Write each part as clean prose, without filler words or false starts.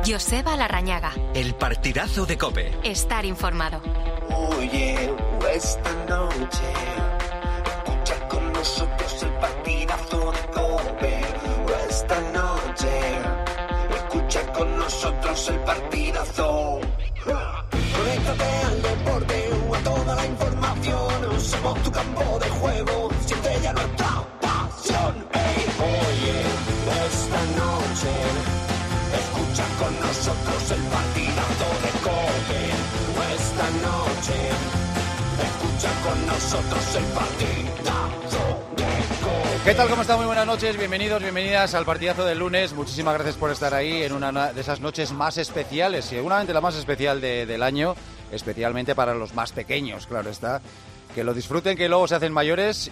Joseba Larrañaga. El partidazo de COPE. Estar informado. Oye, esta noche escucha con nosotros el partidazo de COPE. Esta noche escucha con nosotros el partidazo. Conéctate al deporte o a toda la información. Somos tu campo de juego, siente ya nuestra pasión. Hey, oye, esta noche escucha con nosotros el partidazo de COPE. Esta noche escucha con nosotros el partidazo de COPE. ¿Qué tal? ¿Cómo está? Muy buenas noches, bienvenidos, bienvenidas al partidazo del lunes. Muchísimas gracias por estar ahí en una de esas noches más especiales, seguramente la más especial del año, especialmente para los más pequeños, claro está. Que lo disfruten, que luego se hacen mayores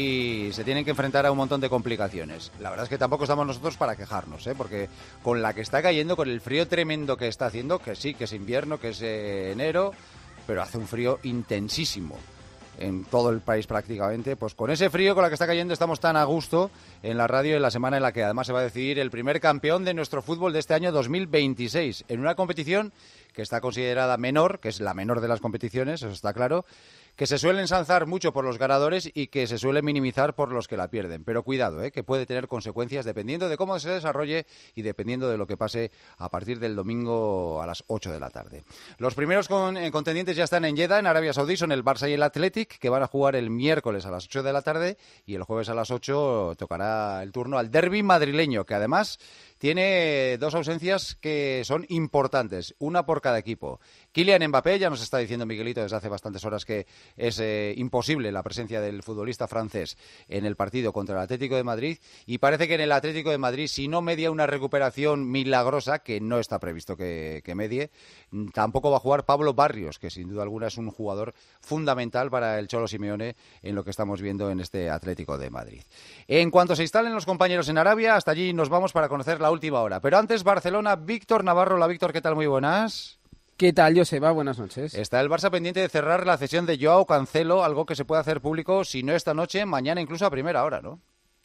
y se tienen que enfrentar a un montón de complicaciones. La verdad es que tampoco estamos nosotros para quejarnos, porque con la que está cayendo, con el frío tremendo que está haciendo, que sí, que es invierno, que es enero, pero hace un frío intensísimo en todo el país prácticamente, pues con ese frío con la que está cayendo estamos tan a gusto en la radio en la semana en la que además se va a decidir el primer campeón de nuestro fútbol de este año 2026, en una competición que está considerada menor, que es la menor de las competiciones, eso está claro, que se suele ensalzar mucho por los ganadores y que se suele minimizar por los que la pierden. Pero cuidado, que puede tener consecuencias dependiendo de cómo se desarrolle y dependiendo de lo que pase a partir del domingo a las 8 de la tarde. Los primeros contendientes ya están en Jeddah, en Arabia Saudí, son el Barça y el Athletic, que van a jugar el miércoles a las 8 de la tarde y el jueves a las 8 tocará el turno al derbi madrileño, que además tiene dos ausencias que son importantes, una por cada equipo. Kylian Mbappé, ya nos está diciendo Miguelito desde hace bastantes horas que es imposible la presencia del futbolista francés en el partido contra el Atlético de Madrid, y parece que en el Atlético de Madrid, si no media una recuperación milagrosa, que no está previsto que medie, tampoco va a jugar Pablo Barrios, que sin duda alguna es un jugador fundamental para el Cholo Simeone en lo que estamos viendo en este Atlético de Madrid. En cuanto se instalen los compañeros en Arabia, hasta allí nos vamos para conocer la última hora. Pero antes, Barcelona, Víctor Navarro. Hola, Víctor, ¿qué tal? Muy buenas. ¿Qué tal, Joseba? Buenas noches. Está el Barça pendiente de cerrar la cesión de Joao Cancelo, algo que se puede hacer público, si no esta noche, mañana incluso a primera hora, ¿no?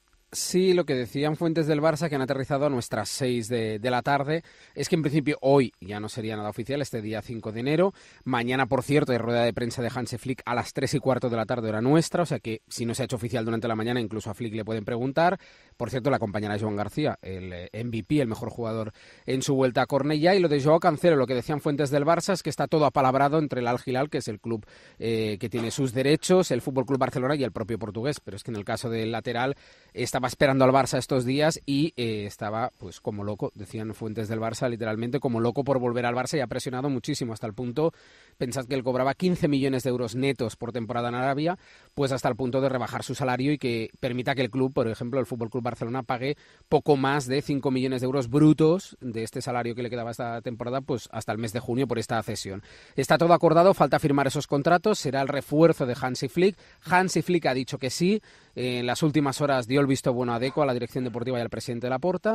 Sí, lo que decían fuentes del Barça, que han aterrizado a nuestras 6 de la tarde, es que en principio hoy ya no sería nada oficial, este día 5 de enero. Mañana, por cierto, hay rueda de prensa de Hansi Flick a las 3:15 de la tarde, hora nuestra, o sea que si no se ha hecho oficial durante la mañana, incluso a Flick le pueden preguntar. Por cierto, la acompañará Joan García, el MVP, el mejor jugador en su vuelta a Cornellà. Y lo de Joao Cancelo, lo que decían fuentes del Barça, es que está todo apalabrado entre el Al Hilal, que es el club que tiene sus derechos, el Fútbol Club Barcelona y el propio portugués. Pero es que en el caso del lateral estaba esperando al Barça estos días y estaba pues como loco, decían fuentes del Barça, literalmente como loco por volver al Barça, y ha presionado muchísimo hasta el punto, pensad que él cobraba 15 millones de euros netos por temporada en Arabia, pues hasta el punto de rebajar su salario y que permita que el club, por ejemplo, el Fútbol Club Barcelona, pague poco más de 5 millones de euros brutos de este salario que le quedaba esta temporada, pues hasta el mes de junio por esta cesión. Está todo acordado, falta firmar esos contratos, será el refuerzo de Hansi Flick. Hansi Flick ha dicho que sí, en las últimas horas dio el visto bueno a Deco, a la dirección deportiva y al presidente Laporta,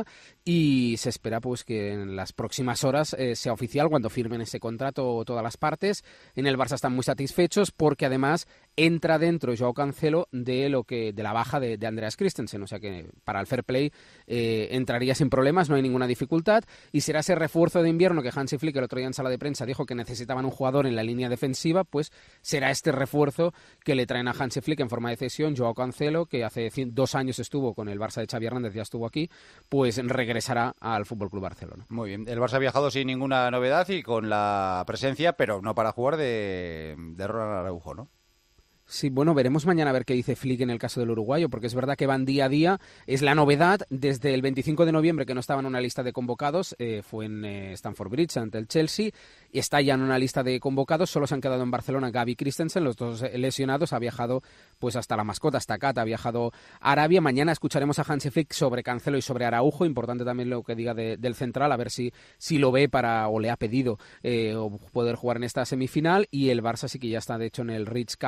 y se espera pues que en las próximas horas sea oficial cuando firmen ese contrato todas las partes. En el Barça están muy satisfechos porque además entra dentro Joao Cancelo de la baja de Andreas Christensen, o sea que para el fair play entraría sin problemas, no hay ninguna dificultad, y será ese refuerzo de invierno que Hansi Flick el otro día en sala de prensa dijo que necesitaban un jugador en la línea defensiva, pues será este refuerzo que le traen a Hansi Flick en forma de cesión. Joao Cancelo, que hace 2 años estuvo con el Barça de Xavi Hernández, ya estuvo aquí, pues regresará al Fútbol Club Barcelona. Muy bien, el Barça ha viajado sin ninguna novedad y con la presencia, pero no para jugar, de Ronald Araujo, ¿no? Sí, bueno, veremos mañana a ver qué dice Flick en el caso del uruguayo, porque es verdad que van día a día, es la novedad, desde el 25 de noviembre que no estaba en una lista de convocados, fue en Stamford Bridge ante el Chelsea, y está ya en una lista de convocados, solo se han quedado en Barcelona Gavi Christensen, los dos lesionados, ha viajado pues hasta la mascota, hasta Qatar, ha viajado a Arabia. Mañana escucharemos a Hansi Flick sobre Cancelo y sobre Araujo, importante también lo que diga del central, a ver si lo ve o le ha pedido poder jugar en esta semifinal, y el Barça sí que ya está de hecho en el Ritz-Carlton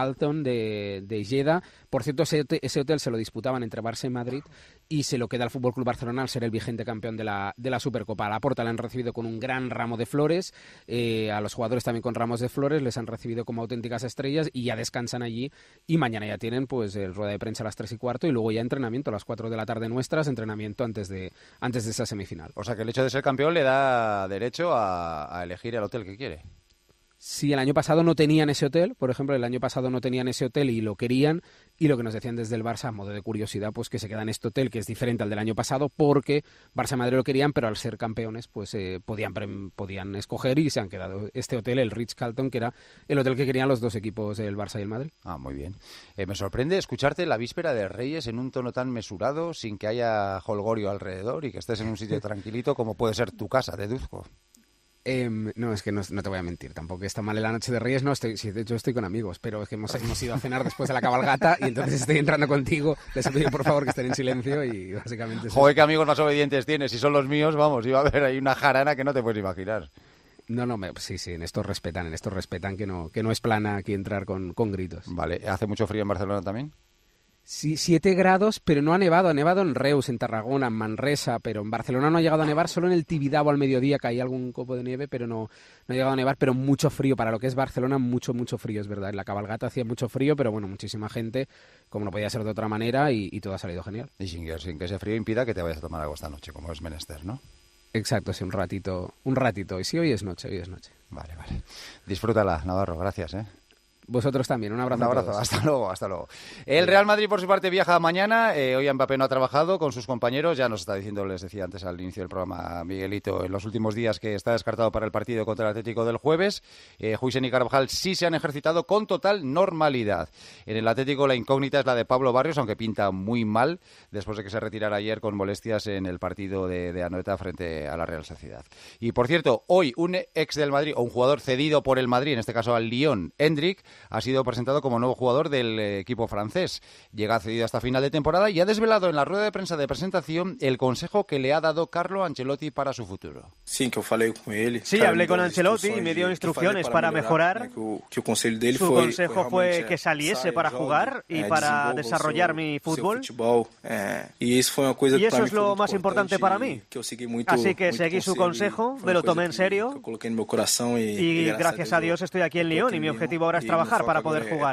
de Lleida. Por cierto, ese hotel se lo disputaban entre Barça y Madrid y se lo queda al Fútbol Club Barcelona al ser el vigente campeón de la Supercopa. A Laporta le han recibido con un gran ramo de flores, a los jugadores también con ramos de flores, les han recibido como auténticas estrellas y ya descansan allí y mañana ya tienen pues el rueda de prensa a las 3:15 y luego ya entrenamiento a las 4 de la tarde nuestras, entrenamiento antes de esa semifinal. O sea que el hecho de ser campeón le da derecho a elegir el hotel que quiere. Si el año pasado no tenían ese hotel, por ejemplo, el año pasado no tenían ese hotel y lo querían, y lo que nos decían desde el Barça, a modo de curiosidad, pues que se queda en este hotel, que es diferente al del año pasado, porque Barça y Madrid lo querían, pero al ser campeones, pues podían escoger y se han quedado este hotel, el Ritz-Carlton, que era el hotel que querían los dos equipos, el Barça y el Madrid. Ah, muy bien. Me sorprende escucharte la víspera de Reyes en un tono tan mesurado, sin que haya jolgorio alrededor y que estés en un sitio tranquilito como puede ser tu casa, deduzco. No, es que no te voy a mentir, tampoco está mal en la noche de Reyes, no estoy, sí, de hecho estoy con amigos, pero es que hemos ido a cenar después de la cabalgata y entonces estoy entrando contigo, les he pedido por favor que estén en silencio y básicamente... Joder, qué amigos más obedientes tienes, si son los míos, vamos, iba a haber ahí una jarana que no te puedes imaginar. No, sí, en esto respetan que no es plana aquí entrar con gritos. Vale, ¿hace mucho frío en Barcelona también? Sí, 7 grados, pero no ha nevado en Reus, en Tarragona, en Manresa, pero en Barcelona no ha llegado a nevar, solo en el Tibidabo al mediodía caía algún copo de nieve, pero no ha llegado a nevar, pero mucho frío, para lo que es Barcelona, mucho frío, es verdad. En la cabalgata hacía mucho frío, pero bueno, muchísima gente, como no podía ser de otra manera, y todo ha salido genial. Y sin que ese frío impida que te vayas a tomar algo esta noche, como es menester, ¿no? Exacto, sí, un ratito, y sí, hoy es noche. Vale. Disfrútala, Navarro, gracias, Vosotros también, un abrazo. Un abrazo, hasta luego. El Real Madrid, por su parte, viaja mañana. Hoy Mbappé no ha trabajado con sus compañeros. Ya nos está diciendo, les decía antes al inicio del programa, Miguelito, en los últimos días que está descartado para el partido contra el Atlético del jueves. Huijsen y Carvajal sí se han ejercitado con total normalidad. En el Atlético la incógnita es la de Pablo Barrios, aunque pinta muy mal, después de que se retirara ayer con molestias en el partido de Anoeta frente a la Real Sociedad. Y, por cierto, hoy un ex del Madrid, o un jugador cedido por el Madrid, en este caso al Lyon, Hendrik, ha sido presentado como nuevo jugador del equipo francés. Llega cedido hasta final de temporada y ha desvelado en la rueda de prensa de presentación el consejo que le ha dado Carlo Ancelotti para su futuro. Sí, hablé con Ancelotti y me dio instrucciones para mejorar. Su consejo fue que saliese para jugar y para desarrollar mi fútbol. Y eso es lo más importante para mí. Así que seguí su consejo, me lo tomé en serio y gracias a Dios estoy aquí en Lyon y mi objetivo ahora es trabajar para poder jugar.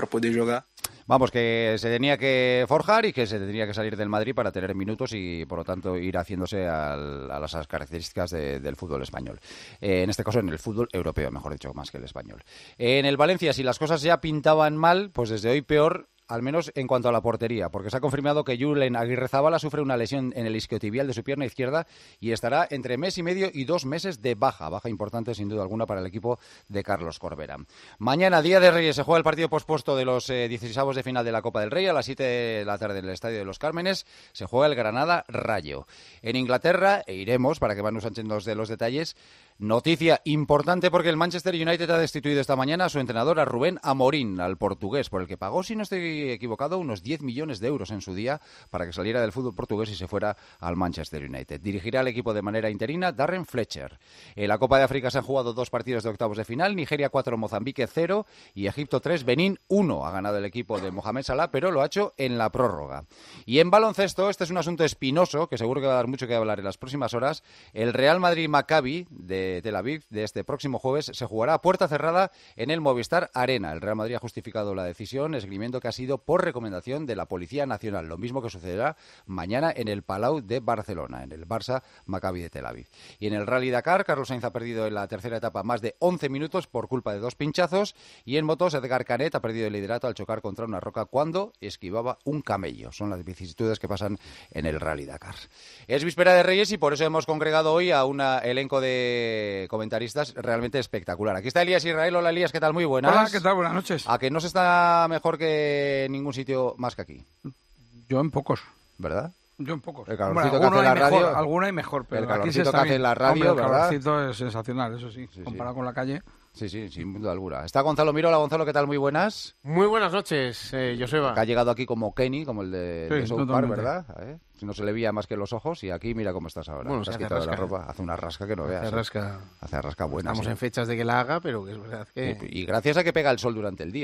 Vamos, que se tenía que forjar y que se tendría que salir del Madrid para tener minutos y, por lo tanto, ir haciéndose a las características del fútbol español. En este caso, en el fútbol europeo, mejor dicho, más que el español. En el Valencia, si las cosas ya pintaban mal, pues desde hoy peor, al menos en cuanto a la portería, porque se ha confirmado que Julen Aguirrezabala sufre una lesión en el isquiotibial de su pierna izquierda y estará entre mes y medio y 2 meses de baja importante sin duda alguna para el equipo de Carlos Corbera. Mañana, Día de Reyes, se juega el partido pospuesto de los 16avos de final de la Copa del Rey a las 7 de la tarde en el Estadio de los Cármenes, se juega el Granada-Rayo. En Inglaterra, iremos, para que Manu Sánchez nos dé los detalles, noticia importante porque el Manchester United ha destituido esta mañana a su entrenador, a Rubén Amorín, al portugués, por el que pagó, si no estoy equivocado, unos 10 millones de euros en su día para que saliera del fútbol portugués y se fuera al Manchester United. Dirigirá al equipo de manera interina Darren Fletcher. En la Copa de África se han jugado 2 partidos de octavos de final, Nigeria 4, Mozambique 0 y Egipto 3, Benín 1. Ha ganado el equipo de Mohamed Salah, pero lo ha hecho en la prórroga. Y en baloncesto, este es un asunto espinoso que seguro que va a dar mucho que hablar en las próximas horas. El Real Madrid-Maccabi de Tel Aviv de este próximo jueves se jugará a puerta cerrada en el Movistar Arena. El Real Madrid ha justificado la decisión esgrimiendo que ha sido por recomendación de la Policía Nacional, lo mismo que sucederá mañana en el Palau de Barcelona, en el Barça Maccabi de Tel Aviv. Y en el Rally Dakar, Carlos Sainz ha perdido en la tercera etapa más de 11 minutos por culpa de 2 pinchazos, y en motos Edgar Canet ha perdido el liderato al chocar contra una roca cuando esquivaba un camello. Son las vicisitudes que pasan en el Rally Dakar. Es víspera de Reyes y por eso hemos congregado hoy a un elenco de comentaristas realmente espectacular. Aquí está Elías Israel. Hola, Elías, ¿qué tal? Muy buenas. Hola, ¿qué tal? Buenas noches. ¿A que no se está mejor que en ningún sitio más que aquí? Yo en pocos. ¿Verdad? Yo en pocos. El calorcito que hace en la radio. Alguna hay mejor, pero el calorcito que hace en la radio, hombre, el ¿verdad? calorcito es sensacional, eso sí, comparado con la calle. Sí, sin duda alguna. Está Gonzalo Miro. Hola, Gonzalo, ¿qué tal? Muy buenas. Muy buenas noches, Joseba. Que ha llegado aquí como Kenny, como el de South Park, ¿verdad? No se le veía más que los ojos y aquí mira cómo estás ahora. Bueno, te has quitado la ropa. Hace una rasca que no veas. Hace rasca buena. Estamos en fechas de que la haga, pero que es verdad que... Y gracias a que pega el sol durante el día.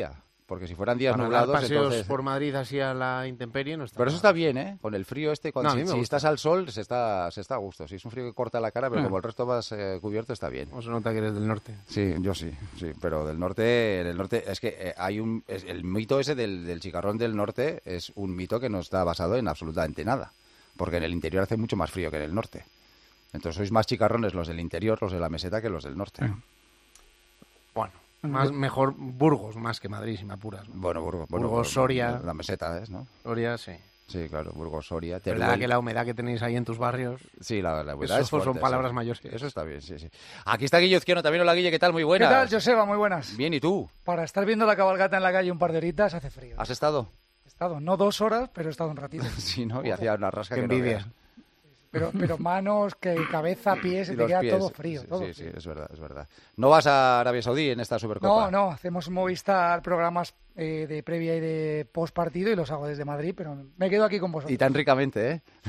Porque si fueran días para nublados, dar paseos entonces... por Madrid así a la intemperie no está. Pero eso está bien, ¿eh? Con el frío No, a mí me si gusta. estás al sol, se está a gusto. Si es un frío que corta la cara, pero como el resto vas cubierto, está bien. ¿Cómo se nota que eres del norte? Sí, yo sí, pero del norte es que el mito ese del chicarrón del norte es un mito que no está basado en absolutamente nada, porque en el interior hace mucho más frío que en el norte. Entonces sois más chicarrones los del interior, los de la meseta, que los del norte. Bueno, mejor Burgos más que Madrid, si me apuras, ¿no? Bueno, Burgos, Soria. La meseta es, ¿no? Soria, sí. Sí, claro, Burgos, Soria. ¿Verdad que la humedad que tenéis ahí en tus barrios? Sí, la humedad es fuerte, son palabras sí. mayores. Eso está bien, sí. Aquí está Guille Izquierdo también. Hola, Guille, ¿qué tal? Muy buenas. ¿Qué tal, Joseba? Muy buenas. Bien, ¿y tú? Para estar viendo la cabalgata en la calle un par de horitas hace frío. ¿Has estado? He estado, no 2 horas, pero he estado un ratito. Sí, ¿no? Y hacía una rasca Qué que no envidia. veas. Pero manos, cabeza, pies, Y se te los queda pies. todo frío. Sí, todo sí, frío. es verdad. ¿No vas a Arabia Saudí en esta Supercopa? No, hacemos Movistar programas de previa y de post partido y los hago desde Madrid, pero me quedo aquí con vosotros. Y tan ricamente, ¿eh? Sí.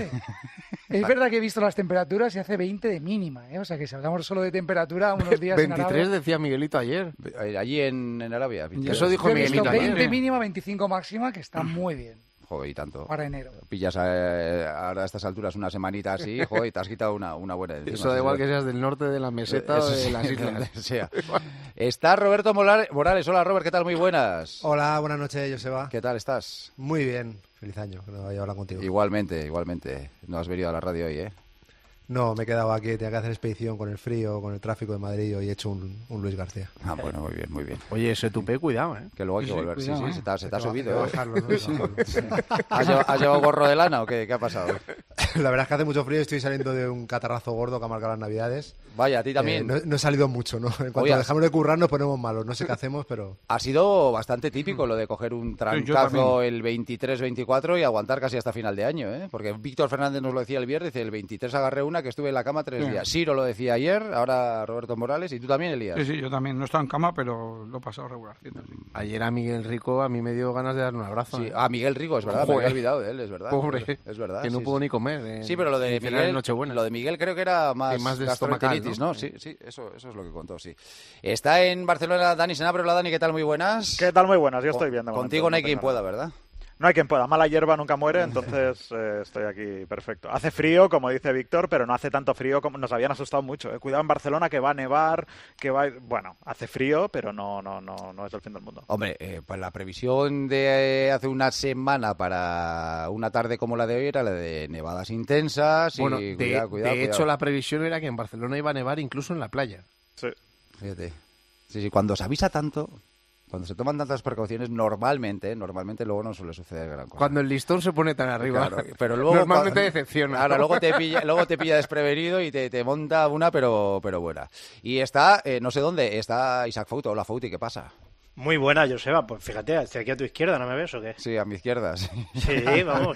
Es verdad que he visto las temperaturas y hace 20 de mínima, ¿eh? O sea que si hablamos solo de temperatura, unos días 23 en Arabia... decía Miguelito ayer. Allí en Arabia. Eso dijo Yo he visto Miguelito 20 ayer. mínima, 25 máxima, que está muy bien Joder, y tanto. para enero. Pillas ahora a estas alturas una semanita así, joder, y te has quitado una buena de encima. Eso da igual que seas del norte de la meseta o de las islas. Sea. Está Roberto Morales. Hola, Robert, ¿qué tal? Muy buenas. Hola, buenas noches, Joseba. ¿Qué tal estás? Muy bien, feliz año, que no había hablado contigo. Igualmente. No has venido a la radio hoy, ¿eh? No, me he quedado aquí, tenía que hacer expedición con el frío, con el tráfico de Madrid y hoy he hecho un Luis García. Ah, bueno, muy bien. Oye, ese tupé, cuidado, ¿eh? Que luego hay que volver. cuidado, Sí, se te ha subido. Hay ¿eh? que bajarlo, ¿no? Hay que bajarlo. ¿Has llevado gorro de lana o qué? ¿Qué ha pasado? La verdad es que hace mucho frío y estoy saliendo de un catarrazo gordo que ha marcado las Navidades. Vaya, a ti también. No he salido mucho, ¿no? En cuanto Oye, dejamos de currar nos ponemos malos. No sé qué hacemos, pero... Ha sido bastante típico lo de coger un trancazo el 23-24 y aguantar casi hasta final de año, ¿eh? Porque Víctor Fernández nos lo decía el viernes, el 23 agarré una que estuve en la cama 3 días. Ciro lo decía ayer, ahora Roberto Morales, y tú también, Elías. Sí, yo también. No he estado en cama, pero lo he pasado regularcito. Sí. Ayer a Miguel Rico a mí me dio ganas de darle un abrazo. Sí, a Miguel Rico, es verdad, me había olvidado de él, es verdad. Pobre, es verdad. que no pudo ni comer. Sí, pero lo de Miguel creo que era más de gastroenteritis, ¿no? Sí, eso es lo que contó, sí. Está en Barcelona Dani Senabro. Hola, Dani, ¿qué tal? Muy buenas. ¿Qué tal? Muy buenas, yo estoy viendo. Contigo no hay quien pueda, ¿verdad? No hay quien pueda, mala hierba nunca muere, entonces estoy aquí perfecto. Hace frío, como dice Víctor, pero no hace tanto frío como nos habían asustado mucho. Cuidado en Barcelona, que va a nevar, Bueno, hace frío, pero no es el fin del mundo. Hombre, pues la previsión de hace una semana para una tarde como la de hoy era la de nevadas intensas. Bueno, y de hecho la previsión era que en Barcelona iba a nevar incluso en la playa. Sí. Fíjate. Sí, cuando se avisa tanto... Cuando se toman tantas precauciones, normalmente luego no suele suceder gran cosa. Cuando el listón se pone tan arriba, claro, pero luego, normalmente decepciona. Ahora, luego te pilla desprevenido y te monta una, pero buena. Y está, no sé dónde, está Isaac Fouto. Hola, Fouti, ¿qué pasa? Muy buena, Joseba. Pues fíjate, estoy aquí a tu izquierda, ¿no me ves o qué? Sí, a mi izquierda, sí. Sí, vamos,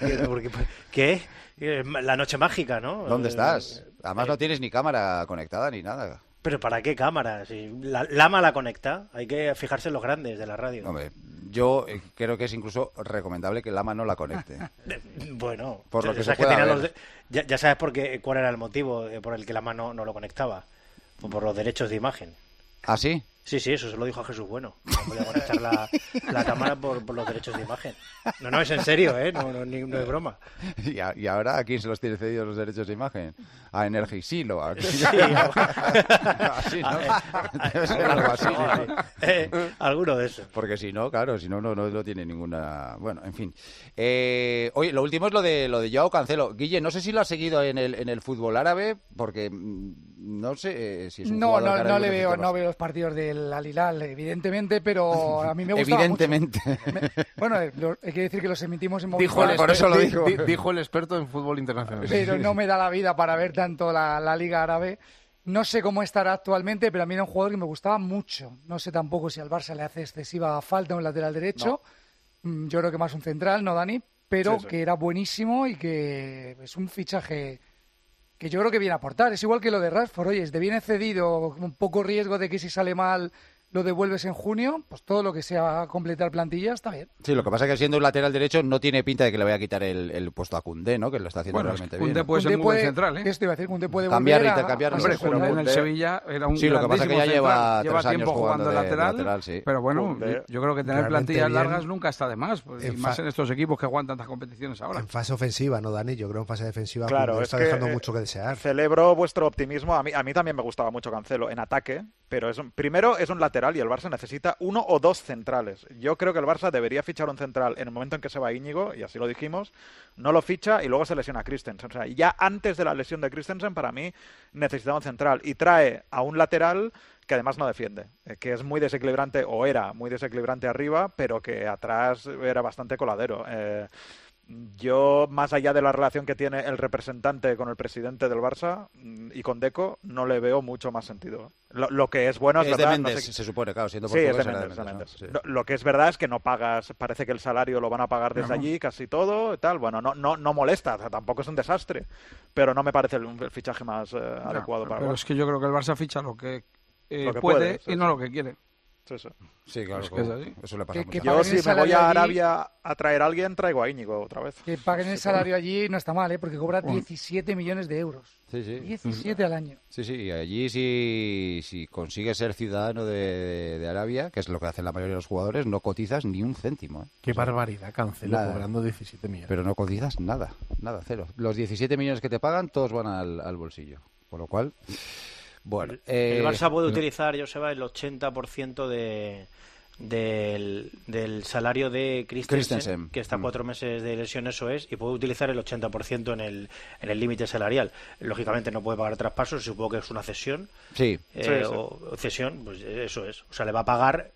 ¿qué? La noche mágica, ¿no? ¿Dónde estás? Además no tienes ni cámara conectada ni nada. ¿Pero para qué cámara? Si Lama la conecta, hay que fijarse en los grandes de la radio. Hombre, yo creo que es incluso recomendable que Lama no la conecte. Bueno, por lo que se pueda ver. Ya sabes cuál era el motivo por el que Lama no lo conectaba. Por los derechos de imagen. ¿Ah, sí? Sí, eso se lo dijo a Jesús Bueno. No podía conectar la cámara por los derechos de imagen. No, es en serio, ¿eh? No es broma. ¿Y ahora a quién se los tiene cedidos los derechos de imagen? ¿A Energisil o a...? Sí, así, ¿no? Debe ser algo así. Alguno de esos. Porque si no, claro, no tiene ninguna... Bueno, en fin. Oye, lo último es lo de Joao Cancelo. Guille, no sé si lo has seguido en el fútbol árabe, porque no sé si es un jugador que no le veo, no veo los partidos del Al Hilal, evidentemente, pero a mí me gusta evidentemente. Bueno, hay que decir que los emitimos en Movistar. Por eso lo dijo. Dijo el experto en fútbol internacional. Pero no me da la vida para ver tanto la Liga Árabe. No sé cómo estará actualmente, pero a mí era un jugador que me gustaba mucho. No sé tampoco si al Barça le hace excesiva falta un lateral derecho. No. Yo creo que más un central, ¿no, Dani? Pero sí. Que era buenísimo y que es un fichaje que yo creo que viene a aportar. Es igual que lo de Rashford. Oye, te viene cedido, un poco riesgo de que si sale mal lo devuelves en junio, pues todo lo que sea completar plantilla está bien. Sí, lo que pasa es que siendo un lateral derecho no tiene pinta de que le vaya a quitar el puesto a Koundé, ¿no? Que lo está haciendo realmente bien. Koundé puede ser muy buen central, ¿eh? Esto iba a decir, Koundé puede cambiar volver a Hombre, Koundé en el Sevilla era un sí, lo que pasa es que ya lleva 3 años tiempo jugando de lateral, sí. Pero bueno, Koundé, yo creo que tener plantillas bien, largas nunca está de más, pues, y más en estos equipos que juegan tantas competiciones ahora. En fase ofensiva, ¿no, Dani? Yo creo en fase defensiva claro, está que, dejando mucho que desear. Celebro vuestro optimismo. A mí también me gustaba mucho Cancelo en ataque, pero primero es un lateral y el Barça necesita 1 o 2 centrales. Yo creo que el Barça debería fichar un central en el momento en que se va Íñigo, y así lo dijimos, no lo ficha y luego se lesiona Christensen. O sea, ya antes de la lesión de Christensen, para mí, necesitaba un central y trae a un lateral que además no defiende, que es muy desequilibrante, o era muy desequilibrante arriba, pero que atrás era bastante coladero. Yo, más allá de la relación que tiene el representante con el presidente del Barça y con Deco, no le veo mucho más sentido. Lo que es bueno es verdad, de Méndez, no sé... se supone, claro, siendo sí, portugués es de Méndez, Méndez. ¿no? Sí. Lo que es verdad es que no pagas, parece que el salario lo van a pagar desde allí, casi todo, tal. Bueno, no molesta, o sea, tampoco es un desastre, pero no me parece el fichaje más adecuado para el Barça. Pero es que yo creo que el Barça ficha lo que Lo que puede sí, y no lo que quiere. Sí, claro, que es así. eso le pasa mucho. Yo, si me voy a Arabia a traer a alguien, traigo a Íñigo otra vez. Que paguen el salario allí no está mal, ¿eh? Porque cobra 17 millones de euros. Sí, sí. 17 al año. Sí, sí, y allí si consigues ser ciudadano de Arabia, que es lo que hacen la mayoría de los jugadores, no cotizas ni un céntimo. Qué barbaridad, Cancelo cobrando 17 millones. Pero no cotizas nada, cero. Los 17 millones que te pagan, todos van al bolsillo. Con lo cual... Bueno, el Barça puede utilizar, Joseba, el 80% del salario de Christensen, que está 4 meses de lesión, eso es, y puede utilizar el 80% en el límite salarial. Lógicamente no puede pagar traspasos, supongo que es una cesión. Sí. O cesión, pues eso es. O sea, le va a pagar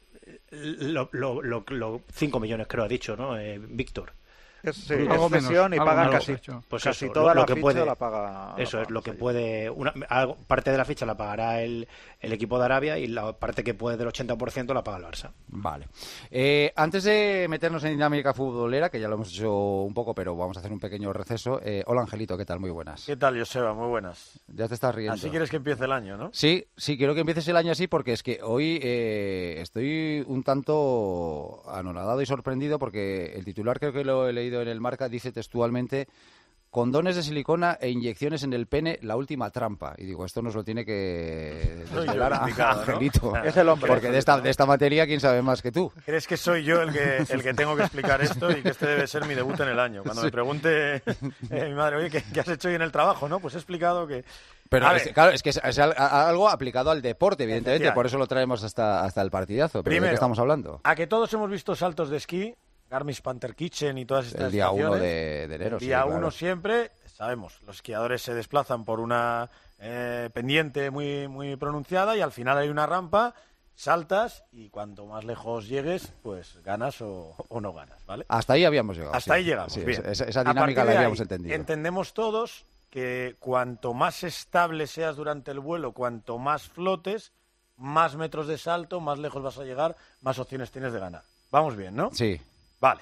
5 millones, creo ha dicho, ¿no? Víctor. Es cesión y pagan casi toda la ficha la paga. Eso es, lo que puede... parte de la ficha la pagará el equipo de Arabia y la parte que puede del 80% la paga el Barça. Vale. Antes de meternos en dinámica futbolera, que ya lo hemos hecho un poco, pero vamos a hacer un pequeño receso. Hola, Angelito, ¿qué tal? Muy buenas. ¿Qué tal, Joseba? Muy buenas. Ya te estás riendo. Así quieres que empiece el año, ¿no? Sí, quiero que empieces el año así porque es que hoy estoy un tanto anonadado y sorprendido porque el titular, creo que lo he leído en el Marca, dice textualmente: condones de silicona e inyecciones en el pene, la última trampa. Y digo, esto nos lo tiene que desvelar Angelito, ¿no? Es el hombre. Porque de esta materia, ¿quién sabe más que tú? ¿Crees que soy yo el que tengo que explicar esto y que este debe ser mi debut en el año? Cuando me pregunte mi madre, oye, ¿qué has hecho hoy en el trabajo? ¿No? Pues he explicado que... Pero claro, es que es algo aplicado al deporte, evidentemente, por eso lo traemos hasta el partidazo. Pero primero, ¿de qué estamos hablando? A que todos hemos visto saltos de esquí, Garmisch-Partenkirchen y todas estas el día 1 estaciones. de enero. El día 1 claro. siempre, sabemos, los esquiadores se desplazan por una pendiente muy, muy pronunciada y al final hay una rampa, saltas y cuanto más lejos llegues, pues ganas o no ganas, ¿vale? Hasta ahí habíamos llegado. Hasta ahí llegamos, sí, bien. Esa dinámica la habíamos entendido. Entendemos todos que cuanto más estable seas durante el vuelo, cuanto más flotes, más metros de salto, más lejos vas a llegar, más opciones tienes de ganar. Vamos bien, ¿no? Sí. Vale.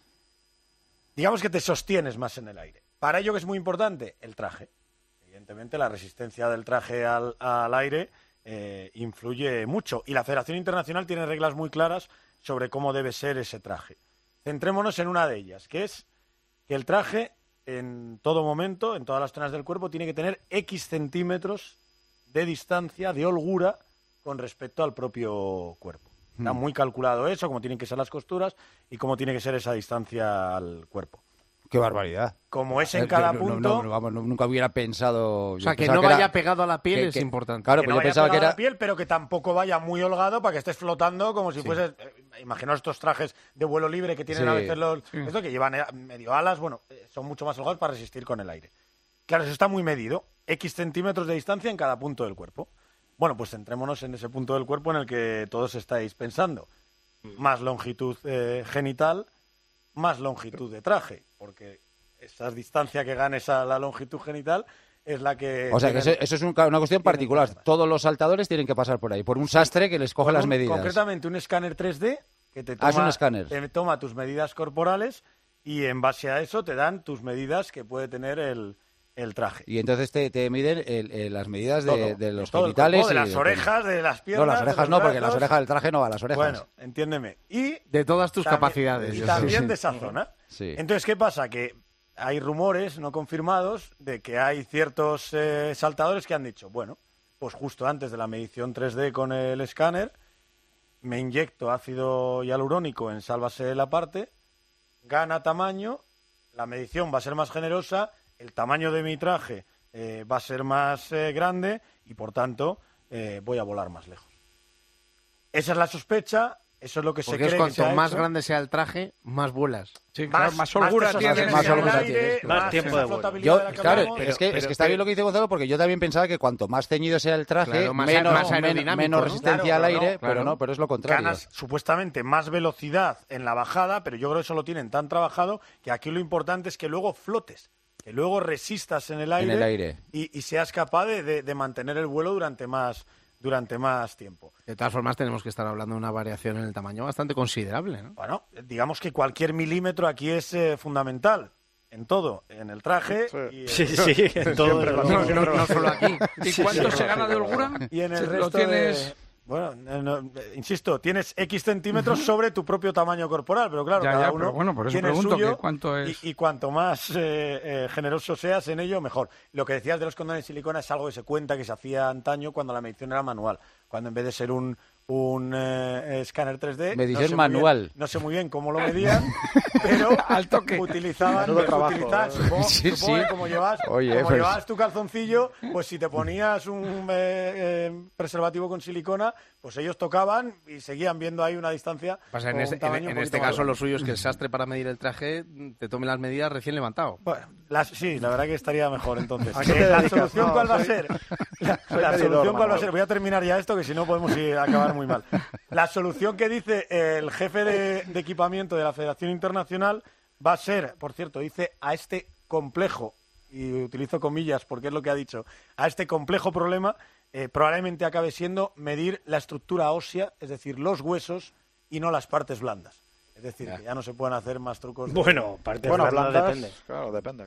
Digamos que te sostienes más en el aire. Para ello, que es muy importante, el traje. Evidentemente, la resistencia del traje al aire influye mucho. Y la Federación Internacional tiene reglas muy claras sobre cómo debe ser ese traje. Centrémonos en una de ellas, que es que el traje, en todo momento, en todas las zonas del cuerpo, tiene que tener X centímetros de distancia, de holgura, con respecto al propio cuerpo. Está muy calculado eso, cómo tienen que ser las costuras y cómo tiene que ser esa distancia al cuerpo. ¡Qué barbaridad! Como es en cada punto... Nunca hubiera pensado... O sea, que no vaya pegado a la piel es importante. Claro, que no vaya pegado a la piel, pero que tampoco vaya muy holgado para que estés flotando como si fuese... Imaginaos estos trajes de vuelo libre que tienen a veces esto, que llevan medio alas, bueno, son mucho más holgados para resistir con el aire. Claro, eso está muy medido. X centímetros de distancia en cada punto del cuerpo. Bueno, pues centrémonos en ese punto del cuerpo en el que todos estáis pensando. Más longitud genital, más longitud de traje, porque esa distancia que ganes a la longitud genital es la que... O sea, que eso es una cuestión particular. Todos los saltadores tienen que pasar por ahí, por un sastre que les coge las medidas. Concretamente, un escáner 3D que te toma tus medidas corporales y en base a eso te dan tus medidas que puede tener el el traje. Y entonces te miden las medidas de los todo genitales. De las orejas, de las piernas. No, las orejas no, porque las orejas del traje no va a las orejas. Bueno, entiéndeme. Y de todas tus capacidades. Y también de esa zona. Sí. Entonces, ¿qué pasa? Que hay rumores no confirmados de que hay ciertos saltadores que han dicho, bueno, pues justo antes de la medición 3D con el escáner, me inyecto ácido hialurónico en sálvase la parte, gana tamaño, la medición va a ser más generosa, el tamaño de mi traje va a ser más grande y, por tanto, voy a volar más lejos. Esa es la sospecha. Eso es lo que porque se cree. Porque cuanto más grande sea el traje, más vuelas. Sí, claro, más holgura tienes. Más tiempo de vuelo. Claro, es que está bien lo que dice Gonzalo, porque yo también pensaba que cuanto más ceñido sea el traje, menos resistencia al aire, pero es lo contrario. Ganas supuestamente más velocidad en la bajada, pero yo creo que eso lo tienen tan trabajado que aquí lo importante es que luego flotes, que luego resistas en el aire, y seas capaz de mantener el vuelo durante más tiempo. De todas formas, tenemos que estar hablando de una variación en el tamaño bastante considerable, ¿no? Bueno, digamos que cualquier milímetro aquí es fundamental. En todo, en el traje. Sí, en todo. No solo aquí. ¿Y cuánto se gana de holgura? Y en el resto tienes... Bueno, insisto, tienes X centímetros sobre tu propio tamaño corporal, pero claro, cada uno por eso tiene pregunto suyo, cuánto es. Y cuanto más generoso seas en ello, mejor. Lo que decías de los condones de silicona es algo que se cuenta que se hacía antaño cuando la medición era manual, cuando en vez de ser un escáner 3D... Medición manual. No sé muy bien cómo lo medían, pero utilizaban supongo que como llevas tu calzoncillo, pues si te ponías un preservativo con silicona, pues ellos tocaban y seguían viendo ahí una distancia. En este caso lo suyo es que el sastre para medir el traje te tome las medidas recién levantado. Bueno, sí, la verdad que estaría mejor entonces. ¿La solución cuál va a ser? La solución cuál va a ser. Voy a terminar ya esto, que si no podemos acabar muy mal. La solución que dice el jefe de equipamiento de la Federación Internacional va a ser, por cierto, dice a este complejo, y utilizo comillas porque es lo que ha dicho, a este complejo problema probablemente acabe siendo medir la estructura ósea, es decir, los huesos y no las partes blandas. Es decir, que ya no se pueden hacer más trucos. Partes blandas depende. Claro, depende.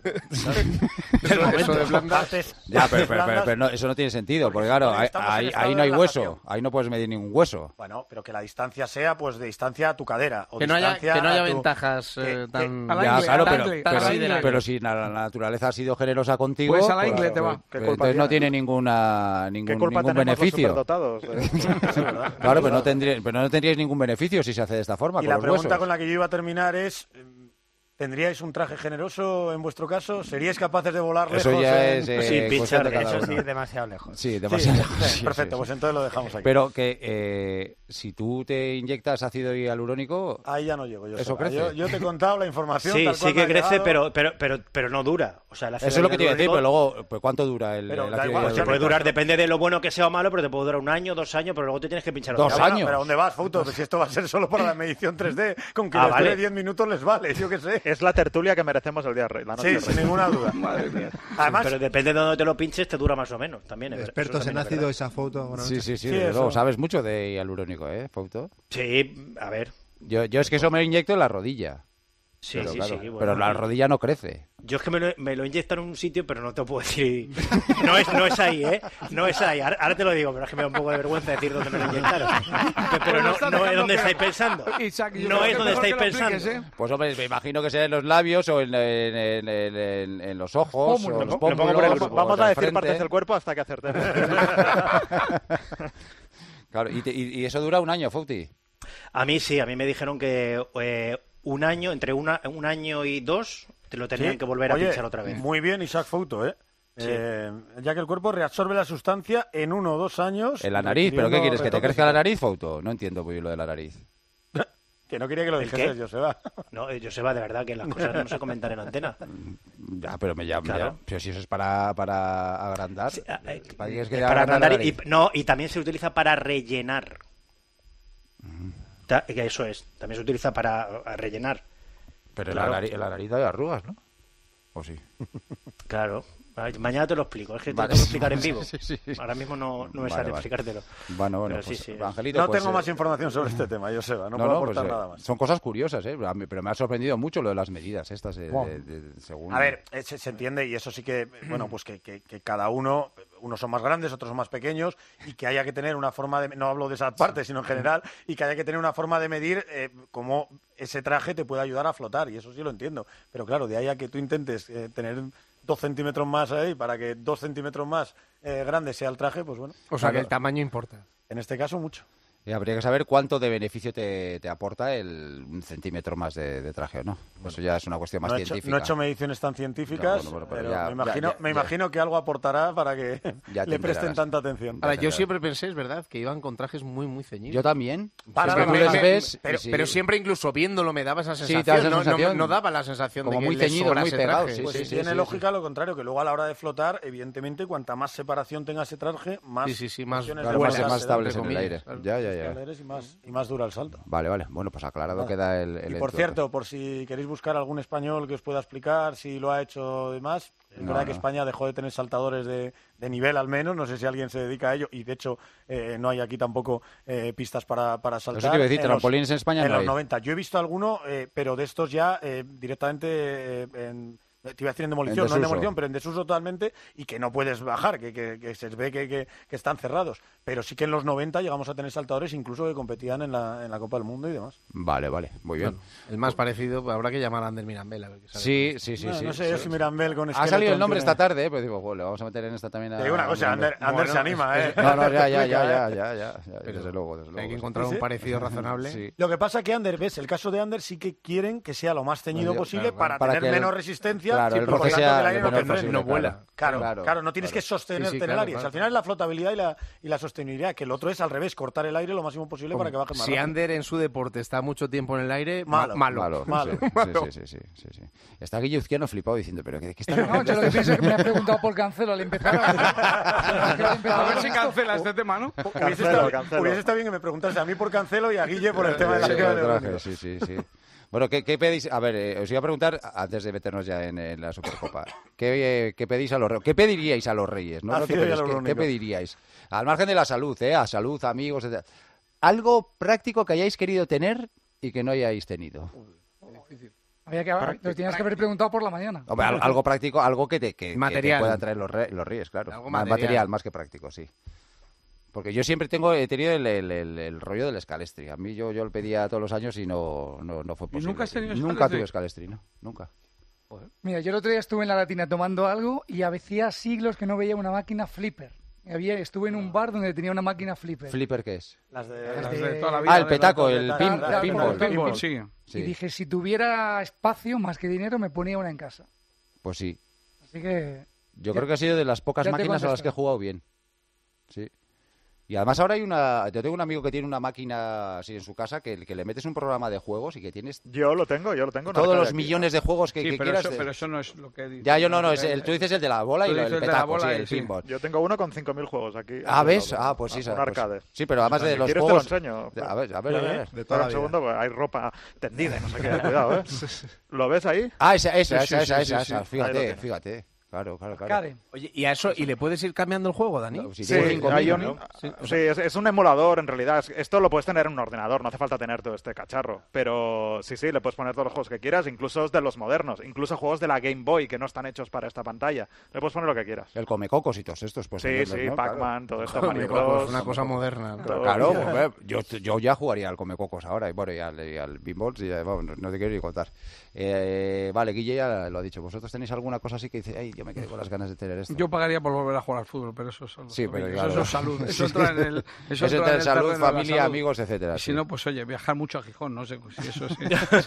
Eso de blandas. Ya, pero no, eso no tiene sentido, porque claro, ahí no hay hueso. Ahí no puedes medir ningún hueso. Bueno, pero que la distancia sea pues de distancia a tu cadera. O que no haya ventajas tan... Pero si la naturaleza ha sido generosa contigo... Pues a la ingle te va. Entonces no tiene ningún beneficio. Claro, pero no tendríais ningún beneficio si se hace de esta forma, con los huesos. Con la que yo iba a terminar es, ¿tendríais un traje generoso en vuestro caso? ¿Seríais capaces de volar lejos? Eso ya es... pinchar, eso sí, demasiado lejos. Sí, demasiado lejos. Sí, perfecto, pues entonces lo dejamos aquí. Pero que si tú te inyectas ácido hialurónico... Ahí ya no llego yo. ¿Eso crece? Yo te he contado la información. Sí, tal cual sí que crece, pero no dura. O sea, eso es lo que te iba a decir, pero luego, pues, ¿cuánto dura el ácido hialurónico? Te puede durar, depende de lo bueno que sea o malo, pero te puede durar 1 año, 2 años, pero luego te tienes que pinchar 2 años. ¿Pero dónde vas, Fouto? Pues si esto va a ser solo para la medición 3D, con que les dure 10 minutos les vale, yo qué sé. Es la tertulia que merecemos el día de la noche. Sí, sin ninguna duda. Madre mía. Además, pero depende de dónde te lo pinches, te dura más o menos también. Expertos en ácido, esa foto. Sí, luego sabes mucho de hialurónico, Fouto. Sí, a ver. Yo es que eso me lo inyecto en la rodilla. Sí, pero, sí, claro, sí. Bueno, pero la rodilla no crece. Yo es que me lo inyectan en un sitio, pero no te puedo decir. No es ahí, ¿eh? No es ahí. Ahora te lo digo, pero es que me da un poco de vergüenza decir dónde me lo inyectaron. Pero no es donde estáis pensando. No es donde estáis pensando. Pues hombre, me imagino que sea en los labios o en los ojos. O los pómulos, vamos a decir partes del cuerpo hasta que acertemos. Claro, y eso dura 1 año, Fouti. A mí sí, a mí me dijeron que 1 año, entre un año y 2, te lo tenían que volver a pinchar otra vez. Muy bien, Isaac Fouto, Sí. Ya que el cuerpo reabsorbe la sustancia en 1 o 2 años. En la nariz, ¿pero qué quieres? ¿Que te crezca la nariz, Fouto? No entiendo muy bien lo de la nariz. Que no quería que lo dijese, Joseba. No, Joseba, de verdad, que las cosas no se comentan en antena. Ya, pero me llama. Claro. Pero si eso es para agrandar. Sí, para agrandar y también se utiliza para rellenar. Eso es, también se utiliza para rellenar. Pero en la nariz hay arrugas, ¿no? ¿O sí? Claro, Mañana te lo explico, es que te lo tengo que explicar en vivo. Ahora mismo no me sale explicártelo. Bueno, pero pues, sí. Angelito, no pues, tengo más información sobre este tema, Joseba, no puedo aportar nada más. Son cosas curiosas, pero me ha sorprendido mucho lo de las medidas estas. Según... A ver, se entiende, y eso sí que, bueno, pues que cada unos son más grandes, otros son más pequeños, y que haya que tener una forma de, no hablo de esa parte, sino en general, y que haya que tener una forma de medir cómo ese traje te puede ayudar a flotar, y eso sí lo entiendo. Pero claro, de ahí a que tú intentes tener 2 centímetros más ahí para que 2 centímetros más grande sea el traje, pues bueno. O sea, que el tamaño importa. En este caso, mucho. Y habría que saber cuánto de beneficio te aporta un centímetro más de traje o no. Bueno, eso ya es una cuestión más científica. No he hecho mediciones tan científicas, pero ya, me imagino que algo aportará para que le presten tanta atención. Ahora, yo siempre pensé, es verdad, que iban con trajes muy, muy ceñidos. Yo también. Pero siempre, incluso viéndolo, me daba esa sensación. No daba la sensación como de que muy ceñido, muy pegado. Pues tiene lógica lo contrario, que luego a la hora de flotar, evidentemente, cuanta más separación tenga ese traje, más más estables en el aire. Y más dura el salto. Vale. Bueno, pues aclarado queda el y por cierto, por si queréis buscar algún español que os pueda explicar si lo ha hecho demás, es verdad que España dejó de tener saltadores de nivel al menos, no sé si alguien se dedica a ello, y de hecho no hay aquí tampoco pistas para saltar. Eso te iba a decir, trampolines en España en no los 90. Yo he visto alguno, pero de estos ya directamente te iba a decir en demolición, no en demolición, pero en desuso totalmente, y que no puedes bajar, que se ve que están cerrados. Pero sí que en los 90 llegamos a tener saltadores incluso que competían en la Copa del Mundo y demás. Vale, muy bien. Bueno, el más parecido, habrá que llamar a Ander Mirambel. A ver qué sale. Sí. No sé yo si Mirambel con ha salido el nombre esta tarde, pero digo, le vamos a meter en esta también. Te digo una cosa, Ander se anima, No, ya. Desde luego. Hay que encontrar un parecido razonable. Sí. Lo que pasa es que Ander, el caso de Ander sí que quieren que sea lo más ceñido posible para tener menos resistencia. Claro, el roce sea no vuela. Claro, no tienes que sostenerte en el aire. Al final es la flotabilidad y la sostenibilidad, que el otro es al revés, cortar el aire lo máximo posible para que baje más rápido. Si Ander en su deporte está mucho tiempo en el aire, malo. Sí. Está Guille Uzquiano flipado diciendo, pero ¿qué está No, yo lo que pienso es que me ha preguntado por Cancelo al empezar. A ver si cancela este tema, ¿no? Hubiese estado bien que me preguntase a mí por Cancelo y a Guille por el tema de la traje. Sí. Bueno, ¿qué pedís? A ver, os iba a preguntar, antes de meternos ya en la Supercopa, ¿qué pedís a los Reyes? ¿Qué pediríais a los Reyes? ¿No? ¿Qué pediríais? Al margen de la salud, a salud, amigos, etc. Algo práctico que hayáis querido tener y que no hayáis tenido. Lo tenías que haber preguntado por la mañana. Hombre, algo práctico, algo que te puedan traer los Reyes, claro. Algo material, más que práctico, sí. Porque yo siempre he tenido el rollo del Scalestri. A mí yo lo pedía todos los años y no fue posible. ¿Y nunca has tenido Scalestri? Nunca tuve Scalestri, ¿no? Nunca. Mira, yo el otro día estuve en la Latina tomando algo y hacía siglos que no veía una máquina flipper. Estuve en un bar donde tenía una máquina flipper. ¿Flipper qué es? Las de toda la vida. El petaco, el pinball. Sí. Y dije, si tuviera espacio más que dinero, me ponía una en casa. Pues sí. Así que... Yo creo que ha sido de las pocas máquinas a las que he jugado bien. Sí. Y además ahora yo tengo un amigo que tiene una máquina así en su casa que le metes un programa de juegos y que tienes... Yo lo tengo. Todos los millones de juegos que quieras. Pero eso no es lo que dices. Ya, tú dices el de la bola y el petaco, el pinball. Yo tengo uno con 5.000 juegos aquí. ¿Ves? Pues sí. Un arcade. Sí, pero además de los ¿quieres juegos... te lo enseño? A ver. De todo un segundo, pues hay ropa tendida y no sé qué. Cuidado, ¿Lo ves ahí? Esa. Fíjate. Claro. Oye, ¿y a eso le puedes ir cambiando el juego, Dani? Sí, es un emulador en realidad. Esto lo puedes tener en un ordenador, no hace falta tener todo este cacharro. Pero sí, le puedes poner todos los juegos que quieras, incluso de los modernos, incluso juegos de la Game Boy que no están hechos para esta pantalla. Le puedes poner lo que quieras. El Comecocos y todos estos. Pues, sí, ¿no? Pac-Man, todo esto, Mario Bros. Una cosa moderna. Claro, yo ya jugaría al Comecocos ahora y al Pinball, no te quiero ni contar. Vale, Guille ya lo ha dicho. ¿Vosotros tenéis alguna cosa así que dice, ay, yo me quedé con las ganas de tener esto? Yo pagaría por volver a jugar al fútbol, pero eso es salud. Sí, pero eso es salud. Eso entra en el eso entra en salud, familia, amigos, etcétera. Si no, pues oye, viajar mucho a Gijón, no sé si eso sí.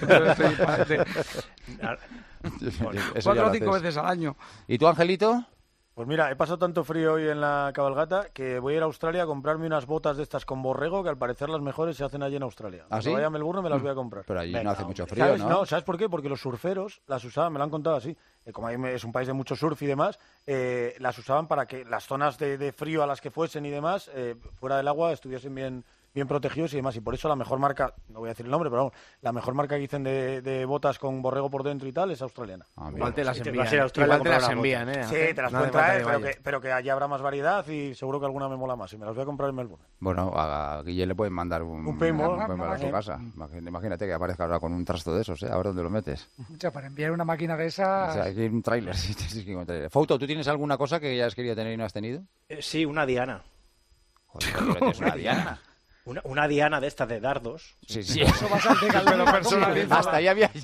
4 o 5 veces al año. ¿Y tú, Angelito? Pues mira, he pasado tanto frío hoy en la cabalgata que voy a ir a Australia a comprarme unas botas de estas con borrego, que al parecer las mejores se hacen allí en Australia. ¿Ah, sí? Cuando vaya a Melbourne me las voy a comprar. Pero allí no hace mucho frío, ¿sabes? ¿no? No, ¿sabes por qué? Porque los surferos las usaban, me lo han contado así. Como ahí es un país de mucho surf y demás, las usaban para que las zonas de frío a las que fuesen y demás, fuera del agua, estuviesen bien bien protegidos y demás. Y por eso la mejor marca, no voy a decir el nombre, pero vamos, la mejor marca que dicen de botas con borrego por dentro y tal es australiana. Igual te las envían. Sí, te las pueden traer, pero que allí habrá más variedad y seguro que alguna me mola más. Y me las voy a comprar en Melbourne. Bueno, a Guille le pueden mandar un paintball a su casa. Imagínate que aparezca ahora con un trasto de esos, ¿eh? ¿Ahora dónde lo metes? Ya, para enviar una máquina de esas... O sea, hay un tráiler. Fouto, ¿tú tienes alguna cosa que ya has querido tener y no has tenido? Sí, una diana. Joder, pero tienes una diana. Una diana de estas de dardos. Sí. Eso bastante pero personalizado. Hasta ahí había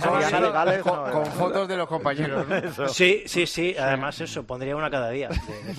con fotos de los compañeros, ¿no? Sí. Además eso, pondría una cada día.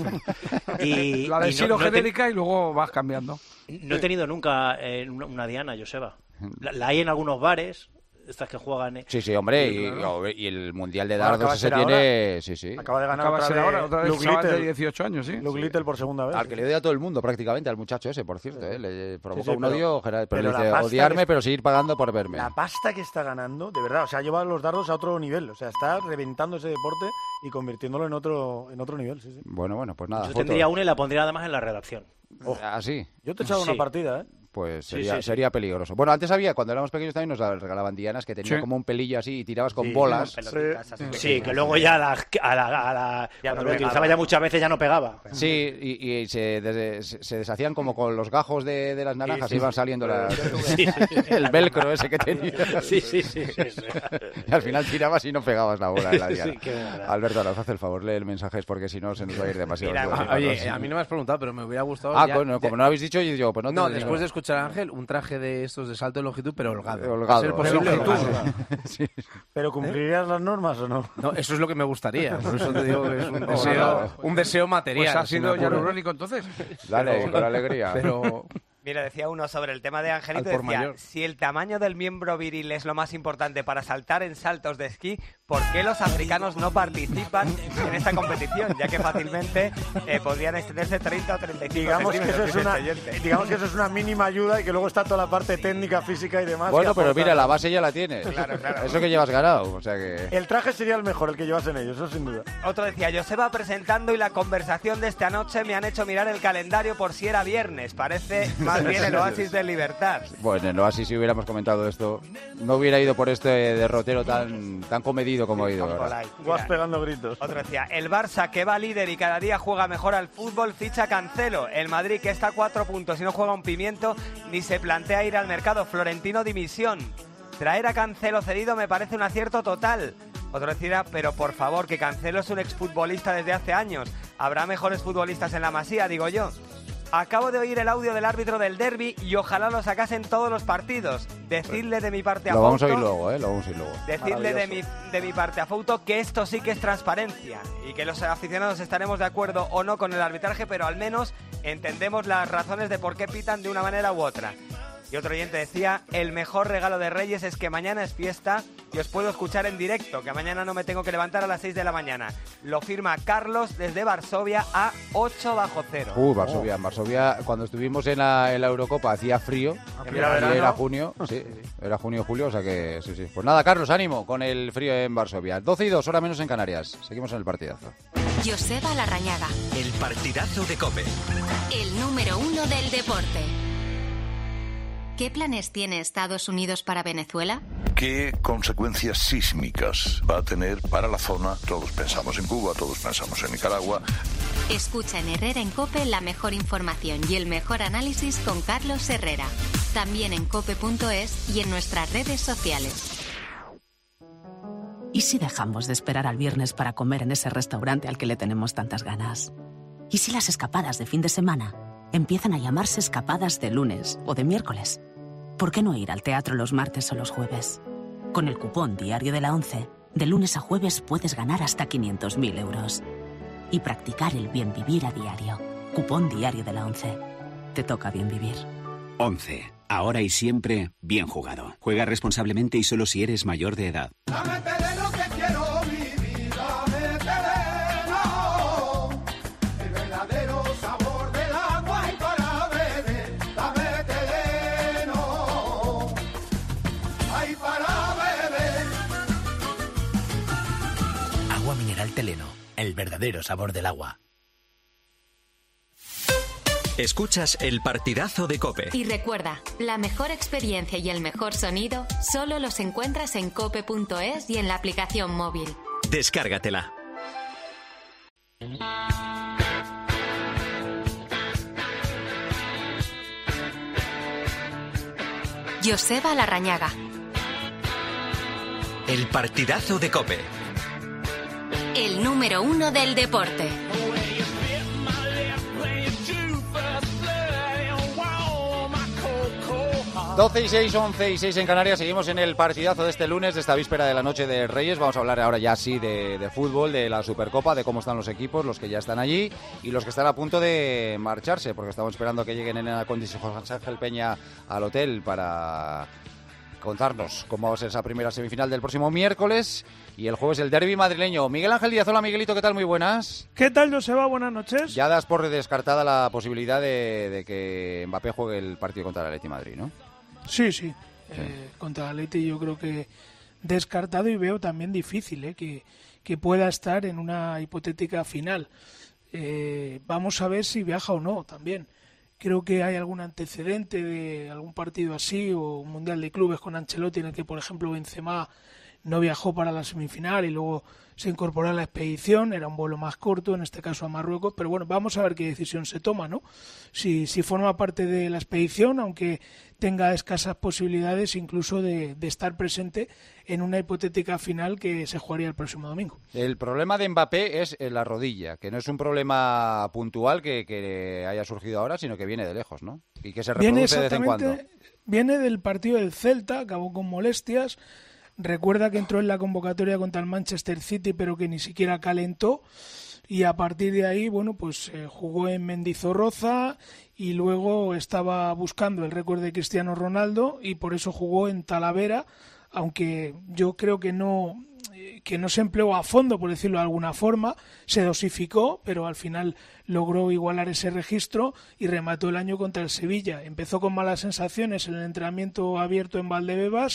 Y la de estilo genérica y luego vas cambiando. No he tenido nunca una diana, Joseba. La hay en algunos bares. Estas que juegan... Sí, hombre, y el Mundial de Dardos ese tiene... Sí. Acaba de ganar otra vez de 18 años, ¿sí? Luke Little por segunda vez. Al que le odia a todo el mundo, prácticamente, al muchacho ese, por cierto. Le provoca un odio, pero le dice odiarme, pero seguir pagando por verme. La pasta que está ganando, de verdad, o sea, ha llevado los dardos a otro nivel. O sea, está reventando ese deporte y convirtiéndolo en otro nivel, sí. Bueno, pues nada. Yo tendría una y la pondría además en la redacción. ¿Ah, sí? Yo te he echado una partida, ¿eh? Pues sería peligroso. Bueno, antes cuando éramos pequeños también nos regalaban dianas que tenían como un pelillo así y tirabas con bolas. Sí, que luego ya cuando lo utilizaba ya muchas veces ya no pegaba. Sí, y se deshacían como con los gajos de las naranjas y iban saliendo el velcro ese que tenía. Sí. Y al final tirabas y no pegabas la bola en la diana. Alberto, nos hace el favor, lee el mensaje porque si no se nos va a ir demasiado. Oye, a mí no me has preguntado, pero me hubiera gustado... Bueno, como no lo habéis dicho, yo digo, pues no después de escuchar a Ángel, un traje de estos de salto de longitud, pero holgado. ¿Es posible? Sí. ¿Pero cumplirías las normas o no? No, eso es lo que me gustaría. Por eso te digo que es un deseo material. Pues ha sido ya neurónico entonces. Dale, con alegría. Pero... Mira, decía uno sobre el tema de Angelito, decía, si el tamaño del miembro viril es lo más importante para saltar en saltos de esquí, ¿por qué los africanos no participan en esta competición? Ya que fácilmente podrían extenderse 30 o 35 digamos que eso es una mínima ayuda y que luego está toda la parte técnica, física y demás. Bueno, pero mira, la base ya la tienes. Claro. Eso que llevas ganado, o sea que... El traje sería el mejor, el que llevas en ellos, eso sin duda. Otro decía, Joseba presentando y la conversación de esta noche me han hecho mirar el calendario por si era viernes. Parece... más bien el oasis de libertad. Bueno, en el oasis, si hubiéramos comentado esto, no hubiera ido por este derrotero tan comedido como ha ido ahora. Vas pegando gritos. Otro decía, el Barça que va líder y cada día juega mejor al fútbol, ficha Cancelo. El Madrid que está a 4 puntos y no juega un pimiento, ni se plantea ir al mercado. Florentino dimisión. Traer a Cancelo cedido me parece un acierto total. Otro decía, pero por favor, que Cancelo es un exfutbolista desde hace años. Habrá mejores futbolistas en la Masía, digo yo. Acabo de oír el audio del árbitro del derbi y ojalá lo sacasen todos los partidos. Decidle de mi parte a Fouto... Lo vamos a oír luego, lo vamos a oír luego. Decidle de mi parte a Fouto que esto sí que es transparencia y que los aficionados estaremos de acuerdo o no con el arbitraje, pero al menos entendemos las razones de por qué pitan de una manera u otra. Y otro oyente decía, el mejor regalo de Reyes es que mañana es fiesta y os puedo escuchar en directo, que mañana no me tengo que levantar a las 6 de la mañana. Lo firma Carlos desde Varsovia a 8 bajo cero. Varsovia. En Varsovia, cuando estuvimos en la Eurocopa, hacía frío. Era junio, sí. Era junio, julio, o sea que sí. Pues nada, Carlos, ánimo con el frío en Varsovia. 12:02, hora menos en Canarias. Seguimos en el partidazo. Joseba Larrañaga. El partidazo de COPE. El número 1 del deporte. ¿Qué planes tiene Estados Unidos para Venezuela? ¿Qué consecuencias sísmicas va a tener para la zona? Todos pensamos en Cuba, todos pensamos en Nicaragua. Escucha en Herrera en COPE la mejor información y el mejor análisis con Carlos Herrera. También en cope.es y en nuestras redes sociales. ¿Y si dejamos de esperar al viernes para comer en ese restaurante al que le tenemos tantas ganas? ¿Y si las escapadas de fin de semana empiezan a llamarse escapadas de lunes o de miércoles? ¿Por qué no ir al teatro los martes o los jueves? Con el cupón Diario de la ONCE, de lunes a jueves puedes ganar hasta 500.000 euros. Y practicar el bien vivir a diario. Cupón Diario de la ONCE. Te toca bien vivir. 11. Ahora y siempre, bien jugado. Juega responsablemente y solo si eres mayor de edad. Teleno, el verdadero sabor del agua. Escuchas el partidazo de COPE. Y recuerda, la mejor experiencia y el mejor sonido solo los encuentras en cope.es y en la aplicación móvil. Descárgatela. Joseba Larrañaga. El partidazo de COPE. El número 1 del deporte. 12 y 6, 11 y 6 en Canarias. Seguimos en el partidazo de este lunes, de esta víspera de la noche de Reyes. Vamos a hablar ahora ya sí de fútbol, de la Supercopa, de cómo están los equipos, los que ya están allí y los que están a punto de marcharse, porque estamos esperando que lleguen Elena Condis y José Ángel Peña al hotel para contarnos cómo va a ser esa primera semifinal del próximo miércoles. Y el jueves el derbi madrileño. Miguel Ángel Díaz, hola Miguelito, ¿qué tal? Muy buenas. ¿Qué tal, Joseba? Buenas noches. Ya das por descartada la posibilidad de que Mbappé juegue el partido contra el Atleti Madrid, ¿no? Sí. Contra el Atleti yo creo que descartado, y veo también difícil que pueda estar en una hipotética final. Vamos a ver si viaja o no también. Creo que hay algún antecedente de algún partido así o un Mundial de Clubes con Ancelotti en el que, por ejemplo, Benzema no viajó para la semifinal y luego se incorporó a la expedición. Era un vuelo más corto, en este caso a Marruecos, pero bueno, vamos a ver qué decisión se toma, ¿no? Si forma parte de la expedición, aunque tenga escasas posibilidades incluso de estar presente en una hipotética final que se jugaría el próximo domingo. El problema de Mbappé es la rodilla, que no es un problema puntual que haya surgido ahora, sino que viene de lejos, ¿no? Y que se reproduce de vez en cuando. Viene del partido del Celta, acabó con molestias. Recuerda que entró en la convocatoria contra el Manchester City, pero que ni siquiera calentó. Y a partir de ahí, bueno, pues jugó en Mendizorroza y luego estaba buscando el récord de Cristiano Ronaldo y por eso jugó en Talavera, aunque yo creo que no se empleó a fondo, por decirlo de alguna forma, se dosificó, pero al final logró igualar ese registro y remató el año contra el Sevilla. Empezó con malas sensaciones en el entrenamiento abierto en Valdebebas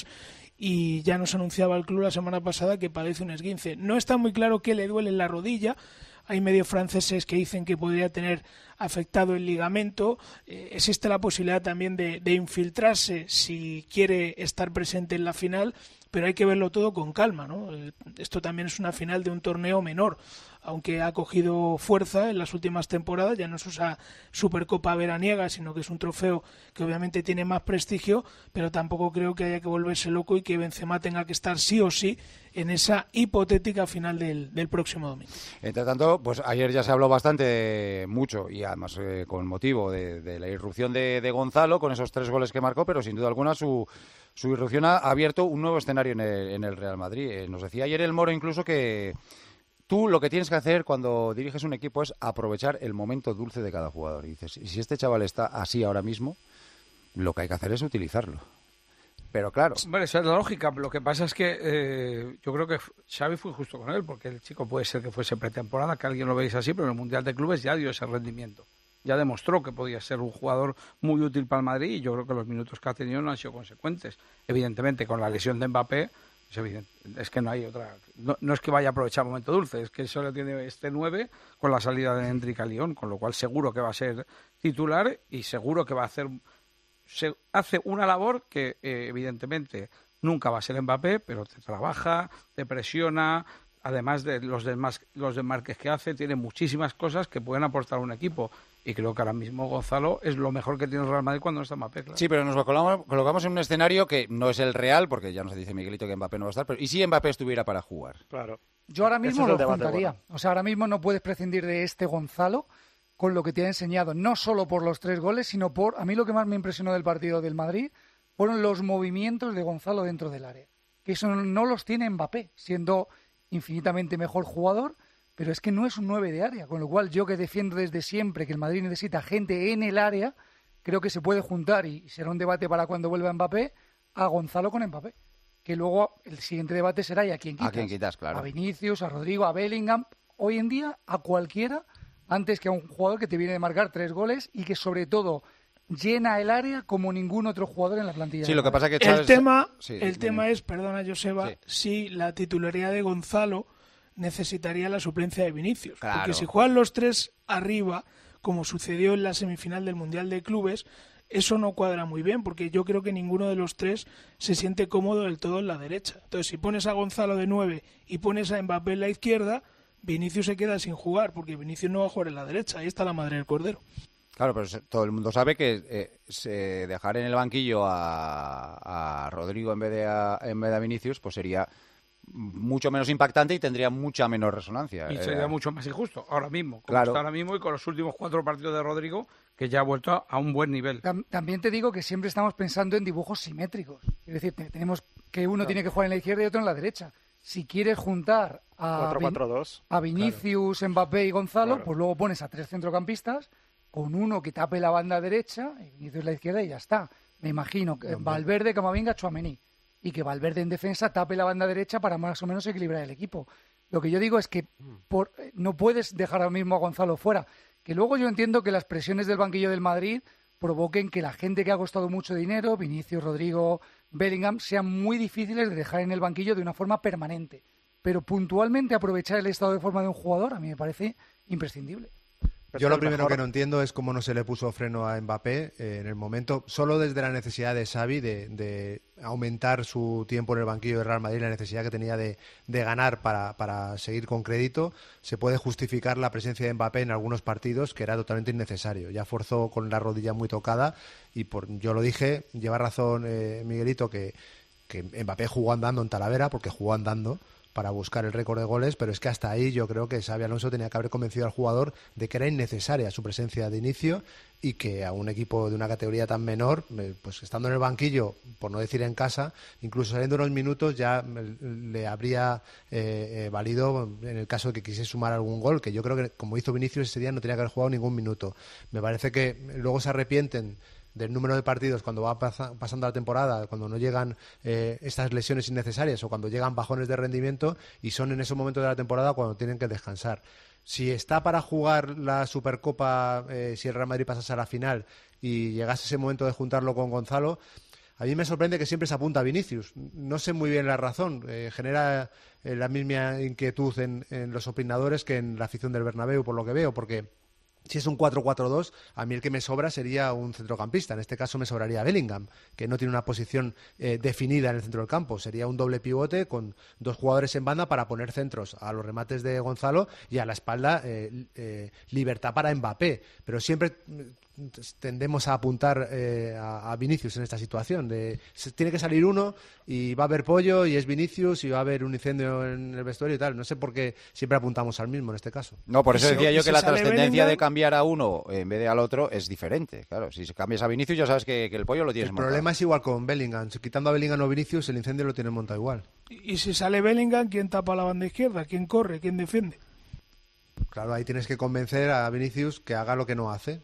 y ya nos anunciaba el club la semana pasada que padece un esguince. No está muy claro qué le duele en la rodilla. Hay medios franceses que dicen que podría tener afectado el ligamento. Existe la posibilidad también de infiltrarse si quiere estar presente en la final, pero hay que verlo todo con calma, ¿no? Esto también es una final de un torneo menor, aunque ha cogido fuerza en las últimas temporadas. Ya no es esa Supercopa veraniega, sino que es un trofeo que obviamente tiene más prestigio, pero tampoco creo que haya que volverse loco y que Benzema tenga que estar sí o sí en esa hipotética final del próximo domingo. Entre tanto, pues ayer ya se habló bastante, mucho, y además con motivo de la irrupción de Gonzalo, con esos 3 goles que marcó, pero sin duda alguna su irrupción ha abierto un nuevo escenario en el Real Madrid. Nos decía ayer el Moro incluso que tú lo que tienes que hacer cuando diriges un equipo es aprovechar el momento dulce de cada jugador. Y dices, si este chaval está así ahora mismo, lo que hay que hacer es utilizarlo. Pero claro. Bueno, esa es la lógica. Lo que pasa es que yo creo que Xavi fue justo con él, porque el chico puede ser que fuese pretemporada, que alguien lo veis así, pero en el Mundial de Clubes ya dio ese rendimiento. Ya demostró que podía ser un jugador muy útil para el Madrid y yo creo que los minutos que ha tenido no han sido consecuentes. Evidentemente, con la lesión de Mbappé, es evidente, es que no hay otra. No es que vaya a aprovechar el momento dulce, es que solo tiene este 9 con la salida de Hendrik a Lyon, con lo cual seguro que va a ser titular y seguro que va a hacer. Se hace una labor que evidentemente nunca va a ser Mbappé, pero te trabaja, te presiona, además de los desmarques que hace, tiene muchísimas cosas que pueden aportar a un equipo. Y creo que ahora mismo Gonzalo es lo mejor que tiene el Real Madrid cuando no está Mbappé, claro. Sí, pero nos colocamos en un escenario que no es el real, porque ya nos dice Miguelito que Mbappé no va a estar, pero ¿y si Mbappé estuviera para jugar? Claro. Yo ahora mismo lo juntaría. Bueno. O sea, ahora mismo no puedes prescindir de este Gonzalo con lo que te ha enseñado, no solo por los 3 goles, sino por... A mí lo que más me impresionó del partido del Madrid fueron los movimientos de Gonzalo dentro del área. Que eso no los tiene Mbappé, siendo infinitamente mejor jugador, pero es que no es un 9 de área, con lo cual yo que defiendo desde siempre que el Madrid necesita gente en el área, creo que se puede juntar, y será un debate para cuando vuelva Mbappé, a Gonzalo con Mbappé. Que luego el siguiente debate será ¿y a quién quitas? ¿A quién quitas, claro? A Vinicius, a Rodrigo, a Bellingham, hoy en día a cualquiera, antes que a un jugador que te viene de marcar 3 goles y que sobre todo llena el área como ningún otro jugador en la plantilla. Sí, lo que pasa que Chávez... El tema es, perdona Joseba, si la titularidad de Gonzalo necesitaría la suplencia de Vinicius. Claro. Porque si juegan los 3 arriba como sucedió en la semifinal del Mundial de Clubes, eso no cuadra muy bien, porque yo creo que ninguno de los tres se siente cómodo del todo en la derecha. Entonces, si pones a Gonzalo de 9 y pones a Mbappé en la izquierda, Vinicius se queda sin jugar, porque Vinicius no va a jugar en la derecha. Ahí está la madre del cordero. Claro, pero todo el mundo sabe que dejar en el banquillo a Rodrigo en vez de a Vinicius, pues sería mucho menos impactante y tendría mucha menos resonancia. Y sería mucho más injusto ahora mismo, como claro. Está ahora mismo y con los últimos 4 partidos de Rodrigo, que ya ha vuelto a un buen nivel. También te digo que siempre estamos pensando en dibujos simétricos. Es decir, tenemos que uno tiene que jugar en la izquierda y otro en la derecha. Si quieres juntar a Vinicius, Mbappé y Gonzalo, pues luego pones a 3 centrocampistas con uno que tape la banda derecha y Vinicius la izquierda y ya está. Me imagino que Valverde, Camavinga, Tchouaméni. Y que Valverde en defensa tape la banda derecha para más o menos equilibrar el equipo. Lo que yo digo es que no puedes dejar ahora mismo a Gonzalo fuera. Que luego yo entiendo que las presiones del banquillo del Madrid provoquen que la gente que ha costado mucho dinero, Vinicius, Rodrigo, Bellingham, sean muy difíciles de dejar en el banquillo de una forma permanente. Pero puntualmente aprovechar el estado de forma de un jugador a mí me parece imprescindible. Yo lo primero que no entiendo es cómo no se le puso freno a Mbappé en el momento, solo desde la necesidad de Xavi de aumentar su tiempo en el banquillo de Real Madrid, la necesidad que tenía de ganar para seguir con crédito, se puede justificar la presencia de Mbappé en algunos partidos que era totalmente innecesario. Ya forzó con la rodilla muy tocada y yo lo dije, lleva razón Miguelito que Mbappé jugó andando en Talavera porque jugó andando para buscar el récord de goles, pero es que hasta ahí yo creo que Xabi Alonso tenía que haber convencido al jugador de que era innecesaria su presencia de inicio y que a un equipo de una categoría tan menor, pues estando en el banquillo, por no decir en casa, incluso saliendo unos minutos ya le habría valido en el caso de que quisiese sumar algún gol, que yo creo que como hizo Vinicius ese día no tenía que haber jugado ningún minuto. Me parece que luego se arrepienten del número de partidos cuando va pasando la temporada, cuando no llegan estas lesiones innecesarias o cuando llegan bajones de rendimiento y son en esos momentos de la temporada cuando tienen que descansar. Si está para jugar la Supercopa, si el Real Madrid pasase a la final y llegase ese momento de juntarlo con Gonzalo, a mí me sorprende que siempre se apunta a Vinicius. No sé muy bien la razón. Genera la misma inquietud en los opinadores que en la afición del Bernabéu, por lo que veo, porque si es un 4-4-2, a mí el que me sobra sería un centrocampista. En este caso me sobraría Bellingham, que no tiene una posición definida en el centro del campo. Sería un doble pivote con 2 jugadores en banda para poner centros a los remates de Gonzalo y a la espalda libertad para Mbappé. Pero siempre tendemos a apuntar a Vinicius en esta situación. Tiene que salir uno y va a haber pollo y es Vinicius y va a haber un incendio en el vestuario y tal. No sé por qué siempre apuntamos al mismo en este caso. No, por eso decía yo que la trascendencia de cambiar a uno en vez de al otro es diferente. Claro, si cambias a Vinicius ya sabes que el pollo lo tienes montado. El problema es igual con Bellingham. Quitando a Bellingham o Vinicius, el incendio lo tienen montado igual. Y si sale Bellingham, ¿quién tapa la banda izquierda? ¿Quién corre? ¿Quién defiende? Claro, ahí tienes que convencer a Vinicius que haga lo que no hace.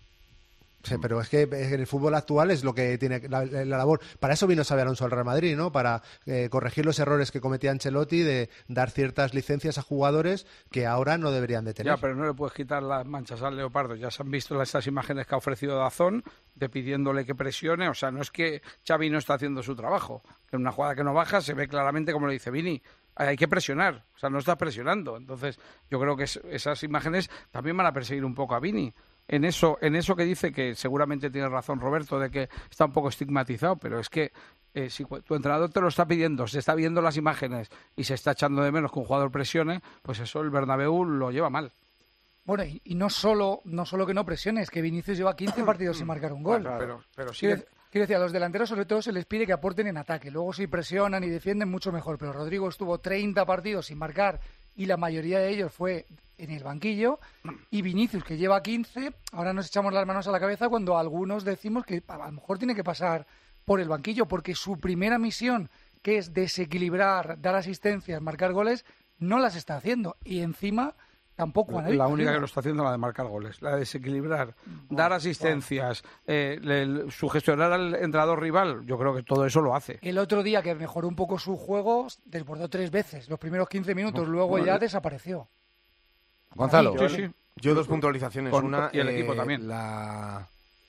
Sí, pero es que en el fútbol actual es lo que tiene la labor. Para eso vino Xabi Alonso al Real Madrid, ¿no? Para corregir los errores que cometía Ancelotti de dar ciertas licencias a jugadores que ahora no deberían de tener. Ya, pero no le puedes quitar las manchas al leopardo. Ya se han visto estas imágenes que ha ofrecido Dazón de pidiéndole que presione. O sea, no es que Xavi no está haciendo su trabajo. En una jugada que no baja se ve claramente, como lo dice Vini, hay que presionar. O sea, no está presionando. Entonces, yo creo que esas imágenes también van a perseguir un poco a Vini. En eso que dice, que seguramente tiene razón Roberto, de que está un poco estigmatizado, pero es que si tu entrenador te lo está pidiendo, se está viendo las imágenes y se está echando de menos que un jugador presione, pues eso el Bernabéu lo lleva mal. Bueno, y no solo que no presione, es que Vinicius lleva 15 partidos sin marcar un gol. Pero sí. Quiero decir, a los delanteros sobre todo se les pide que aporten en ataque. Luego si presionan y defienden, mucho mejor. Pero Rodrigo estuvo 30 partidos sin marcar y la mayoría de ellos fue en el banquillo. Y Vinicius, que lleva 15, ahora nos echamos las manos a la cabeza cuando algunos decimos que a lo mejor tiene que pasar por el banquillo, porque su primera misión, que es desequilibrar, dar asistencias, marcar goles, no las está haciendo. Y encima tampoco la única que lo está haciendo es la de marcar goles, la de desequilibrar, dar asistencias, sugestionar al entrenador rival. Yo creo que todo eso lo hace. El otro día que mejoró un poco su juego, desbordó 3 veces, los primeros 15 minutos, luego ya desapareció. Gonzalo. Sí. Yo 2 puntualizaciones. Una, y el equipo también. A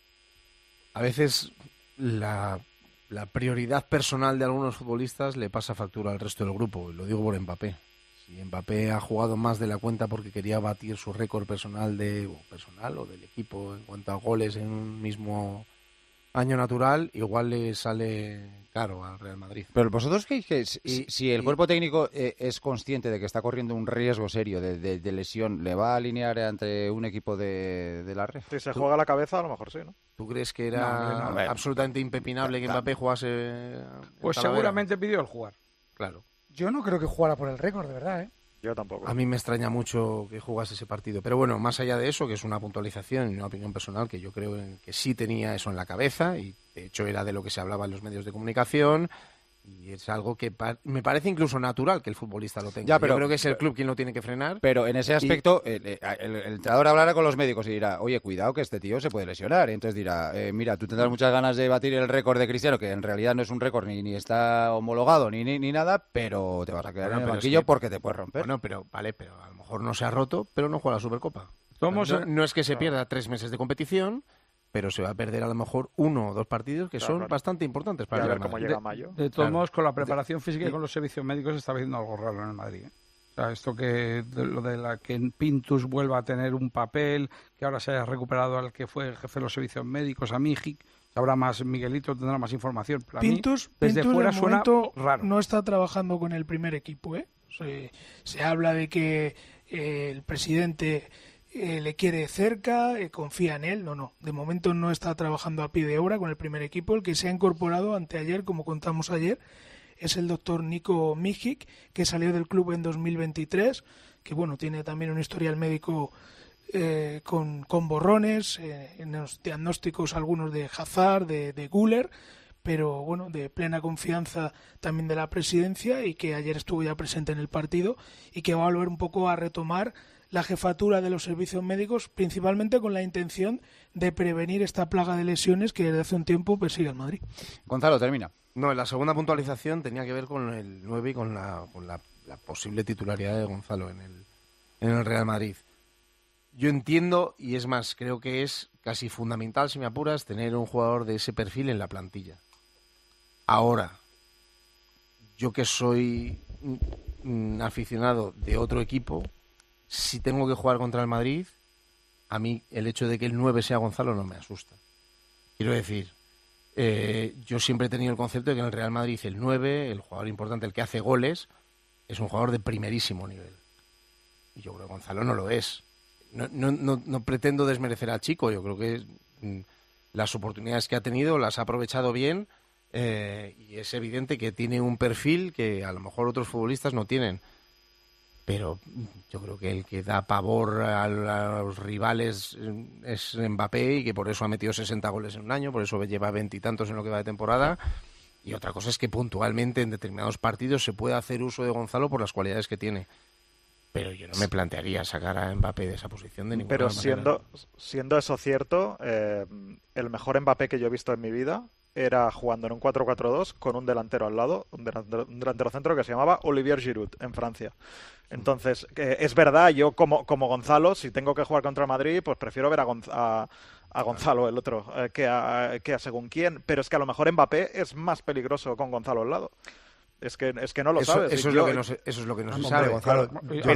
veces la prioridad personal de algunos futbolistas le pasa factura al resto del grupo. Lo digo por Mbappé. si Mbappé ha jugado más de la cuenta porque quería batir su récord personal o del equipo en cuanto a goles en un mismo año natural, igual le sale caro al Real Madrid. Pero vosotros si el cuerpo técnico es consciente de que está corriendo un riesgo serio de lesión, ¿le va a alinear ante un equipo de la Red? Si se juega la cabeza, a lo mejor sí, ¿no? ¿Tú crees que era absolutamente impepinable que Mbappé jugase? Pues seguramente pidió el jugar. Claro. Yo no creo que jugara por el récord, de verdad, ¿eh? Yo tampoco. A mí me extraña mucho que jugase ese partido. Pero bueno, más allá de eso, que es una puntualización y una opinión personal, que yo creo que sí tenía eso en la cabeza, y de hecho era de lo que se hablaba en los medios de comunicación, y es algo que me parece incluso natural que el futbolista lo tenga. Ya, pero, yo creo que es el club quien lo tiene que frenar. Pero en ese aspecto, el entrenador hablará con los médicos y dirá, oye, cuidado que este tío se puede lesionar. Y entonces dirá, mira, tú tendrás muchas ganas de batir el récord de Cristiano, que en realidad no es un récord ni está homologado ni nada, pero te vas a quedar en el banquillo porque te puedes romper. Bueno, pero a lo mejor no se ha roto, pero no juega la Supercopa. No es que se pierda 3 meses de competición, pero se va a perder a lo mejor 1 o 2 partidos que son bastante importantes para el Real Madrid. Cómo llega mayo. De todos modos, con la preparación física y con los servicios médicos se está viendo algo raro en el Madrid, ¿eh? O sea, esto lo de que Pintus vuelva a tener un papel, que ahora se haya recuperado al que fue jefe de los servicios médicos, a Mijic, habrá más, Miguelito tendrá más información. Pero Pintus, desde fuera suena raro. No está trabajando con el primer equipo, ¿eh? Se habla de que el presidente le quiere cerca, confía en él. No, de momento no está trabajando a pie de obra con el primer equipo. El que se ha incorporado anteayer, como contamos ayer, es el doctor Niko Mijic, que salió del club en 2023, que bueno, tiene también un historial médico con borrones, en los diagnósticos algunos de Hazard, de Güler, pero bueno, de plena confianza también de la presidencia, y que ayer estuvo ya presente en el partido y que va a volver un poco a retomar la jefatura de los servicios médicos, principalmente con la intención de prevenir esta plaga de lesiones que desde hace un tiempo persigue al Madrid. Gonzalo, termina. No, la segunda puntualización tenía que ver con el 9 y con la posible titularidad de Gonzalo en el Real Madrid. Yo entiendo, y es más, creo que es casi fundamental, si me apuras, tener un jugador de ese perfil en la plantilla. Ahora, yo que soy aficionado de otro equipo, si tengo que jugar contra el Madrid, a mí el hecho de que el 9 sea Gonzalo no me asusta. Quiero decir, yo siempre he tenido el concepto de que en el Real Madrid el 9, el jugador importante, el que hace goles, es un jugador de primerísimo nivel. Y yo creo que Gonzalo no lo es. No pretendo desmerecer al chico, yo creo que las oportunidades que ha tenido las ha aprovechado bien, y es evidente que tiene un perfil que a lo mejor otros futbolistas no tienen. Pero yo creo que el que da pavor a los rivales es Mbappé, y que por eso ha metido 60 goles en un año, por eso lleva 20 y tantos en lo que va de temporada. Y otra cosa es que puntualmente en determinados partidos se puede hacer uso de Gonzalo por las cualidades que tiene. Pero yo no me plantearía sacar a Mbappé de esa posición de ninguna manera. Pero siendo eso cierto, el mejor Mbappé que yo he visto en mi vida era jugando en un 4-4-2 con un delantero al lado, un delantero centro que se llamaba Olivier Giroud, en Francia. Entonces, es verdad, yo como Gonzalo, si tengo que jugar contra Madrid, pues prefiero ver a Gonzalo, el otro, que a según quién. Pero es que a lo mejor Mbappé es más peligroso con Gonzalo al lado. Es que no lo sabes. Eso es lo que no se sabe, Gonzalo.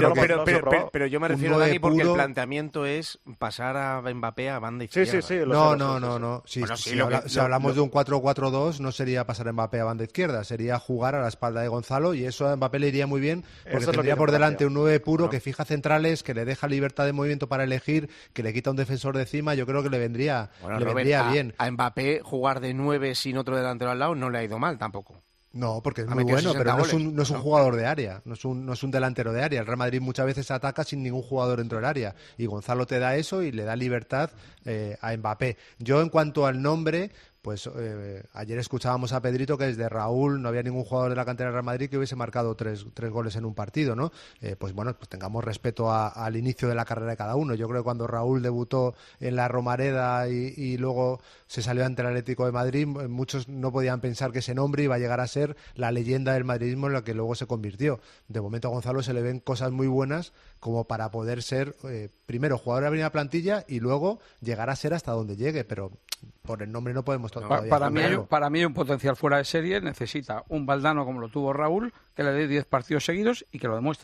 Pero yo me refiero, Dani, porque el planteamiento es pasar a Mbappé a banda izquierda. Sí. No. Si hablamos de un 4-4-2, no sería pasar a Mbappé a banda izquierda, sería jugar a la espalda de Gonzalo, y eso a Mbappé le iría muy bien, porque tendría por delante un 9 puro que fija centrales, que le deja libertad de movimiento para elegir, que le quita un defensor de encima. Yo creo que le vendría bien. A Mbappé jugar de 9 sin otro delantero al lado no le ha ido mal tampoco. No, porque es muy bueno, pero no es un jugador de área, no es un delantero de área. El Real Madrid muchas veces ataca sin ningún jugador dentro del área, y Gonzalo te da eso y le da libertad a Mbappé. Yo, en cuanto al nombre, pues ayer escuchábamos a Pedrito que desde Raúl no había ningún jugador de la cantera del Real Madrid que hubiese marcado tres goles en un partido, ¿no? Pues bueno, pues tengamos respeto al inicio de la carrera de cada uno. Yo creo que cuando Raúl debutó en la Romareda y luego se salió ante el Atlético de Madrid, muchos no podían pensar que ese nombre iba a llegar a ser la leyenda del madridismo en la que luego se convirtió. De momento a Gonzalo se le ven cosas muy buenas como para poder ser primero jugador de la primera plantilla y luego llegar a ser hasta donde llegue, pero por el nombre no podemos todavía. Para mí hay un potencial fuera de serie. Necesita un Valdano como lo tuvo Raúl, que le dé 10 partidos seguidos y que lo demuestre.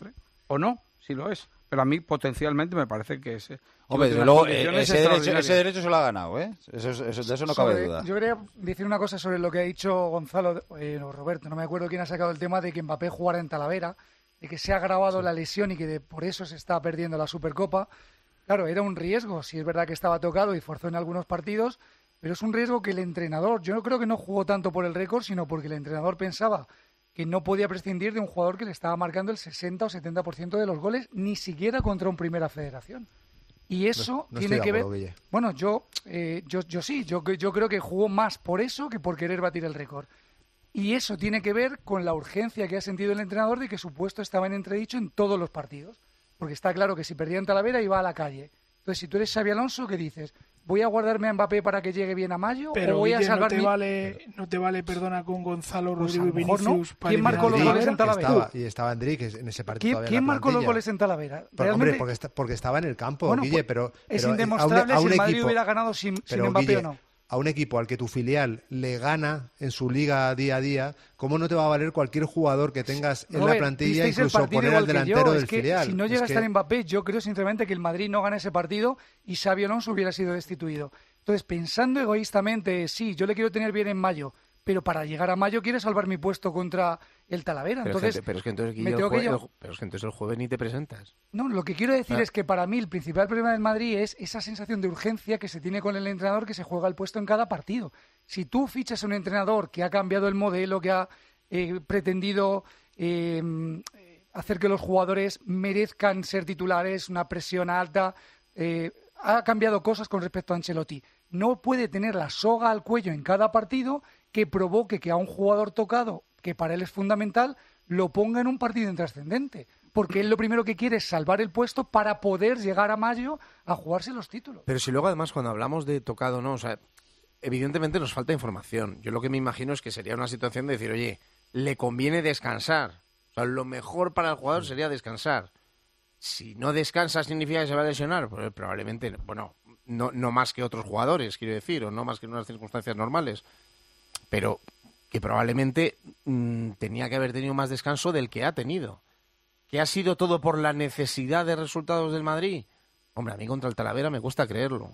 o no, si lo es. Pero a mí potencialmente me parece que ese... Hombre, desde luego, ese derecho se lo ha ganado, ¿eh? De eso no cabe duda. Yo quería decir una cosa sobre lo que ha dicho Gonzalo, o Roberto, no me acuerdo quién ha sacado el tema de que Mbappé jugara en Talavera, de que se ha agravado la lesión y que por eso se está perdiendo la Supercopa. Claro, era un riesgo, sí es verdad que estaba tocado y forzó en algunos partidos, pero es un riesgo que el entrenador, yo creo que no jugó tanto por el récord, sino porque el entrenador pensaba que no podía prescindir de un jugador que le estaba marcando el 60 o 70% de los goles, ni siquiera contra un Primera Federación. Y eso no tiene que ver... Guille. Bueno, yo sí, yo creo que jugó más por eso que por querer batir el récord. Y eso tiene que ver con la urgencia que ha sentido el entrenador de que su puesto estaba en entredicho en todos los partidos. Porque está claro que si perdía en Talavera iba a la calle. Entonces, si tú eres Xabi Alonso, ¿qué dices? ¿Voy a guardarme a Mbappé para que llegue bien a mayo? Pero ¿o voy a salvar no te vale, perdona, con Gonzalo, Rodrigo y Vinicius? ¿No? ¿Quién marcó los goles en Talavera? Y estaba Enrique en ese partido. ¿Quién marcó los goles en Talavera? Hombre, porque estaba en el campo, bueno, Guille, pero es indemostrable si el Madrid hubiera ganado sin Mbappé, Guille, o no. A un equipo al que tu filial le gana en su liga día a día, ¿cómo no te va a valer cualquier jugador que tengas en la plantilla, incluso poner al delantero del filial? Si no llega a estar Mbappé, yo creo sinceramente que el Madrid no gana ese partido y Xabi Alonso hubiera sido destituido. Entonces, pensando egoístamente, sí, yo le quiero tener bien en mayo, pero para llegar a mayo quiero salvar mi puesto contra el Talavera. Pero entonces, es que entonces el jueves ni te presentas. No, lo que quiero decir es que para mí el principal problema del Madrid es esa sensación de urgencia que se tiene con el entrenador que se juega el puesto en cada partido. Si tú fichas a un entrenador que ha cambiado el modelo, que ha pretendido hacer que los jugadores merezcan ser titulares, una presión alta, ha cambiado cosas con respecto a Ancelotti. No puede tener la soga al cuello en cada partido que provoque que a un jugador tocado, que para él es fundamental, lo ponga en un partido intrascendente. Porque él lo primero que quiere es salvar el puesto para poder llegar a mayo a jugarse los títulos. Pero si luego además cuando hablamos de tocado, no, o sea, evidentemente nos falta información. Yo lo que me imagino es que sería una situación de decir, oye, le conviene descansar. O sea, lo mejor para el jugador sería descansar. Si no descansa significa que se va a lesionar, pues probablemente, bueno, no más que otros jugadores, quiero decir, o no más que en unas circunstancias normales, pero que probablemente tenía que haber tenido más descanso del que ha tenido. ¿Que ha sido todo por la necesidad de resultados del Madrid? Hombre, a mí contra el Talavera me cuesta creerlo.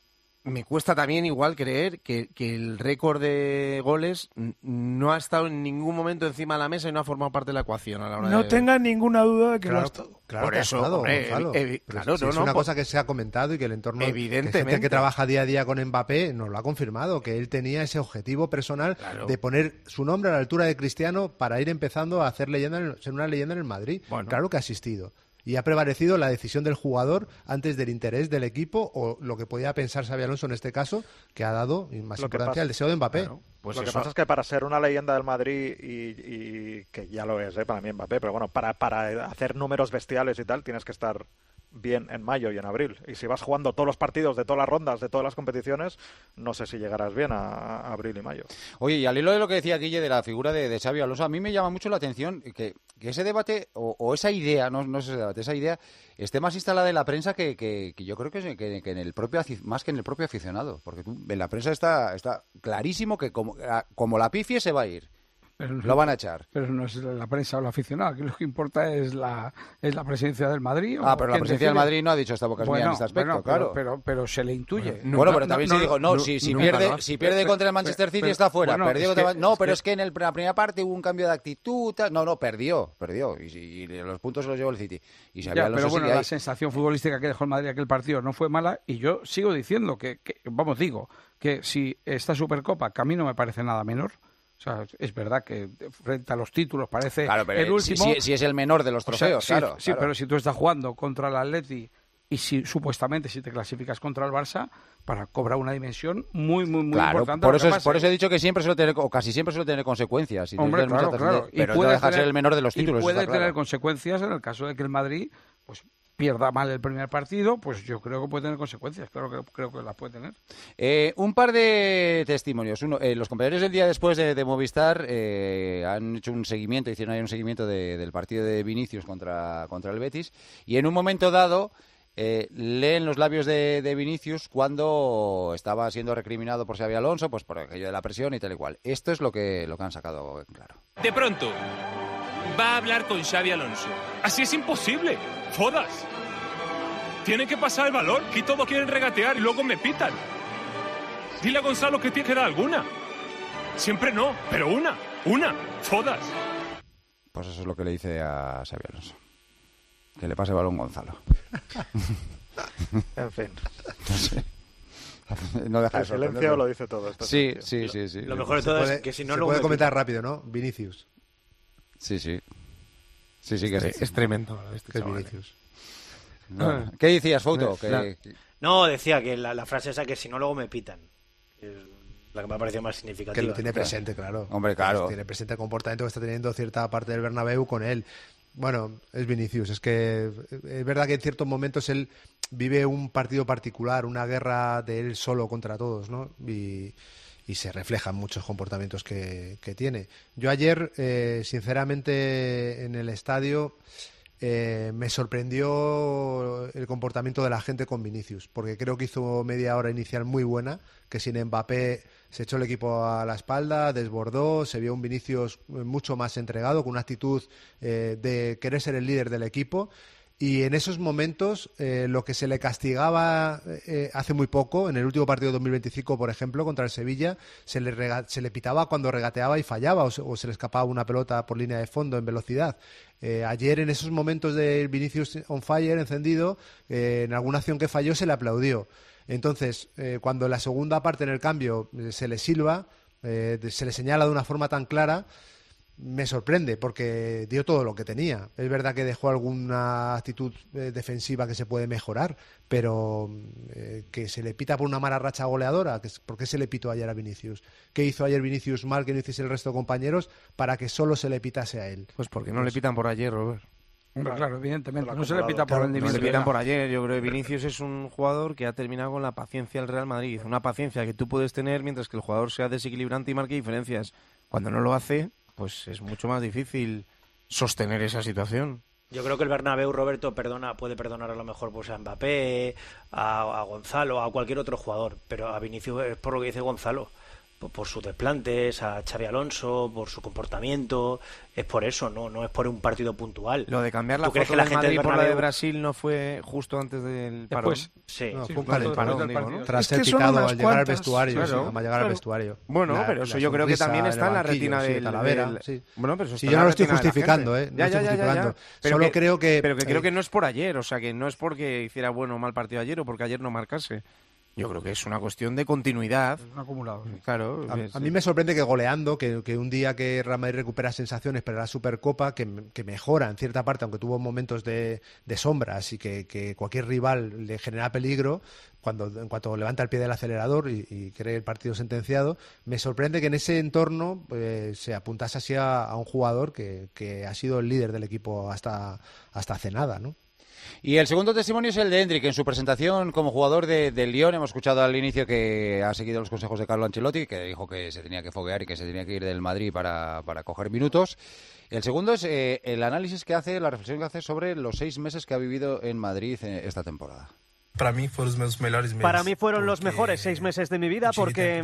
Me cuesta también igual creer que el récord de goles no ha estado en ningún momento encima de la mesa y no ha formado parte de la ecuación a la hora No tengas ninguna duda de que lo ha estado. Claro, por eso, hombre, claro, es una cosa que se ha comentado y que el entorno que trabaja día a día con Mbappé nos lo ha confirmado, que él tenía ese objetivo personal de poner su nombre a la altura de Cristiano para ir empezando a hacer ser una leyenda en el Madrid. Bueno. Claro que ha asistido. Y ha prevalecido la decisión del jugador antes del interés del equipo o lo que podía pensar Xabi Alonso en este caso, que ha dado más importancia al deseo de Mbappé. Claro. Pues lo que pasa es que para ser una leyenda del Madrid y que ya lo es para mí Mbappé, pero bueno, para hacer números bestiales y tal tienes que estar bien en mayo y en abril. Y si vas jugando todos los partidos de todas las rondas, de todas las competiciones, no sé si llegarás bien a abril y mayo. Oye, y al hilo de lo que decía Guille de la figura de Xabi Alonso, a mí me llama mucho la atención que ese debate o esa idea, no es ese debate, esa idea esté más instalada en la prensa que yo creo que en el propio, más que en el propio aficionado, porque en la prensa está clarísimo que como la pifie se va a ir. Lo van a echar. Pero no es la prensa o el aficionado. Aquí lo que importa es la presidencia del Madrid. Pero la presidencia del Madrid no ha dicho esta boca es mía en este aspecto, claro. Pero se le intuye. Pero también se dijo, si pierde contra el Manchester City está fuera. Pero es que en la primera parte hubo un cambio de actitud. No, perdió. Y los puntos se los llevó el City. Pero bueno, la sensación futbolística que dejó el Madrid aquel partido no fue mala. Y yo sigo diciendo que si esta Supercopa, que a mí no me parece nada menor. O sea, es verdad que frente a los títulos parece el último. Si es el menor de los trofeos, claro. Pero si tú estás jugando contra el Atleti y supuestamente si te clasificas contra el Barça, para cobrar una dimensión muy importante. Por eso he dicho que siempre suele tener, o casi siempre suele tener consecuencias. Hombre, claro. Pero puede dejar ser el menor de los títulos. Y puede tener consecuencias en el caso de que el Madrid pues pierda mal el primer partido, pues yo creo que puede tener consecuencias, creo que las puede tener. Un par de testimonios. Uno, los compañeros del día después de Movistar han hecho hicieron ahí un seguimiento del partido de Vinicius contra el Betis, y en un momento dado leen los labios de Vinicius cuando estaba siendo recriminado por Xabi Alonso, pues por aquello de la presión y tal y cual. Esto es lo que han sacado en claro. De pronto, va a hablar con Xabi Alonso. Así es imposible. Fodas. Tienen que pasar el balón, que todos quieren regatear y luego me pitan. Dile a Gonzalo que tiene que dar alguna. Siempre no, pero una. Fodas. Pues eso es lo que le dice a Xabi Alonso. Que le pase el balón Gonzalo. En fin. No sé. No deja el silencio lo dice todo. Sí. Lo mejor de todo es que si no lo puede comentar rápido, ¿no? Vinicius. Sí, que es tremendo. Que es Vinicius. No. ¿Qué decías, Fouto? No, decía que la frase esa, que si no luego me pitan. Es la que me ha parecido más significativa. Que lo tiene presente, claro. Hombre, claro. Tiene presente el comportamiento que está teniendo cierta parte del Bernabéu con él. Bueno, es Vinicius. Es que es verdad que en ciertos momentos él vive un partido particular, una guerra de él solo contra todos, ¿no? Y se reflejan muchos comportamientos que tiene. Yo ayer, sinceramente, en el estadio me sorprendió el comportamiento de la gente con Vinicius, porque creo que hizo media hora inicial muy buena, que sin Mbappé se echó el equipo a la espalda, desbordó, se vio un Vinicius mucho más entregado, con una actitud de querer ser el líder del equipo. Y en esos momentos, lo que se le castigaba hace muy poco, en el último partido de 2025, por ejemplo, contra el Sevilla, se le pitaba cuando regateaba y fallaba, o se le escapaba una pelota por línea de fondo en velocidad. Ayer, en esos momentos de Vinicius on fire, encendido, en alguna acción que falló se le aplaudió. Entonces, cuando en la segunda parte, en el cambio, se le silba, se le señala de una forma tan clara, me sorprende, porque dio todo lo que tenía. Es verdad que dejó alguna actitud defensiva que se puede mejorar, pero que se le pita por una mala racha goleadora. ¿Por qué se le pitó ayer a Vinicius? ¿Qué hizo ayer Vinicius mal que no hiciese el resto de compañeros para que solo se le pitase a él? Pues porque no le pitan por ayer, Robert. Claro, evidentemente. No se le pita por el No se le pitan por ayer. Yo creo que Vinicius es un jugador que ha terminado con la paciencia del Real Madrid. Una paciencia que tú puedes tener mientras que el jugador sea desequilibrante y marque diferencias. Cuando no lo hace, pues es mucho más difícil sostener esa situación. Yo creo que el Bernabéu, Roberto, puede perdonar a lo mejor pues a Mbappé, a Gonzalo, a cualquier otro jugador, pero a Vinicius es por lo que dice Gonzalo, por sus desplantes, a Xabi Alonso, por su comportamiento, es por eso, no es por un partido puntual. Lo de cambiar la foto de Madrid por la de Brasil no fue justo antes del parón. Después, sí. No, fue un parón, digo, ¿no? Tras ser picado al llegar al vestuario, al vestuario. Bueno, pero eso yo creo que también está en la retina del Talavera. Sí. Bueno, pero eso yo no lo estoy justificando, Ya. Solo creo que... Pero que creo que no es por ayer, o sea, que no es porque hiciera bueno o mal partido ayer o porque ayer no marcase. Yo creo que es una cuestión de continuidad. Un acumulado. Claro. A mí me sorprende que goleando, que un día que Real Madrid recupera sensaciones para la Supercopa, que mejora en cierta parte, aunque tuvo momentos de sombras y que cualquier rival le genera peligro, en cuanto levanta el pie del acelerador y cree el partido sentenciado, me sorprende que en ese entorno se apuntase así a un jugador que ha sido el líder del equipo hasta hace nada, ¿no? Y el segundo testimonio es el de Endrick. En su presentación como jugador del Lyon, hemos escuchado al inicio que ha seguido los consejos de Carlo Ancelotti, que dijo que se tenía que foguear y que se tenía que ir del Madrid para coger minutos. El segundo es el análisis que hace, la reflexión que hace sobre los 6 meses que ha vivido en Madrid esta temporada. Para mí fueron los mejores meses. Para mí fueron los mejores 6 meses de mi vida porque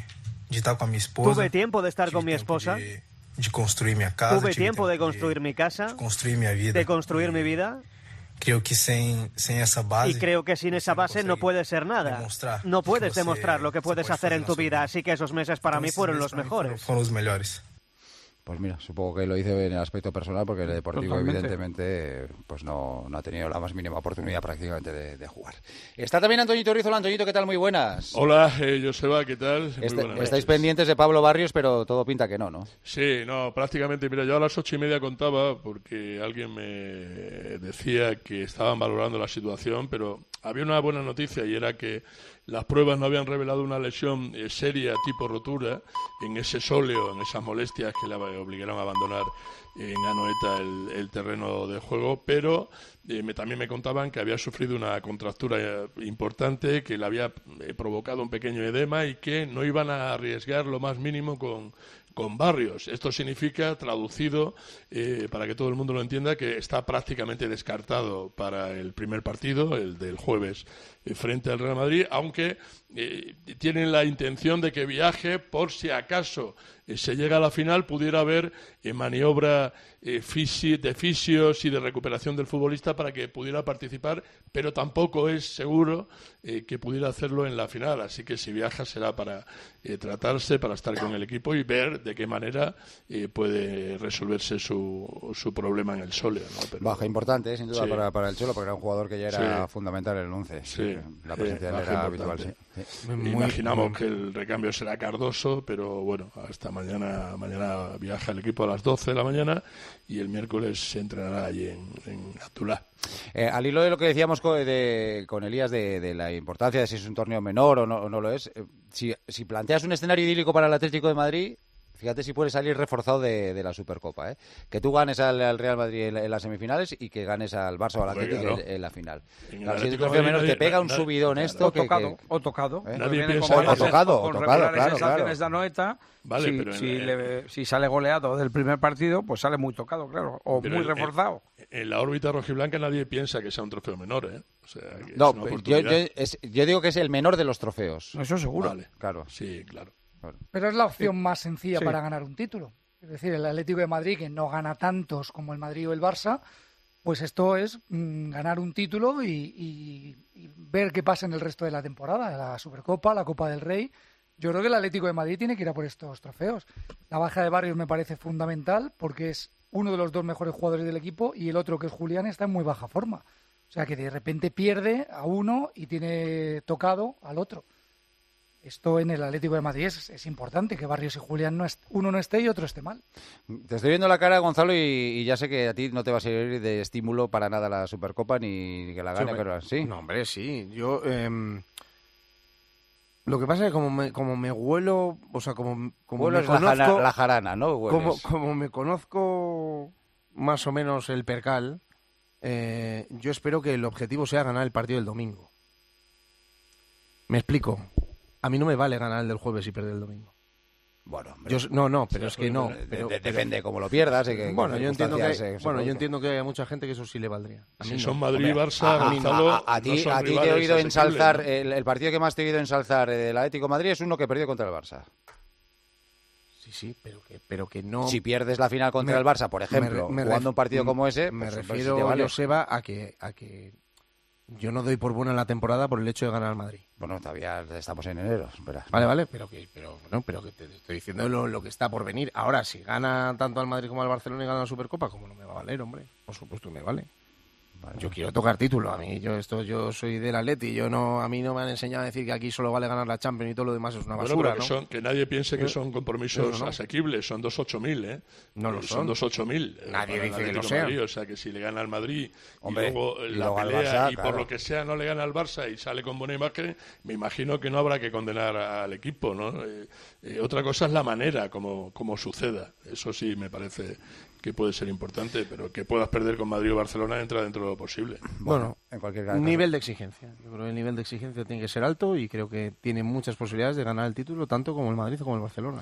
tuve tiempo de estar con mi esposa. De construir mi casa. Tuve tiempo de construir mi casa. De construir mi vida. De construir mi vida. Creo que sin esa base... Y creo que sin esa base no puede ser nada. No puedes demostrar lo que puedes hacer en tu vida. Así que esos meses para mí fueron los mejores. Fueron los mejores. Pues mira, supongo que lo dice en el aspecto personal porque el Deportivo evidentemente pues no ha tenido la más mínima oportunidad prácticamente de jugar. Está también Antoñito Rizzo. Hola, Antoñito, ¿qué tal? Muy buenas. Hola, Joseba, ¿qué tal? Estáis pendientes de Pablo Barrios, pero todo pinta que no, ¿no? Sí, no, prácticamente. Mira, yo a las 8:30 contaba porque alguien me decía que estaban valorando la situación, pero había una buena noticia y era que las pruebas no habían revelado una lesión seria tipo rotura en ese sóleo, en esas molestias que le obligaron a abandonar en Anoeta el terreno de juego, pero también me contaban que había sufrido una contractura importante, que le había provocado un pequeño edema y que no iban a arriesgar lo más mínimo con Barrios. Esto significa, traducido, para que todo el mundo lo entienda, que está prácticamente descartado para el primer partido, el del jueves, frente al Real Madrid, aunque tienen la intención de que viaje por si acaso se llega a la final pudiera haber maniobra de fisios y de recuperación del futbolista para que pudiera participar, pero tampoco es seguro que pudiera hacerlo en la final. Así que si viaja será para tratarse, para estar con el equipo y ver de qué manera puede resolverse su problema en el Sole, ¿no? Pero, baja importante, sin duda, sí, para el Cholo, porque era un jugador que ya era fundamental en el 11. Sí, la presencia de él era habitual. Sí. Imaginamos que el recambio será Cardoso, pero bueno, hasta mañana viaja el equipo a las 12 de la mañana y el miércoles se entrenará allí en Abdullah. Al hilo de lo que decíamos con Elías de la importancia de si es un torneo menor o no lo es, si planteas un escenario idílico para el Atlético de Madrid, fíjate si puede salir reforzado de la Supercopa, ¿eh? Que tú ganes al Real Madrid en las semifinales y que ganes al Barça o al Atlético en la final. Claro, si es un torneo menor te pega un subidón esto. O tocado. Nadie piensa con tocado, sensaciones de Anoeta. Vale, si sale goleado del primer partido, pues sale muy tocado, claro, o muy reforzado. En la órbita rojiblanca nadie piensa que sea un trofeo menor, ¿eh? O sea, que no, yo digo que es el menor de los trofeos. Eso seguro. Vale. Claro. Sí, claro. Pero es la opción más sencilla para ganar un título. Es decir, el Atlético de Madrid, que no gana tantos como el Madrid o el Barça, pues esto es ganar un título y ver qué pasa en el resto de la temporada, la Supercopa, la Copa del Rey. Yo creo que el Atlético de Madrid tiene que ir a por estos trofeos. La baja de Barrios me parece fundamental porque es uno de los dos mejores jugadores del equipo y el otro, que es Julián, está en muy baja forma. O sea que de repente pierde a uno y tiene tocado al otro. Esto en el Atlético de Madrid es importante, que Barrios y Julián uno no esté y otro esté mal. Te estoy viendo la cara, Gonzalo, y ya sé que a ti no te va a servir de estímulo para nada la Supercopa ni que la gane, pero sí. No, hombre, sí. Yo lo que pasa es que como me huelo, o sea, como me conozco la jarana, ¿no? Como me conozco más o menos el percal, yo espero que el objetivo sea ganar el partido del domingo. Me explico. A mí no me vale ganar el del jueves y perder el domingo. Bueno, hombre, pero es que no. Depende de cómo lo pierdas. Yo entiendo que hay mucha gente que eso sí le valdría. Si son Madrid y Barça, Gonzalo, a ti te he oído ensalzar, el partido que más te he oído ensalzar del Atlético de Madrid es uno que perdió contra el Barça. Sí, pero que no. Si pierdes la final contra el Barça, por ejemplo, jugando un partido como ese, me refiero, Joseba, a que yo no doy por buena la temporada por el hecho de ganar al Madrid. Bueno, todavía estamos en enero. Espera. Vale, pero que te estoy diciendo lo que está por venir. Ahora, si gana tanto al Madrid como al Barcelona y gana la Supercopa, ¿cómo no me va a valer, hombre? Por supuesto que me vale. Vale. Yo quiero tocar título. A mí yo soy del Atleti. A mí no me han enseñado a decir que aquí solo vale ganar la Champions y todo lo demás es una basura, ¿no? Que nadie piense que son compromisos asequibles. Son 2.8.000, ¿eh? No lo son 2.8.000. Nadie dice que lo sea. O sea, que si le gana al Madrid hombre, y luego la pelea y por lo que sea no le gana al Barça y sale con buena imagen, me imagino que no habrá que condenar al equipo, ¿no? Otra cosa es la manera como suceda. Eso sí me parece que puede ser importante, pero que puedas perder con Madrid o Barcelona entra dentro de lo posible. Bueno, en cualquier caso, nivel de exigencia. Yo creo que el nivel de exigencia tiene que ser alto y creo que tiene muchas posibilidades de ganar el título, tanto como el Madrid como el Barcelona.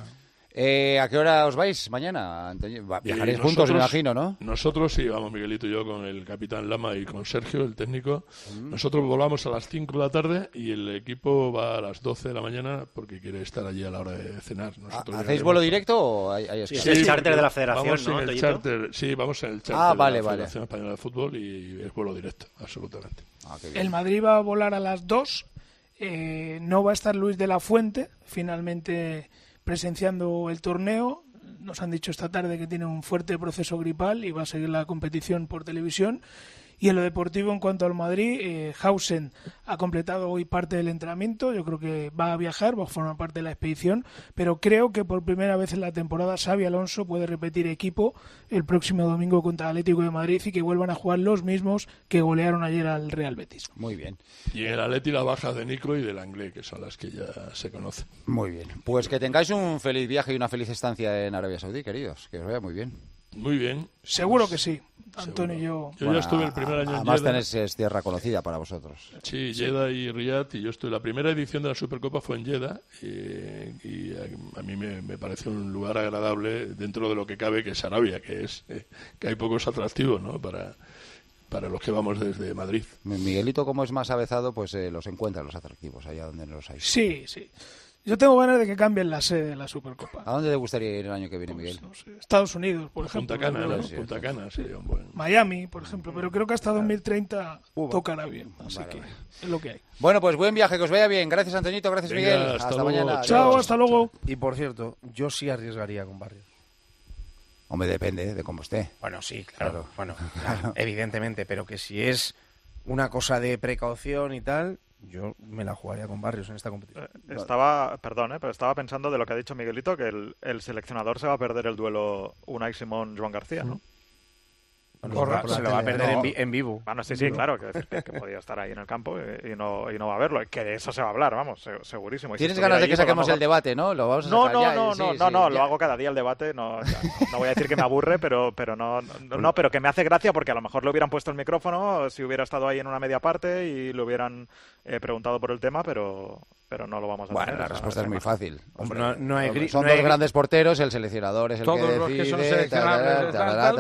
¿A qué hora os vais mañana? Viajaréis juntos, me imagino, ¿no? Nosotros sí, vamos Miguelito y yo con el capitán Lama y con Sergio, el técnico. Nosotros volamos a las 5 de la tarde y el equipo va a las 12 de la mañana porque quiere estar allí a la hora de cenar. ¿Hacéis vuelo directo o hay es el charter de la Federación, vamos ¿no? En el charter, sí, vamos en el charter de la Federación Española de Fútbol y es vuelo directo, absolutamente. El Madrid va a volar a las 2. No va a estar Luis de la Fuente, finalmente presenciando el torneo. Nos han dicho esta tarde que tiene un fuerte proceso gripal y va a seguir la competición por televisión. Y en lo deportivo, en cuanto al Madrid, Hausen ha completado hoy parte del entrenamiento. Yo creo que va a viajar, va a formar parte de la expedición, pero creo que por primera vez en la temporada Xabi Alonso puede repetir equipo el próximo domingo contra el Atlético de Madrid y que vuelvan a jugar los mismos que golearon ayer al Real Betis. Muy bien. Y en el Atleti la baja de Nico y del Anglés, que son las que ya se conocen. Muy bien. Pues que tengáis un feliz viaje y una feliz estancia en Arabia Saudí, queridos. Que os vaya muy bien. Muy bien. Seguro que sí. Antonio y yo. Yo ya estuve el primer año en Jeddah. Además tenéis tierra conocida para vosotros. Sí, Jeddah y Riyadh, y yo estuve. La primera edición de la Supercopa fue en Jeddah y a mí me parece un lugar agradable dentro de lo que cabe, que es Arabia, que hay pocos atractivos, ¿no? Para los que vamos desde Madrid. Miguelito, como es más avezado, pues los encuentra los atractivos allá donde no los hay. Sí. Yo tengo ganas de que cambien la sede de la Supercopa. ¿A dónde te gustaría ir el año que viene, Miguel? No sé, Estados Unidos, por ejemplo. Punta Cana, ¿no? Punta Cana sería un buen... Miami, por ejemplo, pero creo que hasta 2030 tocará bien, así que es lo que hay. Bueno, pues buen viaje, que os vaya bien. Gracias, Antoñito, gracias, Venga, Miguel. Hasta mañana. Chao, hasta luego. Y por cierto, yo sí arriesgaría con Barrios. Hombre, depende de cómo esté. Bueno, sí, claro. Bueno, claro, evidentemente, pero que si es una cosa de precaución y tal, yo me la jugaría con Barrios en esta competición. Pero estaba pensando de lo que ha dicho Miguelito, que el seleccionador se va a perder el duelo Unai Simón-Joan García, ¿no? Bueno, se lo va a perder en vivo. Bueno, sí, claro, que podía estar ahí en el campo y no va a verlo. Que de eso se va a hablar, vamos, segurísimo. ¿Tienes ganas de que saquemos el debate, no? ¿Lo vamos a sacar no, lo hago cada día el debate. No voy a decir que me aburre, pero pero que me hace gracia porque a lo mejor le hubieran puesto el micrófono si hubiera estado ahí en una media parte y le hubieran preguntado por el tema, pero no lo vamos a hacer. Bueno, la respuesta es muy fácil. Hombre, son dos grandes porteros, el seleccionador es el que decide. Todos los que son seleccionables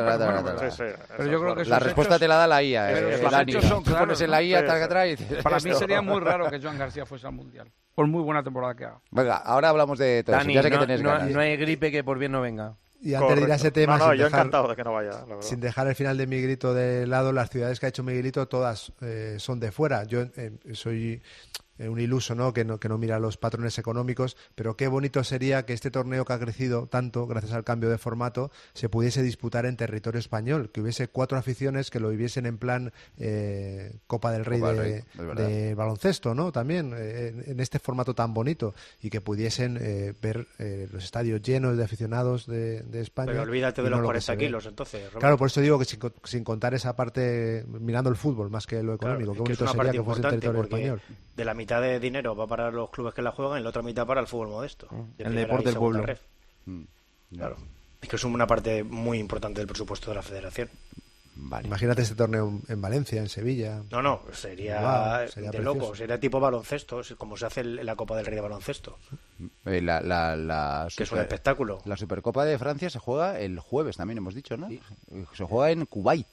pero yo creo que la respuesta te la da la IA. Pones en la IA atrás y dices, para mí sería muy raro que Joan García fuese al Mundial, por muy buena temporada que haga. Venga, ahora hablamos de todo Dani, eso. Ya sé que tenéis ganas. No hay gripe que por bien no venga. Y antes de ir a ese tema, yo encantado de que no vaya. Sin dejar el final de Miguelito de lado, las ciudades que ha hecho Miguelito todas son de fuera. Yo soy un iluso, ¿no? Que no mira los patrones económicos, pero qué bonito sería que este torneo que ha crecido tanto gracias al cambio de formato se pudiese disputar en territorio español, que hubiese 4 aficiones que lo viviesen en plan Copa del Rey de baloncesto, ¿no? También en este formato tan bonito y que pudiesen ver los estadios llenos de aficionados de España. Pero olvídate de los 40 kilos, entonces. Roberto. Claro, por eso digo que sin contar esa parte, mirando el fútbol más que lo económico, claro, qué bonito sería que fuese en territorio español. De la mitad de dinero va para los clubes que la juegan y la otra mitad para el fútbol modesto. El deporte del pueblo. Claro. Es que es una parte muy importante del presupuesto de la federación. Vale. Imagínate este torneo en Valencia, en Sevilla. No, sería de loco, sería tipo baloncesto, como se hace la Copa del Rey de baloncesto. Que es un espectáculo. La Supercopa de Francia se juega el jueves, también hemos dicho, ¿no? Sí. Se juega en Kuwait.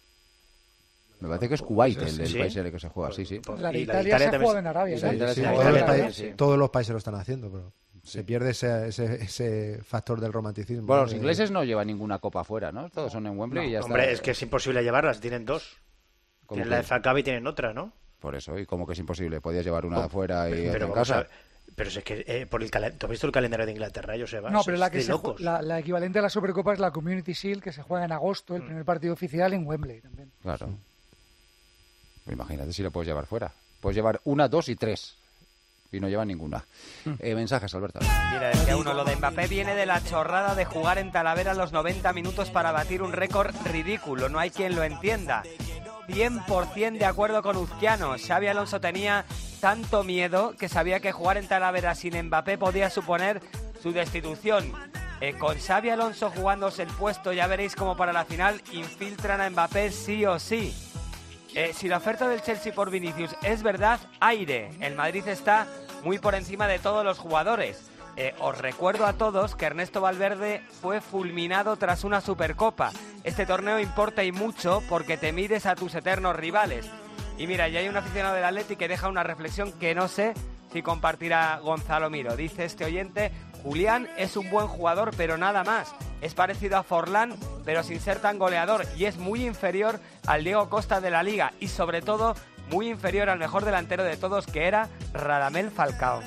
Me parece que es Kuwait el país en el que se juega, sí. La de Italia se juega en Arabia. Todos los países lo están haciendo, pero se pierde ese factor del romanticismo. Bueno, los ingleses no llevan ninguna copa afuera, ¿no? Todos son en Wembley y ya está. Hombre, es que es imposible llevarlas, tienen 2. Tienen la de FA Cup y tienen otra, ¿no? Por eso, ¿y cómo que es imposible? Podías llevar una de afuera y otra en casa. Pero es que ¿tú has visto el calendario de Inglaterra? No, pero la equivalente a la Supercopa es la Community Shield, que se juega en agosto, el primer partido oficial en Wembley también. Claro. Imagínate si lo puedes llevar fuera. Puedes llevar 1, 2 y 3. Y no lleva ninguna. Mensajes, Alberto. Mira, decía uno, lo de Mbappé viene de la chorrada de jugar en Talavera los 90 minutos para batir un récord ridículo. No hay quien lo entienda. 100% de acuerdo con Uzquiano. Xabi Alonso tenía tanto miedo que sabía que jugar en Talavera sin Mbappé podía suponer su destitución. Con Xabi Alonso jugándose el puesto, ya veréis cómo para la final infiltran a Mbappé sí o sí. Si la oferta del Chelsea por Vinicius es verdad, aire. El Madrid está muy por encima de todos los jugadores. Os recuerdo a todos que Ernesto Valverde fue fulminado tras una Supercopa. Este torneo importa y mucho porque te mides a tus eternos rivales. Y mira, ya hay un aficionado del Atleti que deja una reflexión que no sé si compartirá Gonzalo Miro. Dice este oyente: Julián es un buen jugador, pero nada más. Es parecido a Forlán, pero sin ser tan goleador, y es muy inferior al Diego Costa de la Liga, y sobre todo muy inferior al mejor delantero de todos, que era Radamel Falcao.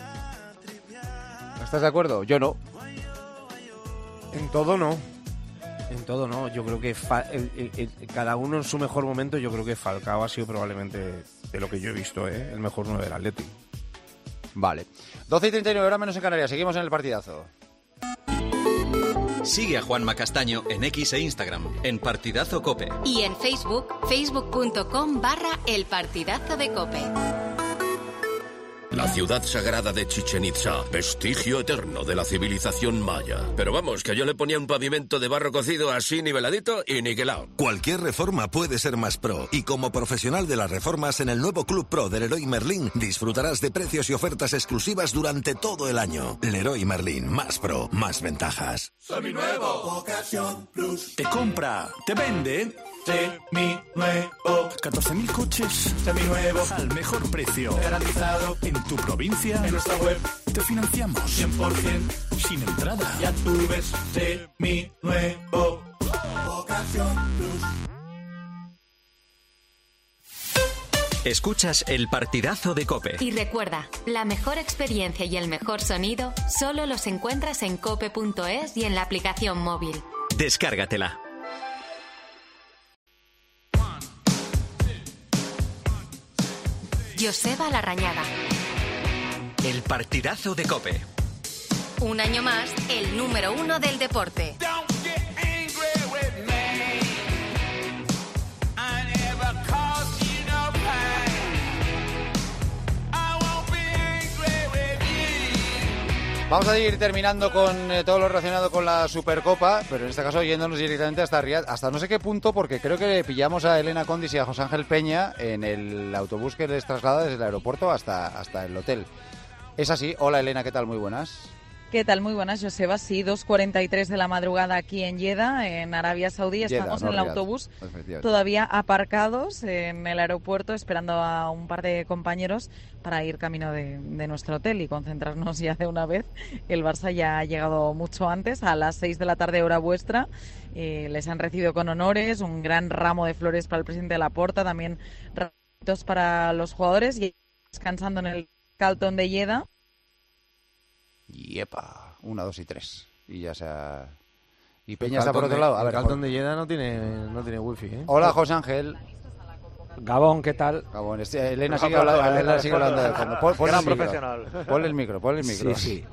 ¿Estás de acuerdo? Yo no. En todo no. Yo creo que cada uno en su mejor momento. Yo creo que Falcao ha sido probablemente, de lo que yo he visto, el mejor 9 del Atleti. Vale. 12:39, hora menos en Canarias. Seguimos en el partidazo. Sigue a Juanma Castaño en X e Instagram, en Partidazo Cope. Y en Facebook, facebook.com/El Partidazo de Cope. La ciudad sagrada de Chichén Itzá, vestigio eterno de la civilización maya. Pero vamos, que yo le ponía un pavimento de barro cocido así niveladito y niquelado. Cualquier reforma puede ser más pro. Y como profesional de las reformas en el nuevo Club Pro del Leroy Merlin, disfrutarás de precios y ofertas exclusivas durante todo el año. Leroy Merlin, más pro, más ventajas. Seminuevo. Ocasión Plus. Te compra, te vende. Seminuevo. 14.000 coches seminuevos al mejor precio. Garantizado en tu provincia, en nuestra web te financiamos 100% sin entrada. Ya tú ves Seminuevo. Ocasión Plus. Escuchas el partidazo de COPE. Y recuerda, la mejor experiencia y el mejor sonido solo los encuentras en cope.es y en la aplicación móvil. Descárgatela. Joseba Larrañaga. El partidazo de COPE. Un año más, el número 1 del deporte. Vamos a ir terminando con todo lo relacionado con la Supercopa, pero en este caso yéndonos directamente hasta Riad, hasta no sé qué punto, porque creo que pillamos a Elena Condis y a José Ángel Peña en el autobús que les traslada desde el aeropuerto hasta el hotel. ¿Es así? Hola Elena, ¿qué tal? Muy buenas. ¿Qué tal? Muy buenas, Joseba. Sí, 2:43 de la madrugada aquí en Jeddah, en Arabia Saudí. Estamos en el autobús todavía aparcados en el aeropuerto, esperando a un par de compañeros para ir camino de nuestro hotel y concentrarnos ya de una vez. El Barça ya ha llegado mucho antes, a las 6 de la tarde hora vuestra. Les han recibido con honores, un gran ramo de flores para el presidente Laporta, también ramitos para los jugadores y descansando en el Carlton de Jeddah. Yepa, 1, 2 y 3. Y ya se ha... Y Peña está por otro lado. A ver, el Carlton de Jeddah no tiene wifi, ¿eh? Hola, José Ángel. Gabón, ¿qué tal? Gabón, Elena sigue hablando de fondo. Gran profesional. Ponle el micro. Sí.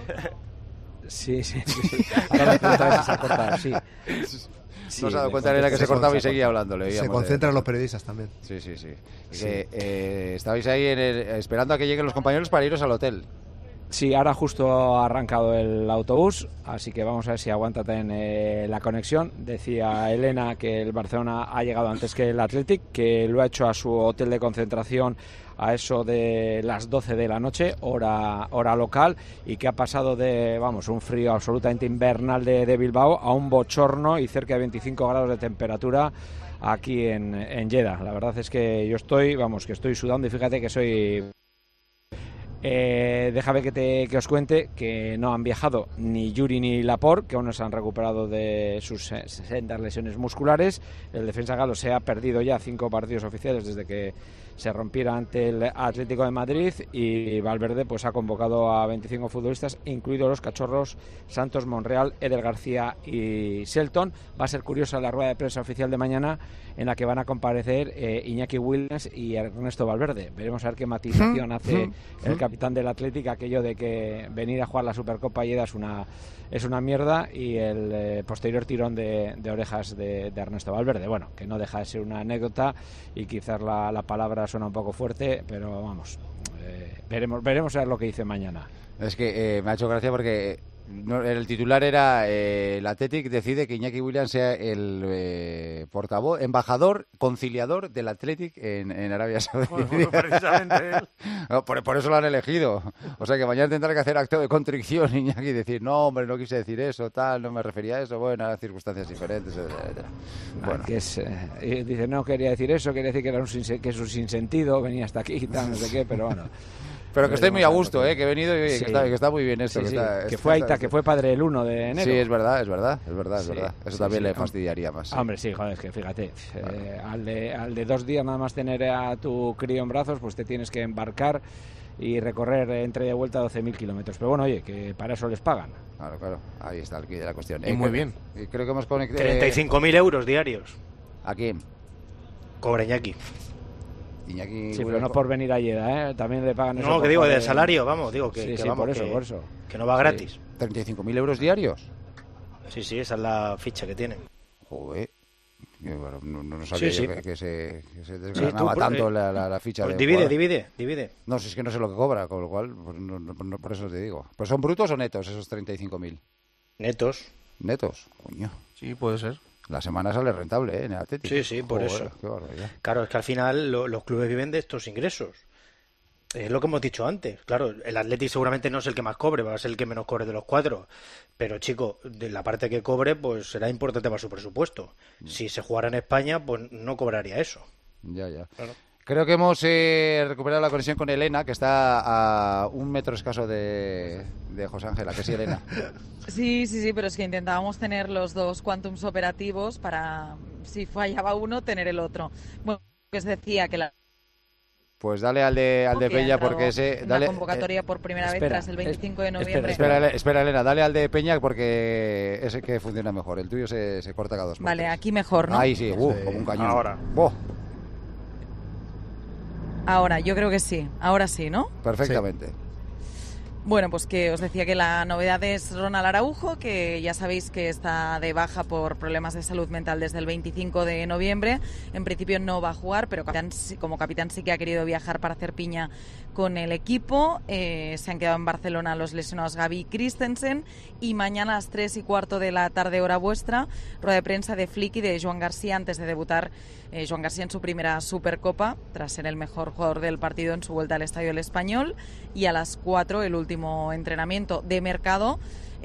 Ahora me se ha cortado, sí. No se ha dado cuenta Elena que se cortaba y seguía hablando. Se concentran los periodistas también. Sí. Estabais ahí esperando a que lleguen los compañeros para iros al hotel. Sí, ahora justo ha arrancado el autobús, así que vamos a ver si aguanta también la conexión. Decía Elena que el Barcelona ha llegado antes que el Athletic, que lo ha hecho a su hotel de concentración a eso de las 12 de la noche, hora local, y que ha pasado de, un frío absolutamente invernal de Bilbao a un bochorno y cerca de 25 grados de temperatura aquí en Jeddah. La verdad es que yo estoy sudando y fíjate que soy... déjame que os cuente que no han viajado ni Yuri ni Laporte, que aún no se han recuperado de sus sendas lesiones musculares. El defensa galo se ha perdido ya 5 partidos oficiales desde que se rompiera ante el Atlético de Madrid, y Valverde pues ha convocado a 25 futbolistas, incluidos los cachorros Santos, Monreal, Eder García y Shelton. Va a ser curiosa la rueda de prensa oficial de mañana, en la que van a comparecer Iñaki Williams y Ernesto Valverde. Veremos a ver qué matización hace el capitán del Atlético, aquello de que venir a jugar la Supercopa Jeddah es una mierda, y el posterior tirón de orejas de Ernesto Valverde. Bueno, que no deja de ser una anécdota, y quizás la palabra suena un poco fuerte, pero veremos a ver lo que dice mañana. Es que me ha hecho gracia porque el titular era el Athletic decide que Iñaki Williams sea el portavoz, embajador, conciliador del Athletic en Arabia Saudí. Bueno, precisamente él. No, por eso lo han elegido. O sea que mañana tendrá que hacer acto de contrición Iñaki y decir, no hombre, no quise decir eso, tal, no me refería a eso, bueno, eran circunstancias diferentes, etcétera. Bueno. Dice, no quería decir eso, quería decir que es un sinsentido, venía hasta aquí y tal, no sé qué, pero bueno. Pero que estoy muy a gusto, que he venido y que está muy bien esto. Sí, que fue Aita, que fue padre el 1 de enero. Sí, es verdad. Eso también le fastidiaría más. Hombre, sí, joder, es que fíjate, al de 2 días nada más tener a tu crío en brazos, pues te tienes que embarcar y recorrer entre de vuelta 12.000 kilómetros. Pero bueno, oye, que para eso les pagan. Claro, ahí está el quid de la cuestión. Y muy bien. Y creo que hemos conectado... 35.000 euros diarios. ¿A quién? Cobra Iñaki. Iñaki, sí, pero no por venir a Jeddah, también le pagan eso. No, que digo, del salario, que sí, vamos, por eso. Que no va gratis. 35.000 euros diarios. Sí, esa es la ficha que tienen. Joder. Bueno, no sabía yo que se desgranaba tanto la ficha. Pues divide. No, si es que no sé lo que cobra, con lo cual, pues no, por eso te digo. ¿Pero son brutos o netos esos 35.000? Netos. Coño. Sí, puede ser. La semana sale rentable, en el Atlético. Sí, por eso. Qué barbaridad. Claro, es que al final los clubes viven de estos ingresos. Es lo que hemos dicho antes. Claro, el Atlético seguramente no es el que más cobre, va a ser el que menos cobre de los 4. Pero, chico, de la parte que cobre, pues será importante para su presupuesto. Si se jugara en España, pues no cobraría eso. Ya. Claro. Creo que hemos recuperado la conexión con Elena, que está a 1 metro escaso de José Ángela, que sí, Elena. Sí, pero es que intentábamos tener los dos quantums operativos para, si fallaba uno, tener el otro. Bueno, que os decía que Pues dale al de Peña, porque ese... Dale, la convocatoria por primera vez tras el 25 de noviembre. Espera, Elena, dale al de Peña, porque ese que funciona mejor. El tuyo se corta cada 2 metros. Vale, aquí mejor, ¿no? Ahí sí, como un cañón. Ahora, yo creo que sí. Ahora sí, ¿no? Perfectamente. Sí. Bueno, pues que os decía que la novedad es Ronald Araujo, que ya sabéis que está de baja por problemas de salud mental desde el 25 de noviembre. En principio no va a jugar, pero como capitán sí que ha querido viajar para hacer piña con el equipo. Se han quedado en Barcelona los lesionados Gavi y Christensen. Y mañana a las 3:15 de la tarde, hora vuestra, rueda de prensa de Flick y de Joan García antes de debutar Joan García en su primera Supercopa, tras ser el mejor jugador del partido en su vuelta al Estadio del Español. Y a las 4 el último entrenamiento de mercado.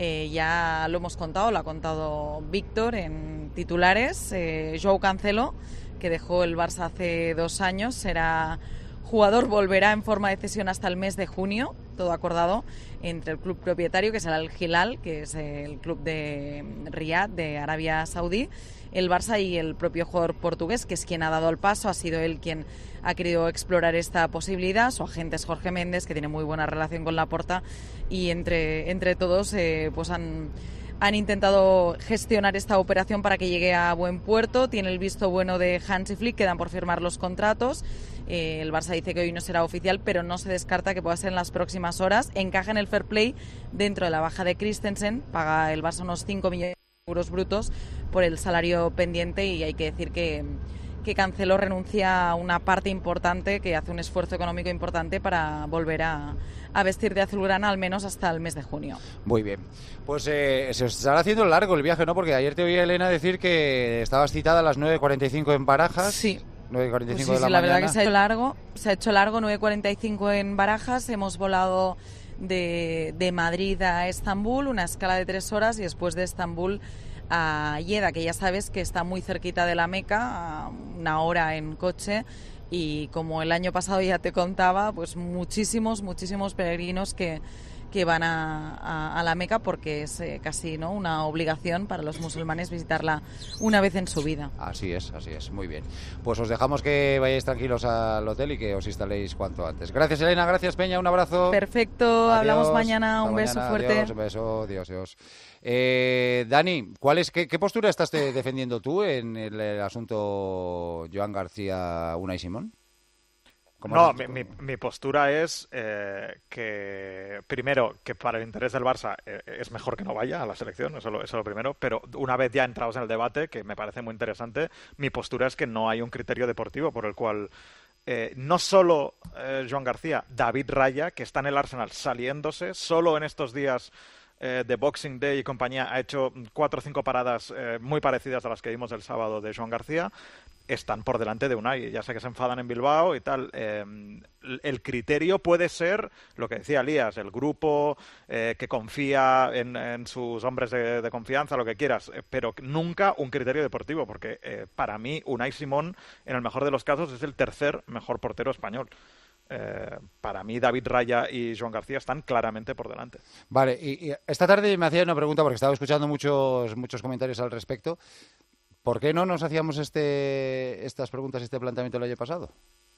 Ya lo hemos contado, lo ha contado Víctor en titulares. Joao Cancelo, que dejó el Barça hace 2 años, será jugador, volverá en forma de cesión hasta el mes de junio, todo acordado entre el club propietario, que será el Hilal, que es el club de Riyadh, de Arabia Saudí, el Barça y el propio jugador portugués, que es quien ha dado el paso, ha sido él quien ha querido explorar esta posibilidad. Su agente es Jorge Méndez, que tiene muy buena relación con Laporta, y entre todos pues han intentado gestionar esta operación para que llegue a buen puerto. Tiene el visto bueno de Hansi Flick, quedan por firmar los contratos. El Barça dice que hoy no será oficial, pero no se descarta que pueda ser en las próximas horas. Encaja en el fair play dentro de la baja de Christensen. Paga el Barça unos 5 millones de euros brutos por el salario pendiente, y hay que decir que Cancelo renuncia a una parte importante, que hace un esfuerzo económico importante para volver a vestir de azulgrana al menos hasta el mes de junio. Muy bien. Pues se os estará haciendo largo el viaje, ¿no? Porque ayer te oí, Elena, decir que estabas citada a las 9:45 en Barajas. Sí. 9:45 pues de la mañana. La verdad que se ha hecho largo, 9:45 en Barajas. Hemos volado de Madrid a Estambul, una escala de 3 horas, y después de Estambul a Jeddah, que ya sabes que está muy cerquita de la Meca, a 1 hora en coche. Y como el año pasado ya te contaba, pues muchísimos peregrinos que van a la Meca, porque es casi, ¿no?, una obligación para los musulmanes visitarla una vez en su vida. Así es, muy bien. Pues os dejamos que vayáis tranquilos al hotel y que os instaléis cuanto antes. Gracias, Elena, gracias, Peña, un abrazo. Perfecto, adiós, hablamos mañana, un beso fuerte. Adiós, un beso, adiós. Dani, ¿qué postura estás defendiendo tú en el asunto Joan García, Unai Simón? No, mi postura es que, primero, que para el interés del Barça es mejor que no vaya a la selección, eso es lo primero, pero una vez ya entrados en el debate, que me parece muy interesante, mi postura es que no hay un criterio deportivo por el cual no solo Joan García, David Raya, que está en el Arsenal saliéndose, solo en estos días de Boxing Day y compañía ha hecho 4 o 5 paradas muy parecidas a las que vimos el sábado de Joan García, están por delante de Unai. Ya sé que se enfadan en Bilbao y tal. El criterio puede ser lo que decía Elías, el grupo que confía en sus hombres de confianza, lo que quieras, pero nunca un criterio deportivo, porque para mí Unai Simón, en el mejor de los casos, es el 3er mejor portero español. Para mí David Raya y Joan García están claramente por delante. Vale, y esta tarde me hacía una pregunta, porque estaba escuchando muchos comentarios al respecto. ¿Por qué no nos hacíamos estas preguntas, este planteamiento el año pasado?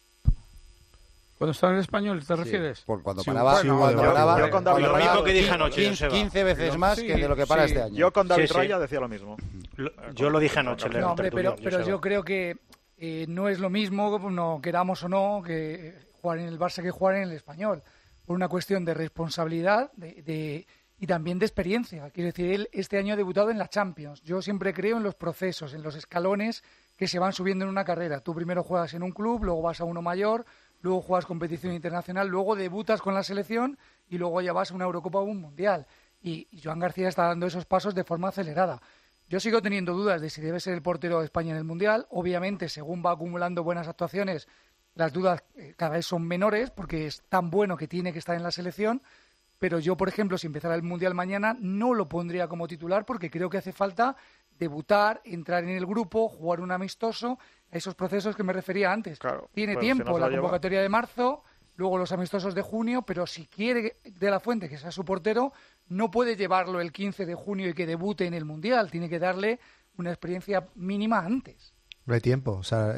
¿Cuando estaba en el Español, te refieres? Por cuando paraba, yo con David Raya, lo mismo que dije anoche, 15 veces más que de lo que para este año. Yo con David Raya decía lo mismo. Yo lo dije anoche. No, hombre, pero yo creo que no es lo mismo, no queramos o no, que jugar en el Barça que jugar en el Español, por una cuestión de responsabilidad y también de experiencia. Quiero decir, él este año ha debutado en la Champions. Yo siempre creo en los procesos, en los escalones que se van subiendo en una carrera. Tú primero juegas en un club, luego vas a uno mayor, luego juegas competición internacional, luego debutas con la selección y luego ya vas a una Eurocopa o un Mundial. Y Joan García está dando esos pasos de forma acelerada. Yo sigo teniendo dudas de si debe ser el portero de España en el Mundial. Obviamente, según va acumulando buenas actuaciones, las dudas cada vez son menores, porque es tan bueno que tiene que estar en la selección. Pero yo, por ejemplo, si empezara el Mundial mañana, no lo pondría como titular, porque creo que hace falta debutar, entrar en el grupo, jugar un amistoso a esos procesos que me refería antes. Tiene tiempo, la convocatoria de marzo, luego los amistosos de junio, pero si quiere De La Fuente que sea su portero, no puede llevarlo el 15 de junio y que debute en el Mundial. Tiene que darle una experiencia mínima antes. No hay tiempo. O sea,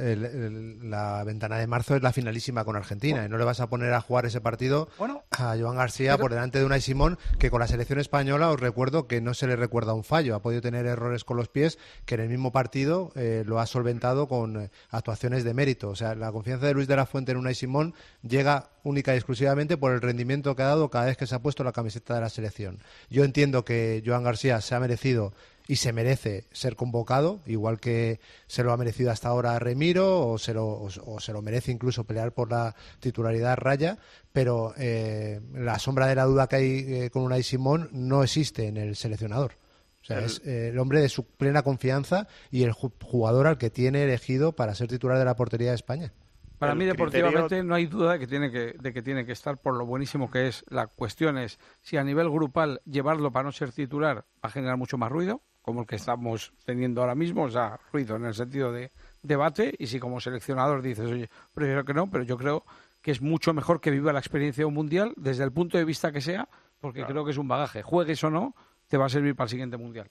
la ventana de marzo es la finalísima con Argentina y no le vas a poner a jugar ese partido a Joan García por delante de Unai Simón, que con la selección española os recuerdo que no se le recuerda un fallo. Ha podido tener errores con los pies que en el mismo partido lo ha solventado con actuaciones de mérito. O sea, la confianza de Luis de la Fuente en Unai Simón llega única y exclusivamente por el rendimiento que ha dado cada vez que se ha puesto la camiseta de la selección. Yo entiendo que Joan García se ha merecido y se merece ser convocado, igual que se lo ha merecido hasta ahora Remiro o se lo merece incluso pelear por la titularidad Raya, pero la sombra de la duda que hay con Unai Simón no existe en el seleccionador. O sea, es el hombre de su plena confianza y el jugador al que tiene elegido para ser titular de la portería de España. Para mí, deportivamente, no hay duda de que tiene que estar por lo buenísimo que es. La cuestión es si a nivel grupal llevarlo para no ser titular va a generar mucho más ruido, como el que estamos teniendo ahora mismo, o sea, ruido en el sentido de debate, y si como seleccionador dices, oye, prefiero que no, pero yo creo que es mucho mejor que viva la experiencia de un mundial, desde el punto de vista que sea, porque creo que es un bagaje. Juegues o no, te va a servir para el siguiente mundial.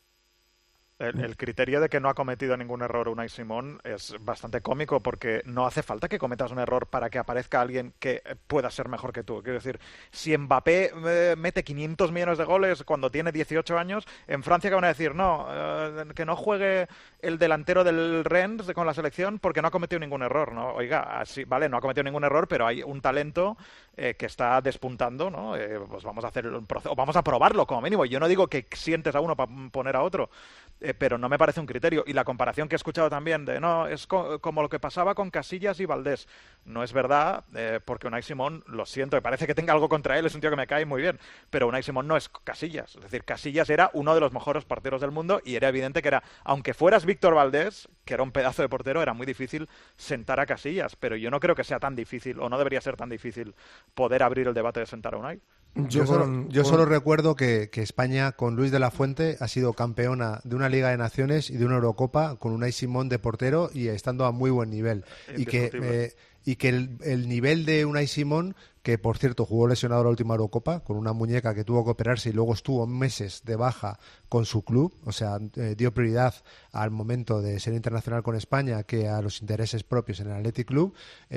El criterio de que no ha cometido ningún error Unai Simón es bastante cómico, porque no hace falta que cometas un error para que aparezca alguien que pueda ser mejor que tú. Quiero decir, si Mbappé mete 500 millones de goles cuando tiene 18 años, en Francia que van a decir, no, que no juegue el delantero del Rennes con la selección porque no ha cometido ningún error, ¿no? Oiga, así, vale, no ha cometido ningún error, pero hay un talento que está despuntando, ¿no? Pues vamos a hacer un proceso, vamos a probarlo como mínimo. Yo no digo que sientes a uno para poner a otro, pero no me parece un criterio. Y la comparación que he escuchado también de no, es como lo que pasaba con Casillas y Valdés. No es verdad, porque Unai Simón, lo siento, me parece que tenga algo contra él, es un tío que me cae muy bien, pero Unai Simón no es Casillas. Es decir, Casillas era uno de los mejores porteros del mundo y era evidente que era, aunque fueras Víctor Valdés, que era un pedazo de portero, era muy difícil sentar a Casillas, pero yo no creo que sea tan difícil, o no debería ser tan difícil, poder abrir el debate de sentar a Unai. Yo solo recuerdo que España con Luis de la Fuente ha sido campeona de una Liga de Naciones y de una Eurocopa con Unai Simón de portero y estando a muy buen nivel. Y que el nivel de Unai Simón, que por cierto jugó lesionado la última Eurocopa con una muñeca que tuvo que operarse y luego estuvo meses de baja con su club, o sea, dio prioridad al momento de ser internacional con España que a los intereses propios en el Athletic Club.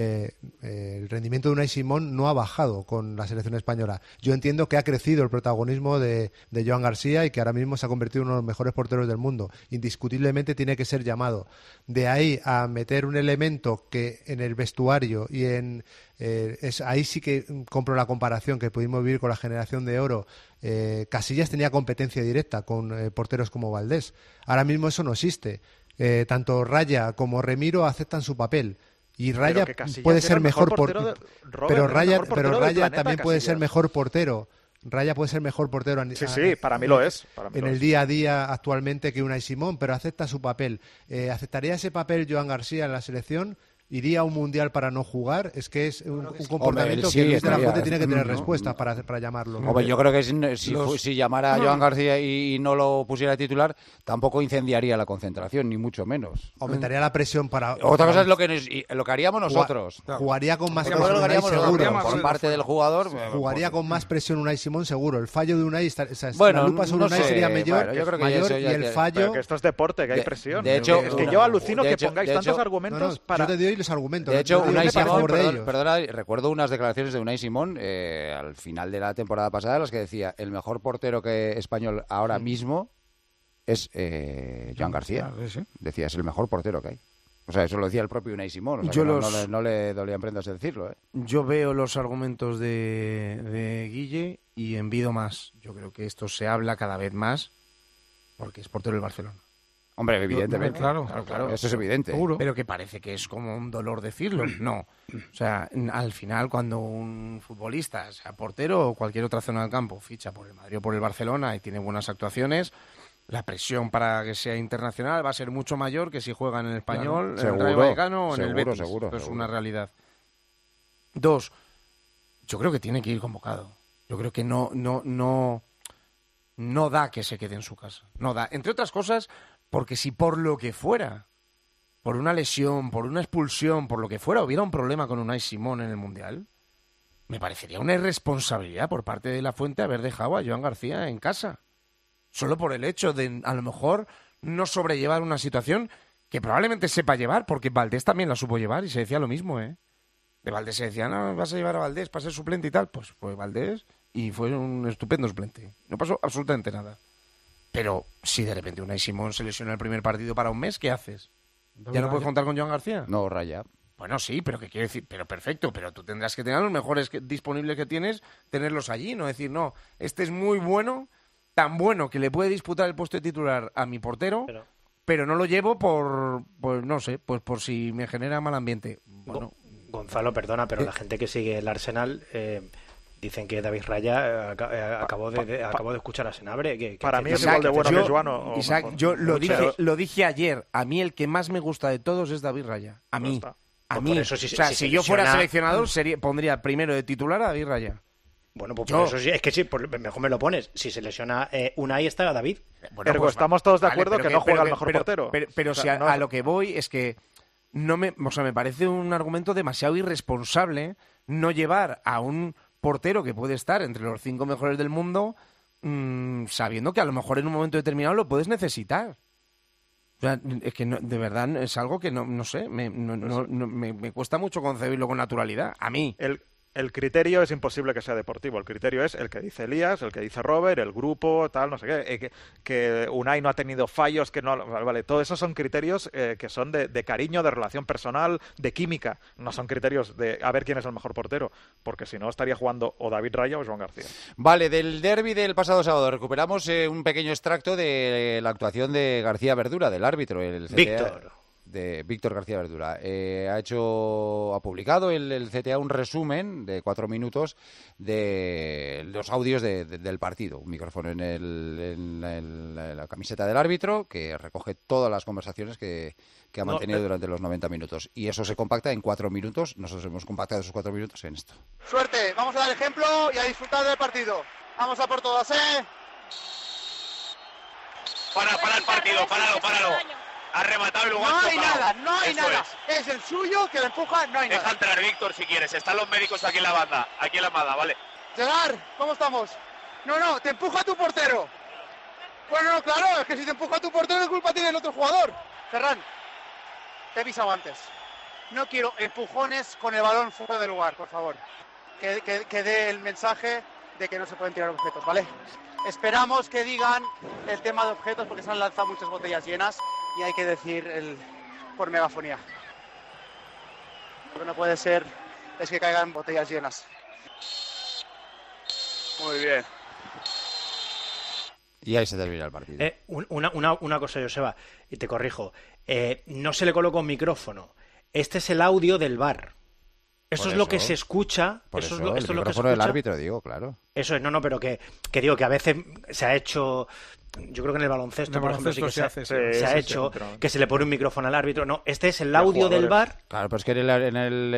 El rendimiento de Unai Simón no ha bajado con la selección española. Yo entiendo que ha crecido el protagonismo de Joan García y que ahora mismo se ha convertido en uno de los mejores porteros del mundo. Indiscutiblemente tiene que ser llamado. De ahí a meter un elemento que en el vestuario y ahí sí que compro la comparación que pudimos vivir con la generación de oro. Casillas tenía competencia directa con porteros como Valdés. Ahora mismo eso no existe. Tanto Raya como Remiro aceptan su papel. Y Raya puede ser mejor portero, pero Raya también puede ser mejor portero. Raya puede ser mejor portero. Sí, para mí lo es. En el día a día actualmente que Unai Simón, pero acepta su papel. ¿Aceptaría ese papel Joan García en la selección? ¿Iría a un mundial para no jugar? Es que es un comportamiento que Luis de la Fuente tiene que tener respuesta para llamarlo. Hombre, yo creo que si llamara a Joan García y no lo pusiera titular, tampoco incendiaría la concentración, ni mucho menos. Aumentaría la presión para... Otra cosa es lo que haríamos nosotros. Jugaría con más presión Unai seguro. Por parte del jugador... Jugaría con más presión Unai Simón seguro. El fallo de Unai, la lupa sobre Unai sería mayor, y el fallo... Pero que esto es deporte, que hay presión. De hecho, es que yo alucino que pongáis tantos argumentos para... Yo te doy los argumentos. De hecho, Unai Simón, perdona, recuerdo unas declaraciones de Unai Simón al final de la temporada pasada, en las que decía el mejor portero español ahora mismo es Joan García. Decía, es el mejor portero que hay. O sea, eso lo decía el propio Unai Simón. O sea, no le dolían prendas de decirlo. Yo veo los argumentos de Guille y envido más. Yo creo que esto se habla cada vez más porque es portero del Barcelona. Hombre, evidentemente. Claro. Eso es evidente. Seguro. Pero que parece que es como un dolor decirlo. No. O sea, al final, cuando un futbolista, sea portero o cualquier otra zona del campo, ficha por el Madrid o por el Barcelona y tiene buenas actuaciones, la presión para que sea internacional va a ser mucho mayor que si juega en el Español, en el Rayo Vallecano o en el Betis. Eso es una realidad. 2. Yo creo que tiene que ir convocado. Yo creo que no da que se quede en su casa. No da. Entre otras cosas... Porque si por lo que fuera por una lesión, por una expulsión, por lo que fuera, hubiera un problema con Unai Simón en el Mundial, me parecería una irresponsabilidad por parte de la Fuente haber dejado a Joan García en casa. Solo por el hecho de, a lo mejor, no sobrellevar una situación que probablemente sepa llevar, porque Valdés también la supo llevar y se decía lo mismo, ¿eh? De Valdés se decía, no, vas a llevar a Valdés para ser suplente y tal. Pues fue Valdés y fue un estupendo suplente. No pasó absolutamente nada. Pero si de repente Unai Simón se lesiona el primer partido para un mes, ¿qué haces? ¿Ya no puedes contar con Joan García? No, Raya. Bueno, sí, pero ¿qué quiere decir? Pero perfecto, pero tú tendrás que tener los mejores disponibles que tienes, tenerlos allí, no decir, no, este es muy bueno, tan bueno que le puede disputar el puesto de titular a mi portero, pero no lo llevo pues no sé, pues por si me genera mal ambiente. Bueno, Gonzalo, perdona, pero la gente que sigue el Arsenal dicen que David Raya acabó de escuchar a Senabre. Para mí es igual de bueno que Joan. Isaac, yo lo dije ayer. A mí el que más me gusta de todos es David Raya. A mí. A mí. Eso, si yo fuera seleccionador, pondría primero de titular a David Raya. Bueno, pues por eso sí, es que sí, mejor me lo pones. Si se lesiona Unai, está David. Bueno, pues estamos todos de acuerdo que no juega el mejor portero. Pero si a lo que voy es que me parece un argumento demasiado irresponsable no llevar a un portero que puede estar entre los 5 mejores del mundo, sabiendo que a lo mejor en un momento determinado lo puedes necesitar. O sea, es que de verdad es algo que no sé, me cuesta mucho concebirlo con naturalidad. A mí. El criterio es imposible que sea deportivo. El criterio es el que dice Elías, el que dice Robert, el grupo, tal, no sé qué. Que Unai no ha tenido fallos, que no... Vale, todo eso son criterios que son de cariño, de relación personal, de química. No son criterios de a ver quién es el mejor portero. Porque si no, estaría jugando o David Raya o Joan García. Vale, del derbi del pasado sábado recuperamos un pequeño extracto de la actuación de García Verdura, del árbitro, el CTA. De Víctor García Verdura. Ha publicado el CTA un resumen de 4 minutos de los audios del partido. Un micrófono en la camiseta del árbitro que recoge todas las conversaciones que ha mantenido durante los 90 minutos. Y eso se compacta en 4 minutos. Nosotros hemos compactado esos 4 minutos en esto. Suerte, vamos a dar ejemplo y a disfrutar del partido. Vamos a por todas, ¿eh? Para el partido, páralo. Ha rematado y luego no ha hay tocado. nada, no hay nada. Es el suyo que le empuja, no hay nada. Deja entrar, Víctor, si quieres. Están los médicos aquí en la banda. Aquí en la amada, ¿vale? Gerard, ¿cómo estamos? No, te empuja tu portero. Bueno, no, claro, es que si te empuja tu portero, ¿qué culpa tiene el otro jugador? Ferran, te he avisado antes. No quiero empujones con el balón fuera del lugar, por favor. Que dé el mensaje de que no se pueden tirar objetos, ¿vale? Esperamos que digan el tema de objetos porque se han lanzado muchas botellas llenas y hay que decir por megafonía. Lo que no puede ser es que caigan botellas llenas. Muy bien. Y ahí se termina el partido. Una cosa, Joseba, y te corrijo. No se le coloca un micrófono. Este es el audio del VAR. Eso es lo que se escucha. Esto es lo que se escucha. El árbitro, digo, claro. Eso es, pero que digo que a veces se ha hecho. Yo creo que en el baloncesto, por ejemplo, sí que se ha hecho que se le pone un micrófono al árbitro. No, este es el audio del VAR. Claro, pero es que en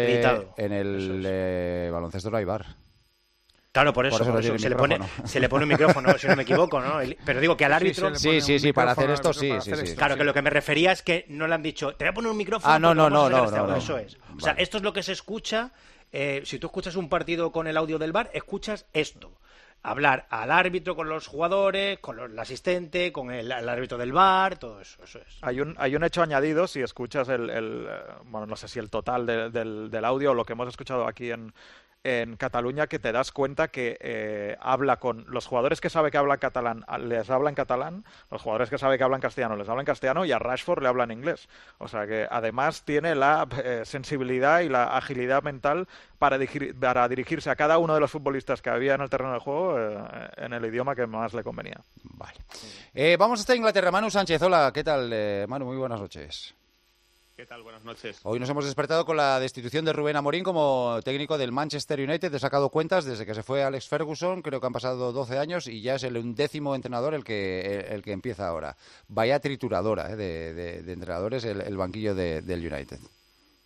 el baloncesto no hay VAR. Claro, por eso se le pone un micrófono, si no me equivoco, ¿no? Pero digo que al árbitro... Sí, para hacer esto sí. Claro, que lo que me refería es que no le han dicho, te voy a poner un micrófono... No. Eso es. O sea, esto es lo que se escucha. Si tú escuchas un partido con el audio del VAR, escuchas esto. Hablar al árbitro con los jugadores, con el asistente, con el árbitro del VAR, todo eso es. Hay un hecho añadido, si escuchas bueno, no sé si el total del audio o lo que hemos escuchado aquí en Cataluña, que te das cuenta que habla con los jugadores que sabe que hablan catalán, les habla en catalán, los jugadores que sabe que hablan castellano, les habla en castellano, y a Rashford le habla en inglés. O sea que además tiene la sensibilidad y la agilidad mental para dirigirse a cada uno de los futbolistas que había en el terreno de juego en el idioma que más le convenía. Vale. Vamos hasta Inglaterra. Manu Sánchez, hola, ¿qué tal? Manu, muy buenas noches. ¿Qué tal? Buenas noches. Hoy nos hemos despertado con la destitución de Rubén Amorín como técnico del Manchester United. He sacado cuentas desde que se fue Alex Ferguson, creo que han pasado 12 años y ya es el 11º entrenador el que empieza ahora. Vaya trituradora de entrenadores el banquillo del United.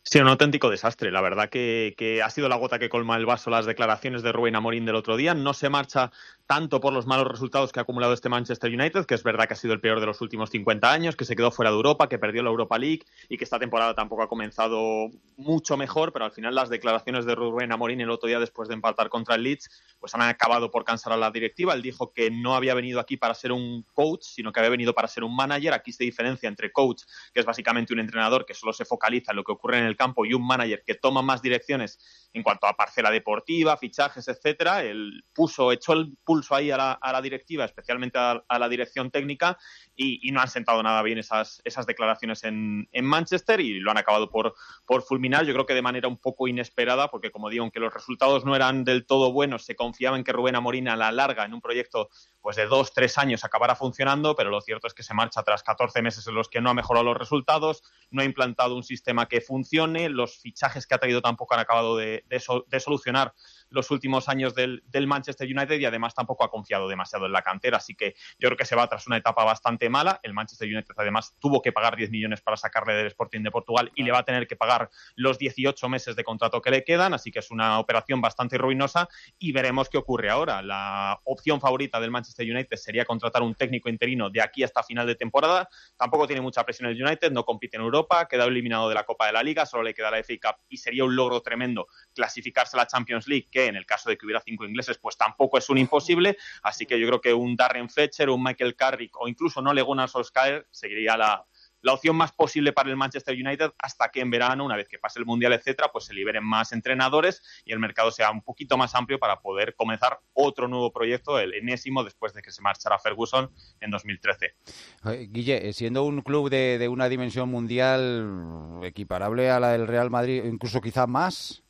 Sí, un auténtico desastre. La verdad que ha sido la gota que colma el vaso las declaraciones de Rubén Amorín del otro día. No se marcha tanto por los malos resultados que ha acumulado este Manchester United, que es verdad que ha sido el peor de los últimos 50 años, que se quedó fuera de Europa, que perdió la Europa League y que esta temporada tampoco ha comenzado mucho mejor, pero al final las declaraciones de Rubén Amorín el otro día después de empatar contra el Leeds pues han acabado por cansar a la directiva. Él dijo que no había venido aquí para ser un coach, sino que había venido para ser un manager. Aquí se diferencia entre coach, que es básicamente un entrenador que solo se focaliza en lo que ocurre en el campo, y un manager que toma más direcciones en cuanto a parcela deportiva, fichajes, etcétera. Él echó el pulso ahí a la directiva, especialmente a la dirección técnica, y no han sentado nada bien esas declaraciones en Manchester, y lo han acabado por fulminar, yo creo que de manera un poco inesperada, porque como digo, aunque los resultados no eran del todo buenos, se confiaba en que Rubén Amorín a la larga, en un proyecto pues de 2-3 años, acabara funcionando, pero lo cierto es que se marcha tras 14 meses en los que no ha mejorado los resultados, no ha implantado un sistema que funcione, los fichajes que ha traído tampoco han acabado de solucionar los últimos años del Manchester United, y además tampoco ha confiado demasiado en la cantera, así que yo creo que se va tras una etapa bastante mala. El Manchester United además tuvo que pagar 10 millones para sacarle del Sporting de Portugal y le va a tener que pagar los 18 meses de contrato que le quedan, así que es una operación bastante ruinosa y veremos qué ocurre ahora. La opción favorita del Manchester United sería contratar un técnico interino de aquí hasta final de temporada. Tampoco tiene mucha presión el United, no compite en Europa, quedó eliminado de la Copa de la Liga, solo le queda la FA Cup y sería un logro tremendo clasificarse a la Champions League, que en el caso de que hubiera 5 ingleses pues tampoco es un imposible, así que yo creo que un Darren Fletcher, un Michael Carrick o incluso no Ole Gunnar Solskjaer seguiría la opción más posible para el Manchester United, hasta que en verano, una vez que pase el Mundial, etcétera, pues se liberen más entrenadores y el mercado sea un poquito más amplio para poder comenzar otro nuevo proyecto, el enésimo, después de que se marchara Ferguson en 2013. Guille, siendo un club de una dimensión mundial equiparable a la del Real Madrid, incluso quizá más,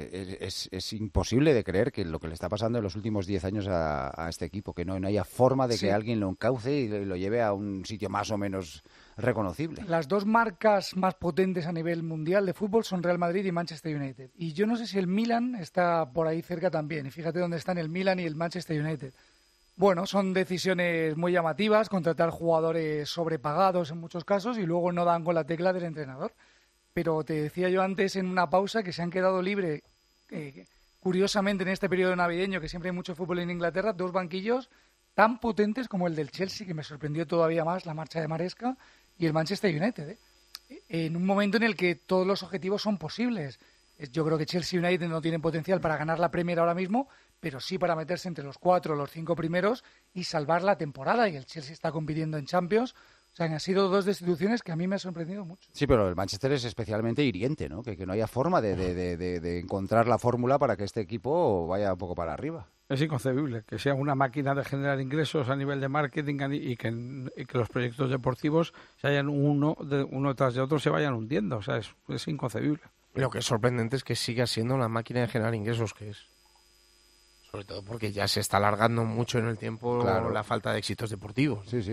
es imposible de creer que lo que le está pasando en los últimos 10 años a este equipo, que no haya forma de que alguien lo encauce y lo lleve a un sitio más o menos reconocible. Las dos marcas más potentes a nivel mundial de fútbol son Real Madrid y Manchester United. Y yo no sé si el Milan está por ahí cerca también. Y fíjate dónde están el Milan y el Manchester United. Bueno, son decisiones muy llamativas, contratar jugadores sobrepagados en muchos casos y luego no dan con la tecla del entrenador. Pero te decía yo antes en una pausa que se han quedado libres, curiosamente en este periodo navideño, que siempre hay mucho fútbol en Inglaterra, dos banquillos tan potentes como el del Chelsea, que me sorprendió todavía más la marcha de Maresca, y el Manchester United, en un momento en el que todos los objetivos son posibles. Yo creo que Chelsea y United no tienen potencial para ganar la Premier ahora mismo, pero sí para meterse entre los 4 o los 5 primeros y salvar la temporada, y el Chelsea está compitiendo en Champions. O sea, han sido dos destituciones que a mí me han sorprendido mucho. Sí, pero el Manchester es especialmente hiriente, ¿no? Que no haya forma de encontrar la fórmula para que este equipo vaya un poco para arriba. Es inconcebible que sea una máquina de generar ingresos a nivel de marketing y que los proyectos deportivos se hayan uno tras de otro se vayan hundiendo. O sea, es inconcebible. Lo que es sorprendente es que siga siendo la máquina de generar ingresos que es. Sobre todo porque ya se está alargando mucho en el tiempo la falta de éxitos deportivos. Sí.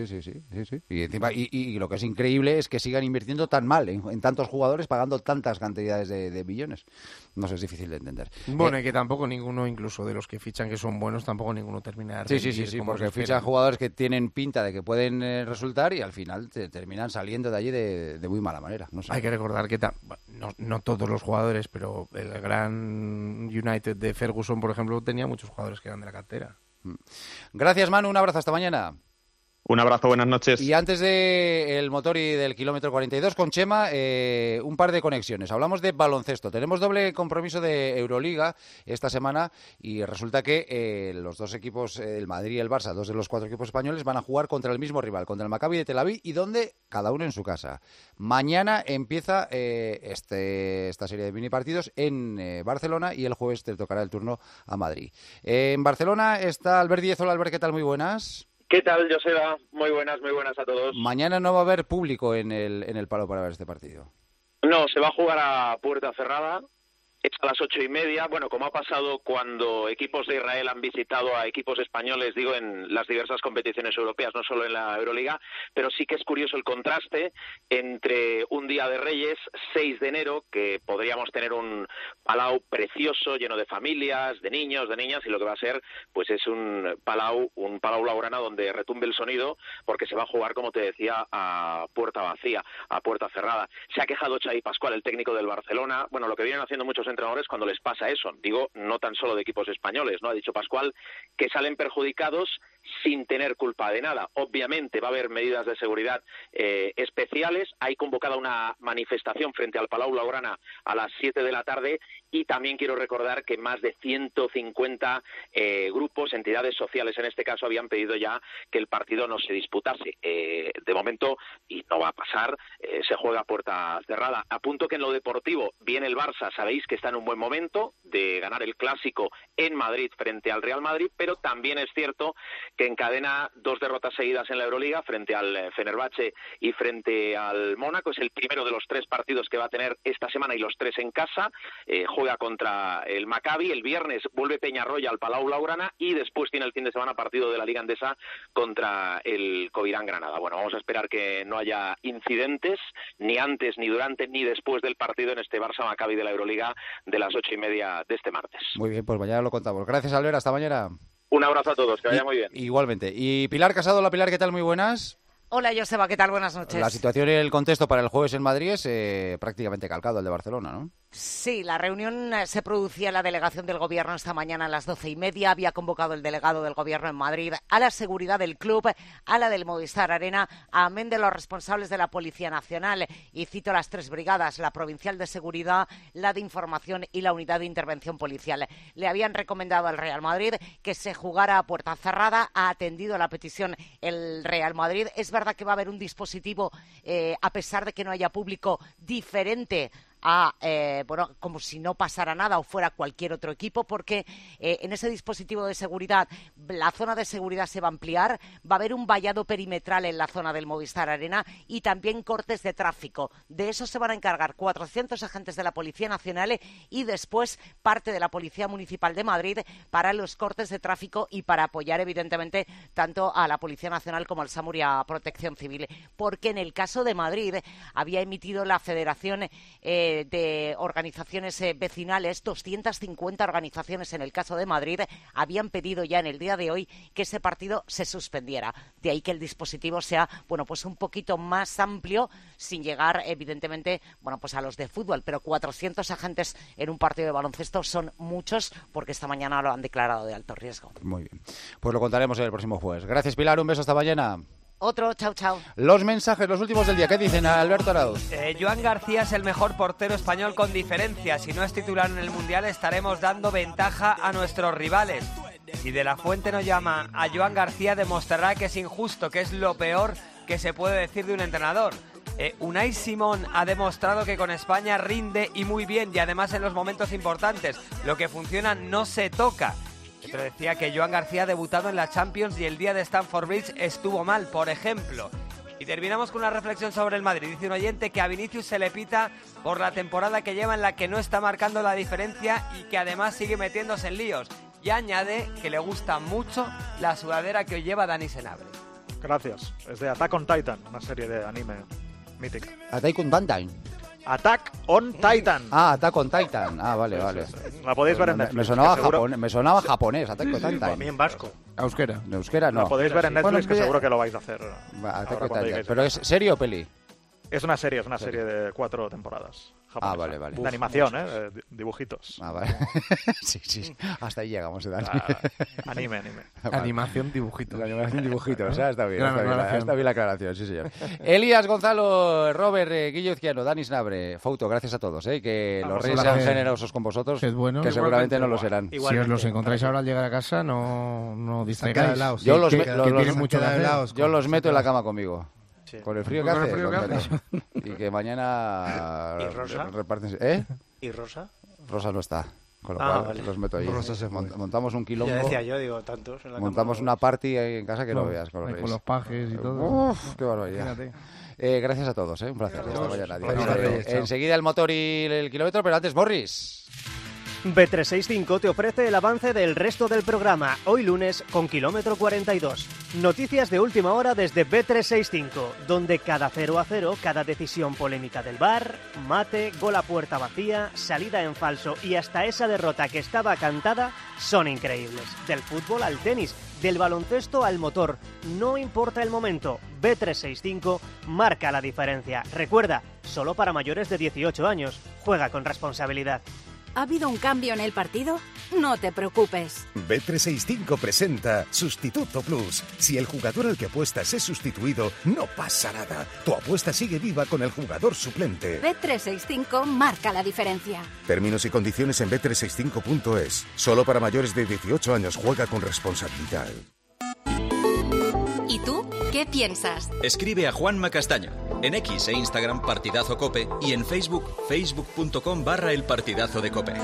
Y encima, y lo que es increíble es que sigan invirtiendo tan mal en tantos jugadores, pagando tantas cantidades de millones. No sé, es difícil de entender. Bueno, y que tampoco ninguno, incluso de los que fichan que son buenos, tampoco ninguno termina de rendir. Sí, porque fichan jugadores que tienen pinta de que pueden resultar y al final terminan saliendo de allí de muy mala manera. No sé. Hay que recordar que no todos los jugadores, pero el gran United de Ferguson, por ejemplo, tenía muchos jugadores que eran de la cantera. Gracias, Manu, un abrazo, hasta mañana. Un abrazo, buenas noches. Y antes del motor y del kilómetro 42 con Chema, un par de conexiones. Hablamos de baloncesto. Tenemos doble compromiso de Euroliga esta semana y resulta que los dos equipos, el Madrid y el Barça, dos de los 4 equipos españoles, van a jugar contra el mismo rival, contra el Maccabi de Tel Aviv, y donde cada uno en su casa. Mañana empieza esta serie de mini partidos en Barcelona y el jueves te tocará el turno a Madrid. En Barcelona está Albert Díez. Hola, Albert, ¿qué tal? Muy buenas. ¿Qué tal, Joseba? Muy buenas a todos. Mañana no va a haber público en el Palo para ver este partido. No, se va a jugar a puerta cerrada Es a las 8:30, bueno, como ha pasado cuando equipos de Israel han visitado a equipos españoles, digo, en las diversas competiciones europeas, no solo en la Euroliga, pero sí que es curioso el contraste entre un día de Reyes, 6 de enero, que podríamos tener un Palau precioso, lleno de familias, de niños, de niñas, y lo que va a ser, pues es un Palau Blaugrana donde retumbe el sonido, porque se va a jugar, como te decía, a puerta vacía, a puerta cerrada. Se ha quejado Xavi Pascual, el técnico del Barcelona, bueno, lo que vienen haciendo muchos entrenadores cuando les pasa eso, digo, no tan solo de equipos españoles, ¿no? Ha dicho Pascual que salen perjudicados sin tener culpa de nada. Obviamente va a haber medidas de seguridad especiales. Hay convocada una manifestación frente al Palau Blaugrana a las 7 de la tarde y también quiero recordar que más de 150 grupos, entidades sociales en este caso, habían pedido ya que el partido no se disputase. De momento, y no va a pasar, se juega a puerta cerrada. Apunto que en lo deportivo viene el Barça, sabéis que está en un buen momento de ganar el Clásico en Madrid frente al Real Madrid, pero también es cierto que encadena 2 derrotas seguidas en la Euroliga frente al Fenerbahce y frente al Mónaco. Es el primero de los 3 partidos que va a tener esta semana y los 3 en casa. Juega contra el Maccabi, el viernes vuelve Peñarroya al Palau Blaugrana y después tiene el fin de semana partido de la Liga Endesa contra el Covirán Granada. Bueno, vamos a esperar que no haya incidentes ni antes, ni durante, ni después del partido en este Barça Maccabi de la Euroliga de las 8:30 de este martes. Muy bien, pues mañana lo contamos. Gracias, Albert, hasta mañana. Un abrazo a todos, que vaya muy bien. Igualmente. Y Pilar Casado, hola Pilar, ¿qué tal? Muy buenas. Hola Joseba, ¿qué tal? Buenas noches. La situación y el contexto para el jueves en Madrid es prácticamente calcado al de Barcelona, ¿no? Sí, la reunión se producía en la delegación del Gobierno esta mañana a las 12:30. Había convocado el delegado del Gobierno en Madrid a la seguridad del club, a la del Movistar Arena, amén de los responsables de la Policía Nacional. Y cito las 3 brigadas, la Provincial de Seguridad, la de Información y la Unidad de Intervención Policial. Le habían recomendado al Real Madrid que se jugara a puerta cerrada. Ha atendido la petición el Real Madrid. Es verdad que va a haber un dispositivo, a pesar de que no haya público, diferente como si no pasara nada o fuera cualquier otro equipo, porque en ese dispositivo de seguridad la zona de seguridad se va a ampliar, va a haber un vallado perimetral en la zona del Movistar Arena y también cortes de tráfico. De eso se van a encargar 400 agentes de la Policía Nacional y después parte de la Policía Municipal de Madrid para los cortes de tráfico y para apoyar evidentemente tanto a la Policía Nacional como al SAMUR y a Protección Civil, porque en el caso de Madrid había emitido la Federación de organizaciones vecinales, 250 organizaciones en el caso de Madrid, habían pedido ya en el día de hoy que ese partido se suspendiera. De ahí que el dispositivo sea, pues un poquito más amplio, sin llegar, evidentemente, pues a los de fútbol. Pero 400 agentes en un partido de baloncesto son muchos, porque esta mañana lo han declarado de alto riesgo. Muy bien. Pues lo contaremos el próximo jueves. Gracias, Pilar. Un beso, hasta mañana. Otro, chao, chao. Los mensajes, los últimos del día. ¿Qué dicen, Alberto Arauz? Joan García es el mejor portero español con diferencia. Si no es titular en el Mundial, estaremos dando ventaja a nuestros rivales. Si De la Fuente no llama a Joan García, demostrará que es injusto, que es lo peor que se puede decir de un entrenador. Unai Simón ha demostrado que con España rinde y muy bien, y además en los momentos importantes. Lo que funciona no se toca. Pero decía que Joan García ha debutado en la Champions y el día de Stamford Bridge estuvo mal, por ejemplo. Y terminamos con una reflexión sobre el Madrid. Dice un oyente que a Vinicius se le pita por la temporada que lleva en la que no está marcando la diferencia y que además sigue metiéndose en líos. Y añade que le gusta mucho la sudadera que hoy lleva Dani Senabre. Gracias. Es de Attack on Titan, una serie de anime mítica. Attack on Titan. Attack on Titan. Ah, Attack on Titan. Ah, vale. La podéis ver en Netflix. Me sonaba japonés, Attack on Titan. A mí en vasco. Euskera. En euskera no. La podéis ver en Netflix, que seguro que lo vais a hacer. Attack on Titan. ¿Pero es serie o peli? Es una serie de 4 temporadas. Japonesa. Ah, vale. De animación, dibujitos. Ah, vale. sí. Hasta ahí llegamos, Dani. Anime. Vale. Animación, dibujitos. Animación, dibujitos. Está bien la aclaración, sí, señor. Elías, Gonzalo, Robert, Guillo Izquiano, Dani Snabre, Fouto, gracias a todos. Que los reyes sean generosos con vosotros, que seguramente no lo serán. Si os los encontráis ahora al llegar a casa, no distraigáis. Yo los meto en la cama conmigo. Sí. Con el frío que hace. Y que mañana ¿Y Rosa? Reparten. ¿Y Rosa? Rosa no está. Con lo cual vale. los meto ahí. Rosa se fue. Montamos un quilombo. Ya decía yo, tantos en la montamos cama, una party ahí en casa que no veas. Con los pajes y todo. Uf, qué barbaridad. Gracias a todos, un placer. Hasta mañana. Enseguida el motor y el kilómetro, pero antes Morris. Bet365 te ofrece el avance del resto del programa, hoy lunes con Kilómetro 42. Noticias de última hora desde Bet365, donde cada 0-0, cada decisión polémica del VAR, mate, gol a puerta vacía, salida en falso y hasta esa derrota que estaba cantada son increíbles. Del fútbol al tenis, del baloncesto al motor, no importa el momento, Bet365 marca la diferencia. Recuerda, solo para mayores de 18 años, juega con responsabilidad. ¿Ha habido un cambio en el partido? No te preocupes. Bet365 presenta Sustituto Plus. Si el jugador al que apuestas es sustituido, no pasa nada. Tu apuesta sigue viva con el jugador suplente. Bet365 marca la diferencia. Términos y condiciones en bet365.es. Solo para mayores de 18 años. Juega con responsabilidad. ¿Y tú? ¿Qué piensas? Escribe a Juanma Castaño. En X e Instagram Partidazo Cope y en Facebook, facebook.com/El Partidazo de Cope.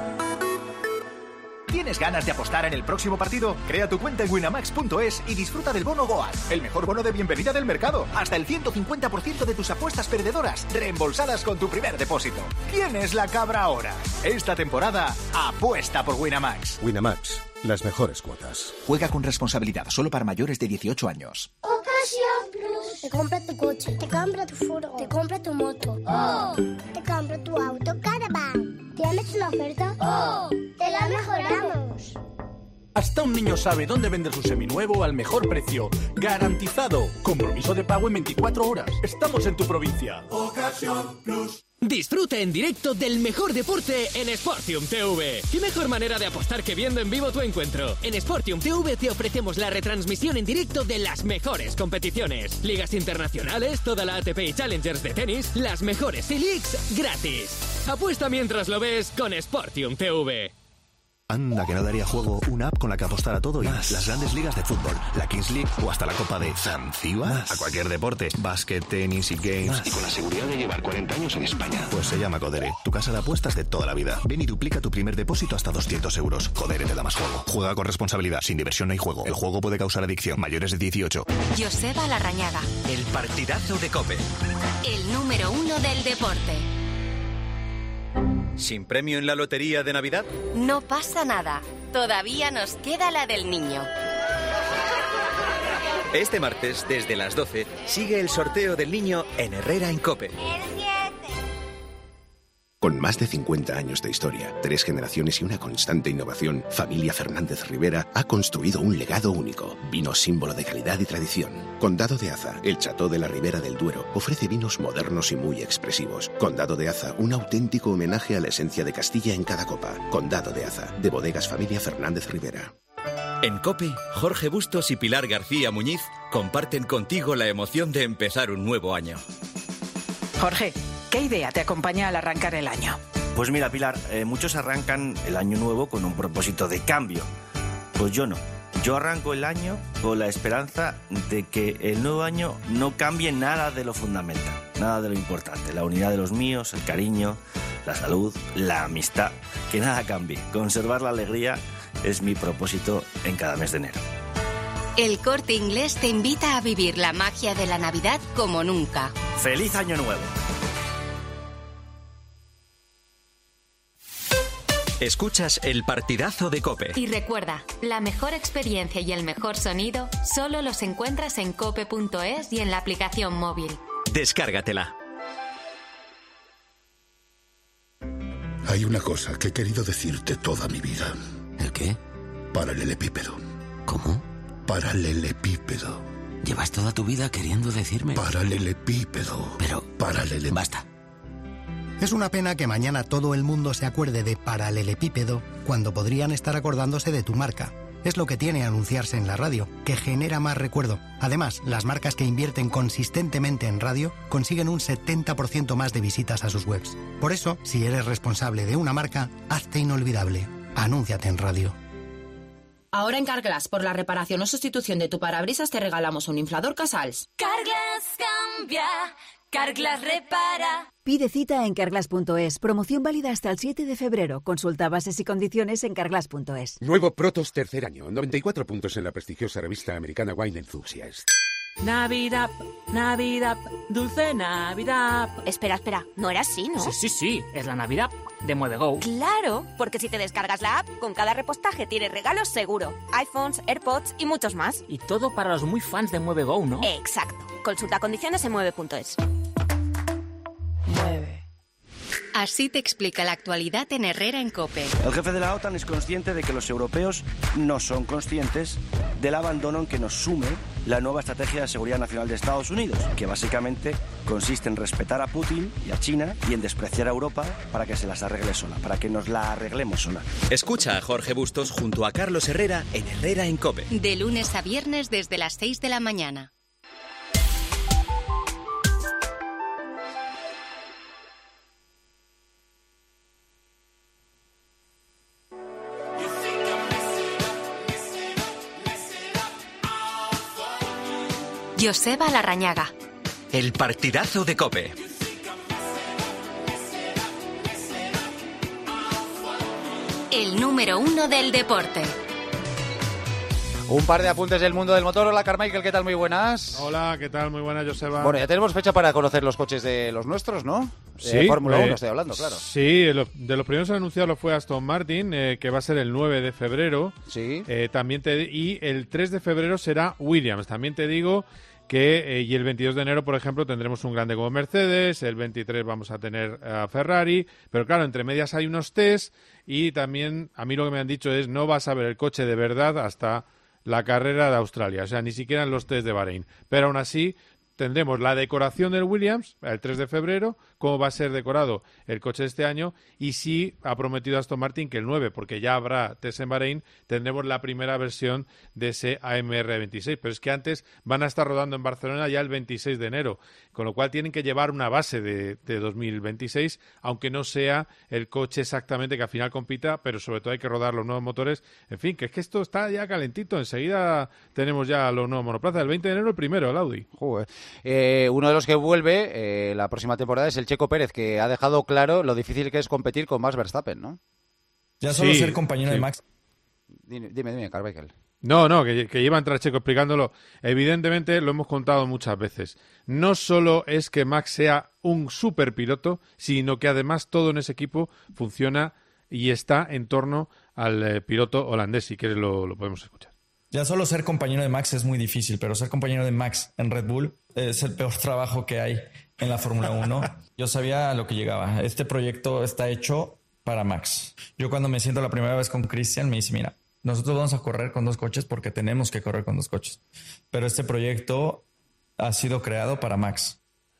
¿Tienes ganas de apostar en el próximo partido? Crea tu cuenta en winamax.es y disfruta del bono Goal, el mejor bono de bienvenida del mercado. Hasta el 150% de tus apuestas perdedoras reembolsadas con tu primer depósito. ¿Quién es la cabra ahora? Esta temporada, apuesta por Winamax. Winamax, las mejores cuotas. Juega con responsabilidad, solo para mayores de 18 años. Ocasión Plus. Te compra tu coche, te compra tu furgo, te compra tu moto. ¡Oh! Te compra tu auto Caravan. ¿Tienes una oferta? ¡Oh! ¡Te la mejoramos! Hasta un niño sabe dónde vender su seminuevo al mejor precio. ¡Garantizado! Compromiso de pago en 24 horas. Estamos en tu provincia. Ocasión Plus. Disfruta en directo del mejor deporte en Sportium TV. ¿Qué mejor manera de apostar que viendo en vivo tu encuentro? En Sportium TV te ofrecemos la retransmisión en directo de las mejores competiciones. Ligas internacionales, toda la ATP y Challengers de tenis, las mejores e-leagues gratis. Apuesta mientras lo ves con Sportium TV. Anda, que no daría juego una app con la que apostar a todo y más. Las grandes ligas de fútbol, la Kings League o hasta la Copa de Zanzíbar. A cualquier deporte, básquet, tenis y games. Más. Y con la seguridad de llevar 40 años en España. Pues se llama Codere, tu casa de apuestas de toda la vida. Ven y duplica tu primer depósito hasta 200 euros. Codere te da más juego. Juega con responsabilidad, sin diversión no hay juego. El juego puede causar adicción. Mayores de 18. Joseba Larrañaga. El partidazo de COPE. El número 1 del deporte. ¿Sin premio en la lotería de Navidad? No pasa nada. Todavía nos queda la del niño. Este martes, desde las 12, sigue el sorteo del niño en Herrera en COPE. Con más de 50 años de historia, 3 generaciones y una constante innovación, Familia Fernández Rivera ha construido un legado único. Vino símbolo de calidad y tradición. Condado de Aza, el Chateau de la Ribera del Duero, ofrece vinos modernos y muy expresivos. Condado de Aza, un auténtico homenaje a la esencia de Castilla en cada copa. Condado de Aza, de Bodegas Familia Fernández Rivera. En COPE, Jorge Bustos y Pilar García Muñiz comparten contigo la emoción de empezar un nuevo año. Jorge, ¿qué idea te acompaña al arrancar el año? Pues mira, Pilar, muchos arrancan el año nuevo con un propósito de cambio. Pues yo no. Yo arranco el año con la esperanza de que el nuevo año no cambie nada de lo fundamental, nada de lo importante. La unidad de los míos, el cariño, la salud, la amistad. Que nada cambie. Conservar la alegría es mi propósito en cada mes de enero. El Corte Inglés te invita a vivir la magia de la Navidad como nunca. ¡Feliz Año Nuevo! Escuchas el partidazo de COPE. Y recuerda, la mejor experiencia y el mejor sonido solo los encuentras en cope.es y en la aplicación móvil. Descárgatela. Hay una cosa que he querido decirte toda mi vida. ¿El qué? Paralelepípedo. ¿Cómo? Paralelepípedo. Llevas toda tu vida queriendo decirme. Paralelepípedo. Pero... Basta. Es una pena que mañana todo el mundo se acuerde de paralelepípedo cuando podrían estar acordándose de tu marca. Es lo que tiene anunciarse en la radio, que genera más recuerdo. Además, las marcas que invierten consistentemente en radio consiguen un 70% más de visitas a sus webs. Por eso, si eres responsable de una marca, hazte inolvidable. Anúnciate en radio. Ahora en Carglass, por la reparación o sustitución de tu parabrisas, te regalamos un inflador Casals. Carglass cambia, Carglass repara. Pide cita en carglass.es. Promoción válida hasta el 7 de febrero. Consulta bases y condiciones en carglass.es. Nuevo Protos tercer año. 94 puntos en la prestigiosa revista americana Wine Enthusiast. Navidad, Navidad, dulce Navidad. Espera, no era así, ¿no? Sí, es la Navidad de MueveGo. Claro, porque si te descargas la app, con cada repostaje tienes regalos seguro. iPhones, AirPods y muchos más. Y todo para los muy fans de MueveGo, ¿no? Exacto. Consulta condiciones en mueve.es. Así te explica la actualidad en Herrera en COPE. El jefe de la OTAN es consciente de que los europeos no son conscientes del abandono en que nos sume la nueva estrategia de seguridad nacional de Estados Unidos, que básicamente consiste en respetar a Putin y a China y en despreciar a Europa para que se las arregle sola, para que nos la arreglemos sola. Escucha a Jorge Bustos junto a Carlos Herrera en Herrera en COPE. De lunes a viernes desde las 6 de la mañana. Joseba Larrañaga. El partidazo de COPE. El número 1 del deporte. Un par de apuntes del mundo del motor. Hola, Carmichael, ¿qué tal? Muy buenas. Hola, ¿qué tal? Muy buenas, Joseba. Bueno, ya tenemos fecha para conocer los coches de los nuestros, ¿no? Sí. Fórmula 1 estoy hablando, claro. Sí, de los primeros a anunciarlo fue Aston Martin, que va a ser el 9 de febrero. Sí. Y el 3 de febrero será Williams. También te digo que y el 22 de enero, por ejemplo, tendremos un grande como Mercedes, el 23 vamos a tener a Ferrari, pero claro, entre medias hay unos test y también a mí lo que me han dicho es no vas a ver el coche de verdad hasta la carrera de Australia, o sea, ni siquiera en los test de Bahrein, pero aún así tendremos la decoración del Williams el 3 de febrero, cómo va a ser decorado el coche de este año y sí ha prometido Aston Martin que el 9, porque ya habrá test en Bahrein, tendremos la primera versión de ese AMR 26, pero es que antes van a estar rodando en Barcelona ya el 26 de enero, con lo cual tienen que llevar una base de 2026, aunque no sea el coche exactamente que al final compita, pero sobre todo hay que rodar los nuevos motores, en fin, que es que esto está ya calentito, enseguida tenemos ya los nuevos monoplazas, el 20 de enero el primero, el Audi. Joder. Uno de los que vuelve la próxima temporada es el Checo Pérez, que ha dejado claro lo difícil que es competir con Max Verstappen, ¿no? Ya solo ser compañero de Max. Dime, Carmichael. No, que lleva a entrar Checo explicándolo. Evidentemente, lo hemos contado muchas veces. No solo es que Max sea un superpiloto, sino que además todo en ese equipo funciona y está en torno al piloto holandés. Si quieres lo podemos escuchar. Ya solo ser compañero de Max es muy difícil, pero ser compañero de Max en Red Bull es el peor trabajo que hay en la Fórmula 1. Yo sabía a lo que llegaba. Este proyecto está hecho para Max. Yo cuando me siento la primera vez con Christian me dice, mira, nosotros vamos a correr con 2 coches porque tenemos que correr con 2 coches. Pero este proyecto ha sido creado para Max.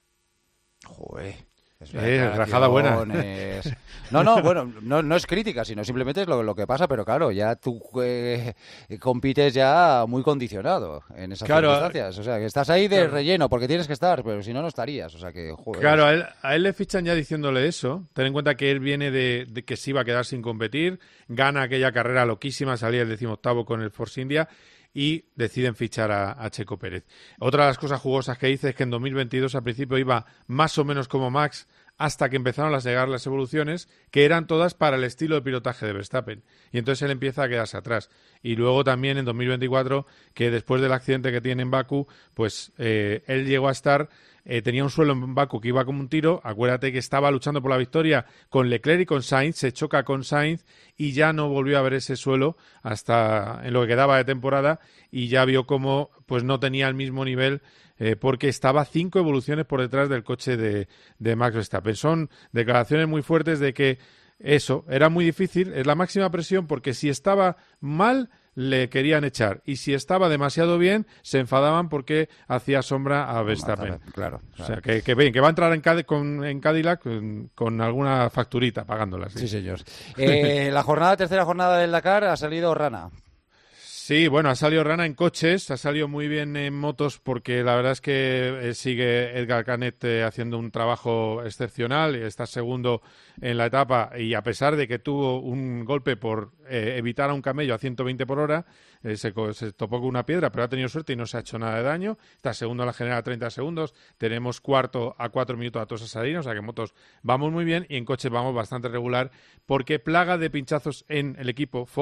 Joder. Rajada buena. Bueno, no es crítica, sino simplemente es lo que pasa, pero claro, ya tú compites ya muy condicionado en esas circunstancias. O sea, que estás ahí de relleno, porque tienes que estar, pero si no, no estarías. O sea, que joder. Claro, a él le fichan ya diciéndole eso. Ten en cuenta que él viene de que se iba a quedar sin competir, gana aquella carrera loquísima, salía el 18º con el Force India y deciden fichar a Checo Pérez. Otra de las cosas jugosas que dice es que en 2022 al principio iba más o menos como Max hasta que empezaron a llegar las evoluciones que eran todas para el estilo de pilotaje de Verstappen. Y entonces él empieza a quedarse atrás. Y luego también en 2024, que después del accidente que tiene en Bakú, pues él llegó a estar... tenía un suelo en Bakú que iba como un tiro. Acuérdate que estaba luchando por la victoria con Leclerc y con Sainz, se choca con Sainz y ya no volvió a ver ese suelo hasta en lo que quedaba de temporada y ya vio como pues no tenía el mismo nivel porque estaba 5 evoluciones por detrás del coche de Max Verstappen. Son declaraciones muy fuertes de que eso era muy difícil, es la máxima presión porque si estaba mal le querían echar y si estaba demasiado bien se enfadaban porque hacía sombra a Verstappen. Claro. O sea, que va a entrar en Cadillac con alguna facturita pagándolas. Sí, señor. Tercera jornada del Dakar ha salido Rana. Sí, bueno, ha salido Rana en coches, ha salido muy bien en motos porque la verdad es que sigue Edgar Canet haciendo un trabajo excepcional, está segundo en la etapa y a pesar de que tuvo un golpe por evitar a un camello a 120 por hora, se topó con una piedra, pero ha tenido suerte y no se ha hecho nada de daño, está segundo en la general a 30 segundos, tenemos cuarto a 4 minutos a Tosa Salina, o sea que en motos vamos muy bien y en coches vamos bastante regular porque plaga de pinchazos en el equipo Ford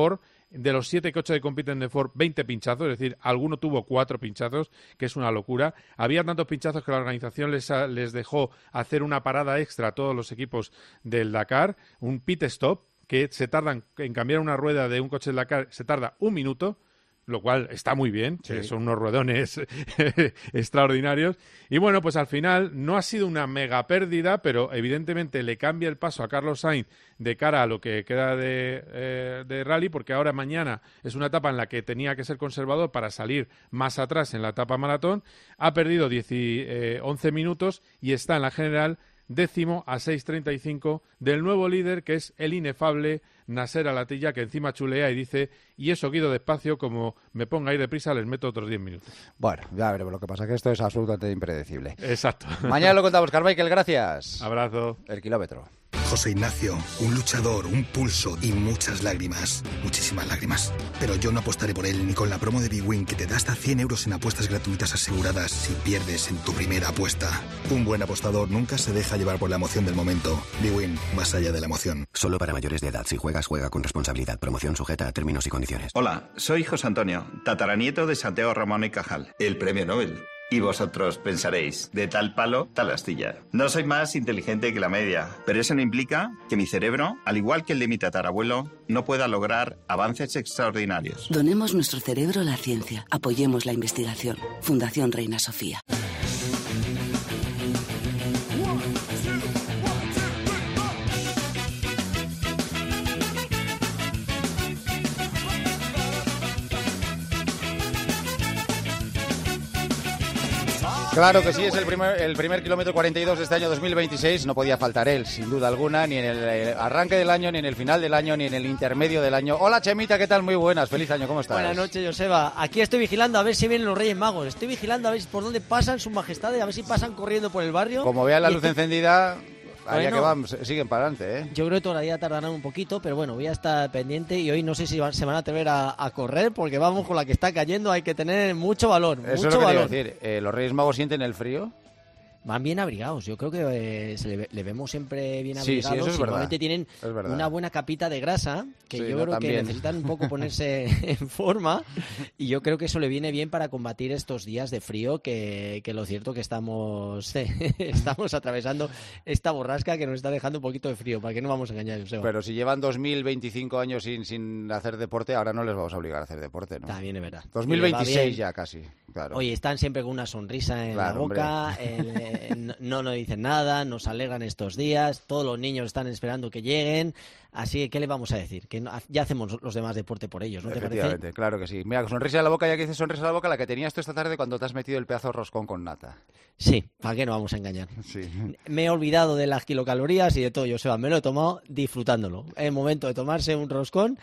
de los 7 coches que compiten de Ford, 20 pinchazos, es decir, alguno tuvo 4 pinchazos, que es una locura. Había tantos pinchazos que la organización les dejó hacer una parada extra a todos los equipos del Dakar, un pit stop, que se tardan en cambiar una rueda de un coche del Dakar, se tarda 1 minuto, lo cual está muy bien, son unos ruedones extraordinarios. Y bueno, pues al final no ha sido una mega pérdida, pero evidentemente le cambia el paso a Carlos Sainz de cara a lo que queda de rally, porque ahora mañana es una etapa en la que tenía que ser conservador para salir más atrás en la etapa maratón. Ha perdido 11 minutos y está en la general 10º a 6:35 del nuevo líder, que es el inefable Nasser Al-Attiyah, que encima chulea y dice: y eso Guido despacio, como me ponga a ir deprisa les meto otros 10 minutos. Bueno, ya veremos, lo que pasa es que esto es absolutamente impredecible. Exacto. Mañana lo contamos, Carmichael, gracias. Abrazo. El kilómetro. José Ignacio, un luchador, un pulso y muchas lágrimas. Muchísimas lágrimas. Pero yo no apostaré por él ni con la promo de bwin, que te da hasta 100 euros en apuestas gratuitas aseguradas si pierdes en tu primera apuesta. Un buen apostador nunca se deja llevar por la emoción del momento. bwin, más allá de la emoción. Solo para mayores de edad. Si juegas, juega con responsabilidad. Promoción sujeta a términos y condiciones. Hola, soy José Antonio, tataranieto de Santiago Ramón y Cajal, el premio Nobel. Y vosotros pensaréis, de tal palo, tal astilla. No soy más inteligente que la media, pero eso no implica que mi cerebro, al igual que el de mi tatarabuelo, no pueda lograr avances extraordinarios. Donemos nuestro cerebro a la ciencia. Apoyemos la investigación. Fundación Reina Sofía. Claro que sí, es el primer kilómetro 42 de este año 2026. No podía faltar él, sin duda alguna, ni en el arranque del año, ni en el final del año, ni en el intermedio del año. Hola, Chemita, ¿qué tal? Muy buenas, feliz año, ¿cómo estás? Buenas noches, Joseba. Aquí estoy vigilando a ver si vienen los Reyes Magos. Estoy vigilando a ver por dónde pasan sus majestades, a ver si pasan corriendo por el barrio. Como vean la luz encendida... Allá que van, siguen para adelante, ¿eh? Yo creo que todavía tardarán un poquito, pero bueno, voy a estar pendiente y hoy no sé si se van a atrever a correr, porque vamos con la que está cayendo, hay que tener mucho valor, Eso mucho es lo que valor. te iba a decir. ¿Los Reyes Magos sienten el frío? Van bien abrigados, yo creo que le vemos siempre bien abrigados. Sí, eso es verdad. Igualmente tienen una buena capita de grasa, que yo creo que necesitan un poco ponerse en forma, y yo creo que eso le viene bien para combatir estos días de frío, que lo cierto que estamos atravesando esta borrasca que nos está dejando un poquito de frío, para que no vamos a engañar, Joseba. Pero si llevan 2025 años sin hacer deporte, ahora no les vamos a obligar a hacer deporte, ¿no? También es verdad. 2026 ya casi, claro. Oye, están siempre con una sonrisa en la boca, no nos dicen nada, nos alegran estos días, todos los niños están esperando que lleguen, así que ¿qué le vamos a decir? Que ya hacemos los demás deporte por ellos, ¿no te parece? Efectivamente, claro que sí. Mira, con sonrisa en la boca, ya que dices sonrisa en la boca, la que tenías tú esta tarde cuando te has metido el pedazo de roscón con nata. Sí, ¿para qué no vamos a engañar? Sí. Me he olvidado de las kilocalorías y de todo, Joseba, me lo he tomado disfrutándolo. Es momento de tomarse un roscón.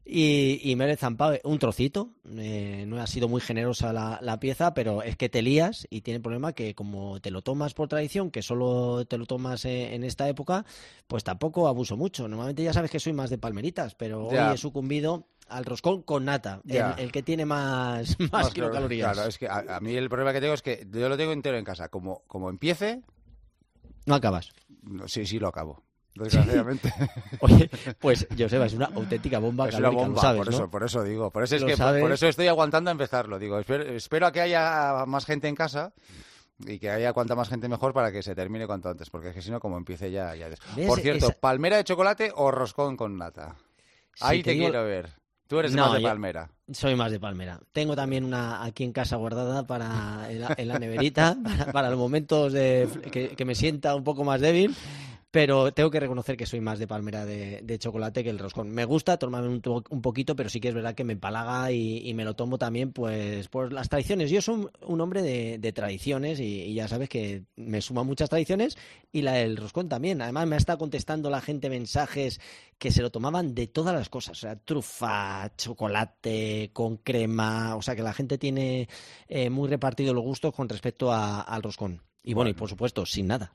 Y me he zampado un trocito, no ha sido muy generosa la pieza, pero es que te lías y tiene el problema que como te lo tomas por tradición, que solo te lo tomas en esta época, pues tampoco abuso mucho. Normalmente ya sabes que soy más de palmeritas, pero hoy he sucumbido al roscón con nata, el que tiene más kilocalorías. Claro, es que a mí el problema que tengo es que yo lo tengo entero en casa. Como empiece... No acabas. Sí, lo acabo. Desgraciadamente. Oye, pues Joseba, es una auténtica bomba calórica, una bomba, ¿sabes, ¿no? por eso digo. Por eso estoy aguantando a empezarlo. Digo, espero a que haya más gente en casa y que haya cuanta más gente mejor para que se termine cuanto antes, porque es que si no, como empiece ya... Por cierto, ¿palmera de chocolate o roscón con nata? Ahí te quiero ver. Tú eres más de palmera. Soy más de palmera. Tengo también una aquí en casa guardada en la neverita para los momentos que me sienta un poco más débil. Pero tengo que reconocer que soy más de palmera de chocolate que el roscón. Me gusta tomarme un poquito, pero sí que es verdad que me empalaga y me lo tomo también pues por las tradiciones. Yo soy un hombre de tradiciones y ya sabes que me suman muchas tradiciones y la del roscón también. Además me ha estado contestando la gente mensajes que se lo tomaban de todas las cosas. O sea, trufa, chocolate, con crema. O sea que la gente tiene muy repartido los gustos con respecto al roscón. Y bueno, y por supuesto, sin nada.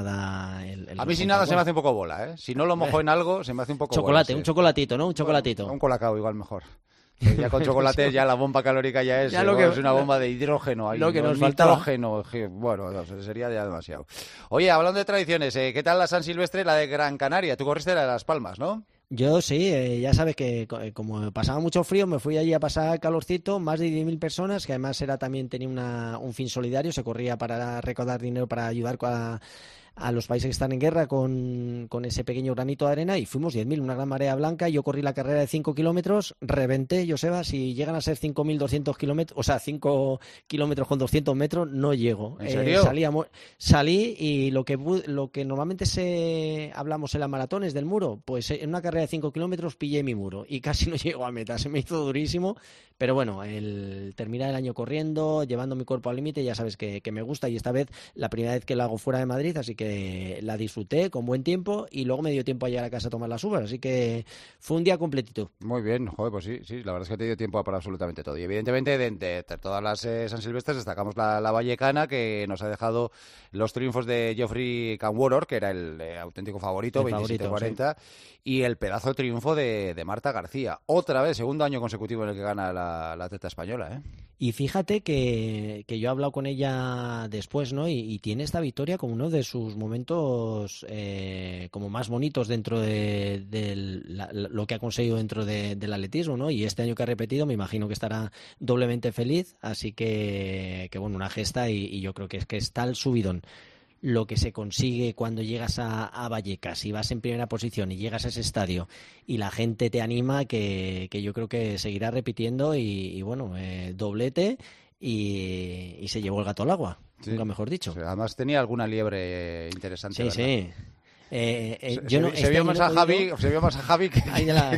A mí sin nada se me hace un poco bola, ¿eh? Si no lo mojo en algo, se me hace un poco chocolate, bola. Un chocolatito, ¿no? Un chocolatito. Bueno, un colacao igual mejor. Ya con chocolate ya la bomba calórica ya es una bomba de hidrógeno. Lo que nos falta. Nitrógeno. Bueno, sería ya demasiado. Oye, hablando de tradiciones, ¿qué tal la San Silvestre, la de Gran Canaria? Tú corriste la de Las Palmas, ¿no? Yo sí, ya sabes que como pasaba mucho frío, me fui allí a pasar calorcito, más de 10.000 personas, que además tenía un fin solidario, se corría para recaudar dinero para ayudar a los países que están en guerra con ese pequeño granito de arena, y fuimos 10.000, una gran marea blanca. Yo corrí la carrera de 5 kilómetros, reventé, Joseba, si llegan a ser 5.200 kilómetros, o sea, 5 kilómetros con 200 metros, no llego. ¿En serio? Salí y lo que normalmente hablamos en las maratones del muro, pues en una carrera de 5 kilómetros pillé mi muro y casi no llego a meta, se me hizo durísimo, pero bueno, el terminar el año corriendo, llevando mi cuerpo al límite, ya sabes que me gusta, y esta vez la primera vez que lo hago fuera de Madrid, así que la disfruté con buen tiempo, y luego me dio tiempo a llegar a casa a tomar las uvas, así que fue un día completito. Muy bien, joder, pues sí, la verdad es que te dio tiempo para absolutamente todo. Y evidentemente, de todas las San Silvestres, destacamos la vallecana, que nos ha dejado los triunfos de Geoffrey Camworth, que era el auténtico favorito, 27-40, sí. Y el pedazo de triunfo de Marta García. Otra vez, segundo año consecutivo en el que gana la atleta española, ¿eh? Y fíjate que yo he hablado con ella después, ¿no? Y tiene esta victoria como uno de sus momentos como más bonitos dentro de lo que ha conseguido dentro del atletismo, ¿no? Y este año que ha repetido, me imagino que estará doblemente feliz, así que bueno, una gesta, y yo creo que es tal subidón lo que se consigue cuando llegas a Vallecas y vas en primera posición y llegas a ese estadio y la gente te anima, que yo creo que seguirá repitiendo, y bueno, doblete, y se llevó el gato al agua, sí. Nunca mejor dicho. Sí, además tenía alguna liebre interesante. Sí, ¿verdad? Sí. Se vio más a Javi que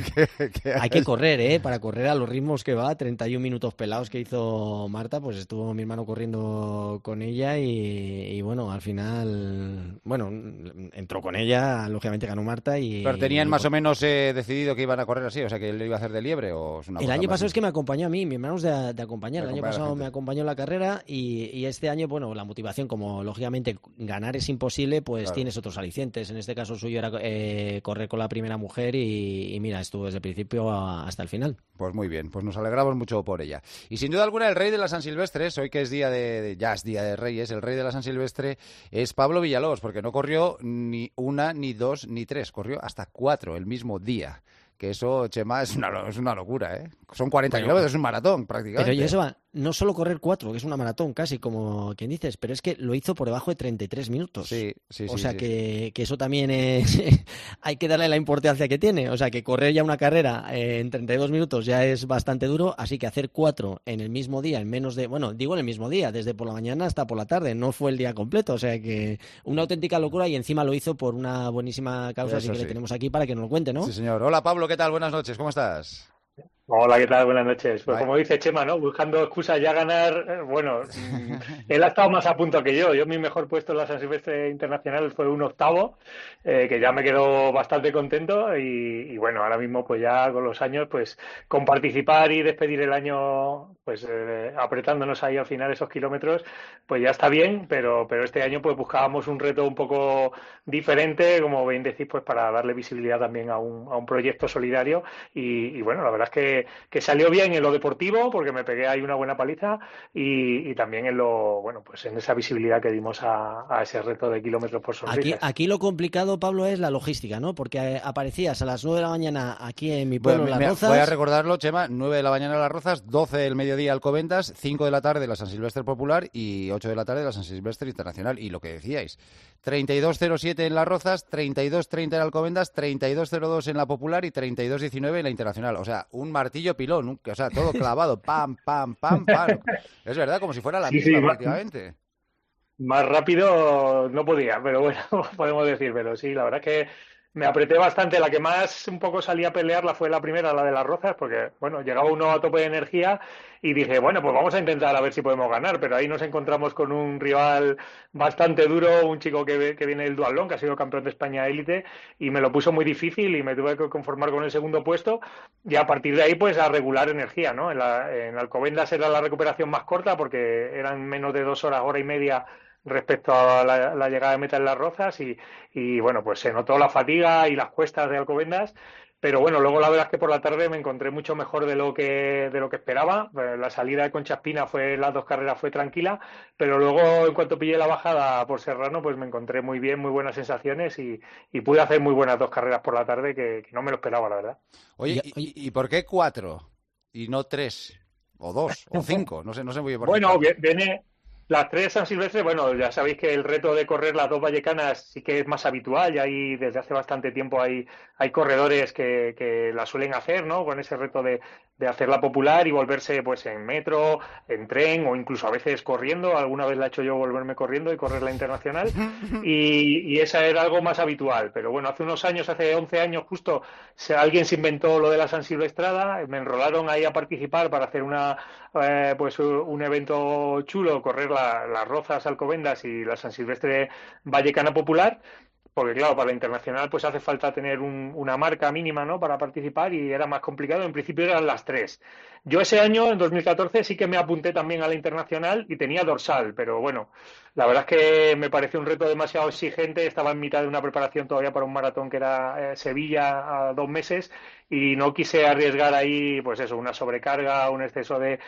hay que correr, para correr a los ritmos que va, 31 minutos pelados que hizo Marta, pues estuvo mi hermano corriendo con ella, y bueno, al final, bueno, entró con ella, lógicamente ganó Marta. Pero tenían más o menos decidido que iban a correr así, o sea, que él iba a hacer de liebre, o es una El cosa año pasado más... es que me acompañó a mí, mi hermano es de acompañar, el año pasado me acompañó en la carrera, y este año, bueno, la motivación, como lógicamente ganar es imposible, pues claro, tienes otros alicientes. En este caso suyo era correr con la primera mujer, y mira, estuvo desde el principio hasta el final. Pues muy bien, pues nos alegramos mucho por ella. Y sin duda alguna, el rey de la San Silvestre, hoy que es día ya es día de Reyes, el rey de la San Silvestre es Pablo Villalobos, porque no corrió ni una, ni dos, ni tres, corrió hasta 4 el mismo día. Que eso, Chema, es una locura, ¿eh? Son 40 kilómetros, es un maratón prácticamente. Pero eso va, no solo correr 4, que es una maratón casi, como quien dices, pero es que lo hizo por debajo de 33 minutos. Sí. O sea, que eso también es... hay que darle la importancia que tiene. O sea, que correr ya una carrera en 32 minutos ya es bastante duro, así que hacer 4 en el mismo día, en menos de... Bueno, digo en el mismo día, desde por la mañana hasta por la tarde, no fue el día completo. O sea, que una auténtica locura, y encima lo hizo por una buenísima causa, así que le tenemos aquí para que nos lo cuente, ¿no? Sí, señor. Hola, Pablo, ¿qué tal? Buenas noches, ¿cómo estás? Hola, ¿qué tal? Buenas noches. Pues como dice Chema, ¿no? Buscando excusas ya ganar, bueno, él ha estado más a punto que yo. Mi mejor puesto en la San Silvestre Internacional fue un 8º, que ya me quedó bastante contento, y bueno, ahora mismo pues ya con los años, pues con participar y despedir el año, pues apretándonos ahí al final esos kilómetros, pues ya está bien, pero este año pues buscábamos un reto un poco diferente, como bien decís, pues para darle visibilidad también a un proyecto solidario, y bueno, la verdad es que salió bien en lo deportivo, porque me pegué ahí una buena paliza, y también en lo, bueno, pues en esa visibilidad que dimos a ese reto de kilómetros por sonrisas. Aquí lo complicado, Pablo, es la logística, ¿no? Porque aparecías a las 9 de la mañana aquí en mi pueblo, Las Rozas. Voy a recordarlo, Chema, 9 de la mañana Las Rozas, 12 del mediodía Alcobendas, 5 de la tarde la San Silvestre Popular y 8 de la tarde la San Silvestre Internacional. Y lo que decíais, 32.07 en Las Rozas, 32.30 en Alcobendas, 32.02 en la Popular y 32.19 en la Internacional. O sea, un martillo pilón, o sea, todo clavado, pam, pam, pam, pam. Es verdad, como si fuera la misma prácticamente. Más rápido no podía, pero bueno, podemos decir, pero sí, la verdad es que me apreté bastante. La que más un poco salí a pelearla fue la primera, la de Las Rozas, porque bueno, llegaba uno a tope de energía y dije, bueno, pues vamos a intentar a ver si podemos ganar, pero ahí nos encontramos con un rival bastante duro, un chico que viene del duatlón, que ha sido campeón de España élite, y me lo puso muy difícil y me tuve que conformar con el segundo puesto, y a partir de ahí pues a regular energía, ¿no? En Alcobendas era la recuperación más corta, porque eran menos de 2 horas, hora y media respecto a la llegada de meta en Las Rozas, y bueno, pues se notó la fatiga y las cuestas de Alcobendas, Pero bueno, luego la verdad es que por la tarde me encontré mucho mejor de lo que esperaba. La salida de Concha Espina las 2 carreras fue tranquila, pero luego en cuanto pillé la bajada por Serrano, pues me encontré muy bien, muy buenas sensaciones y pude hacer muy buenas 2 carreras por la tarde que no me lo esperaba, la verdad. Oye, ¿y por qué 4 y no 3 o 2 o 5? No sé muy bien por qué. Bueno, viene... Las 3 San Silvestre, bueno, ya sabéis que el reto de correr las 2 vallecanas sí que es más habitual y ahí desde hace bastante tiempo hay corredores que la suelen hacer, ¿no? Con ese reto de hacerla popular y volverse pues en metro, en tren o incluso a veces corriendo. Alguna vez la he hecho yo volverme corriendo y correr la internacional y esa era algo más habitual. Pero bueno, hace unos años, hace 11 años justo, alguien se inventó lo de la San Silvestrada, me enrolaron ahí a participar para hacer un evento chulo, correr las Rozas, Alcobendas y la San Silvestre Vallecana Popular, porque claro, para la internacional pues hace falta tener una marca mínima, ¿no?, para participar y era más complicado. En principio eran las 3. Yo ese año, en 2014, sí que me apunté también a la internacional y tenía dorsal, pero bueno, la verdad es que me pareció un reto demasiado exigente. Estaba en mitad de una preparación todavía para un maratón que era Sevilla a 2 meses y no quise arriesgar ahí, pues eso, una sobrecarga, un exceso de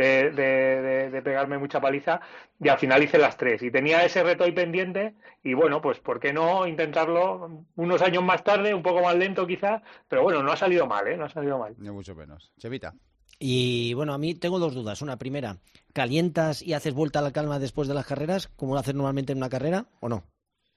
pegarme mucha paliza y al final hice las 3 y tenía ese reto ahí pendiente y bueno, pues ¿por qué no intentarlo unos años más tarde, un poco más lento quizá, pero bueno, no ha salido mal, no ha salido mal. Ni mucho menos. Chevita. Y bueno, a mí tengo 2 dudas. Una, primera, ¿calientas y haces vuelta a la calma después de las carreras, como lo haces normalmente en una carrera, o no?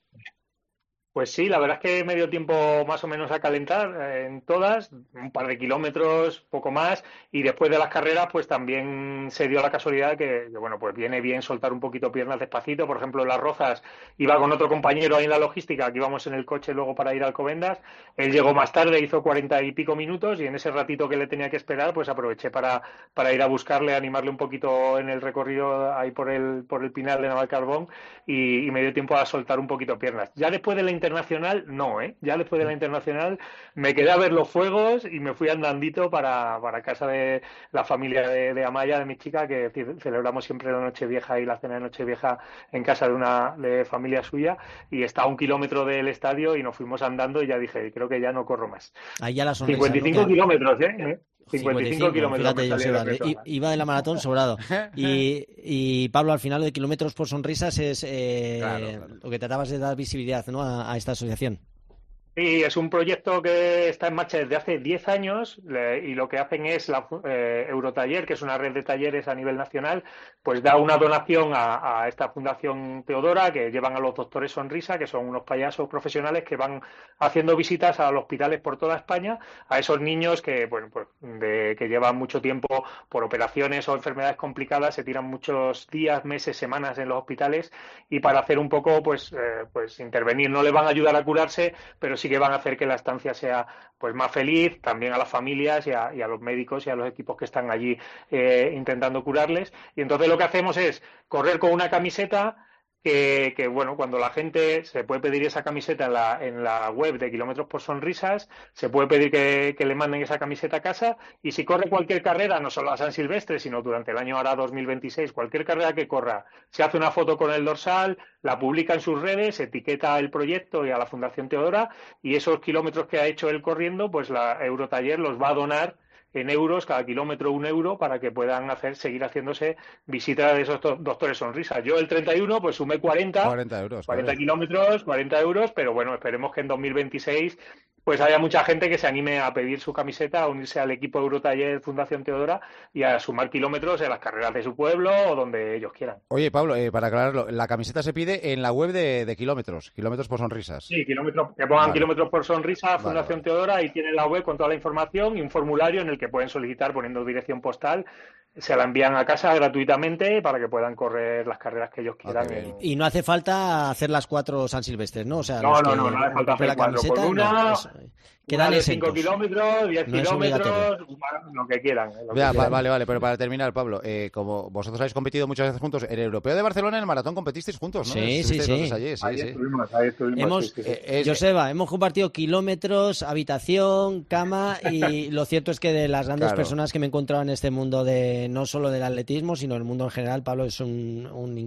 Pues sí, la verdad es que me dio tiempo más o menos a calentar en todas, un par de kilómetros, poco más, y después de las carreras pues también se dio la casualidad que bueno, pues viene bien soltar un poquito piernas despacito. Por ejemplo, en Las Rozas iba con otro compañero ahí en la logística, que íbamos en el coche luego para ir a Alcobendas, él llegó más tarde, hizo 40 y pico minutos y en ese ratito que le tenía que esperar pues aproveché para ir a buscarle, animarle un poquito en el recorrido ahí por el Pinar de Navalcarbón y me dio tiempo a soltar un poquito piernas. Ya después de la internacional, ya después de la internacional me quedé a ver los fuegos y me fui andandito para casa de la familia de Amaya, de mi chica, que celebramos siempre la Nochevieja y la cena de Nochevieja en casa de familia suya, y está a 1 kilómetro del estadio y nos fuimos andando y ya dije, creo que ya no corro más. Ahí ya la sonrisa, 55 kilómetros, 55 kilómetros. Fíjate, Joseba, iba de la maratón sobrado. Y Pablo, al final de Kilómetros por Sonrisas es claro. Lo que tratabas de dar visibilidad, ¿no?, a esta asociación. Sí, es un proyecto que está en marcha desde hace 10 años y lo que hacen es la Eurotaller, que es una red de talleres a nivel nacional, pues da una donación a esta Fundación Teodora, que llevan a los doctores Sonrisa, que son unos payasos profesionales que van haciendo visitas a los hospitales por toda España, a esos niños que, bueno, pues que llevan mucho tiempo por operaciones o enfermedades complicadas, se tiran muchos días, meses, semanas en los hospitales y para hacer un poco, pues intervenir. No les van a ayudar a curarse, pero sí que van a hacer que la estancia sea pues más feliz, también a las familias y a los médicos y a los equipos que están allí intentando curarles. Y entonces lo que hacemos es correr con una camiseta que bueno, cuando la gente se puede pedir esa camiseta en la web de Kilómetros por Sonrisas, se puede pedir que le manden esa camiseta a casa, y si corre cualquier carrera, no solo a San Silvestre, sino durante el año ahora 2026, cualquier carrera que corra, se hace una foto con el dorsal, la publica en sus redes, etiqueta el proyecto y a la Fundación Teodora, y esos kilómetros que ha hecho él corriendo, pues la Eurotaller los va a donar en euros, cada kilómetro 1 euro, para que puedan seguir haciéndose visitas de esos doctores Sonrisa. Yo el 31 pues sumé 40 euros, 40 kilómetros, 40 euros, pero bueno, esperemos que en 2026 pues haya mucha gente que se anime a pedir su camiseta, a unirse al equipo Eurotaller Fundación Teodora y a sumar kilómetros en las carreras de su pueblo o donde ellos quieran. Oye, Pablo, para aclararlo, la camiseta se pide en la web de Kilómetros por Sonrisas. Sí, que pongan Kilómetros por Sonrisa, Fundación Teodora, y tienen la web con toda la información y un formulario en el que pueden solicitar poniendo dirección postal. Se la envían a casa gratuitamente para que puedan correr las carreras que ellos quieran. Y no hace falta hacer las 4 San Silvestres, ¿no? O sea, no hace falta hacer 4 con una. Quedan de 5 kilómetros, 10 kilómetros, lo que quieran. Vale, pero para terminar, Pablo, como vosotros habéis competido muchas veces juntos, en el Europeo de Barcelona, en el maratón competisteis juntos, ¿no? Sí. Ahí estuvimos. Joseba, hemos compartido kilómetros, habitación, cama, y lo cierto es que de las grandes personas que me he encontrado en este mundo no solo del atletismo, sino el mundo en general, Pablo es una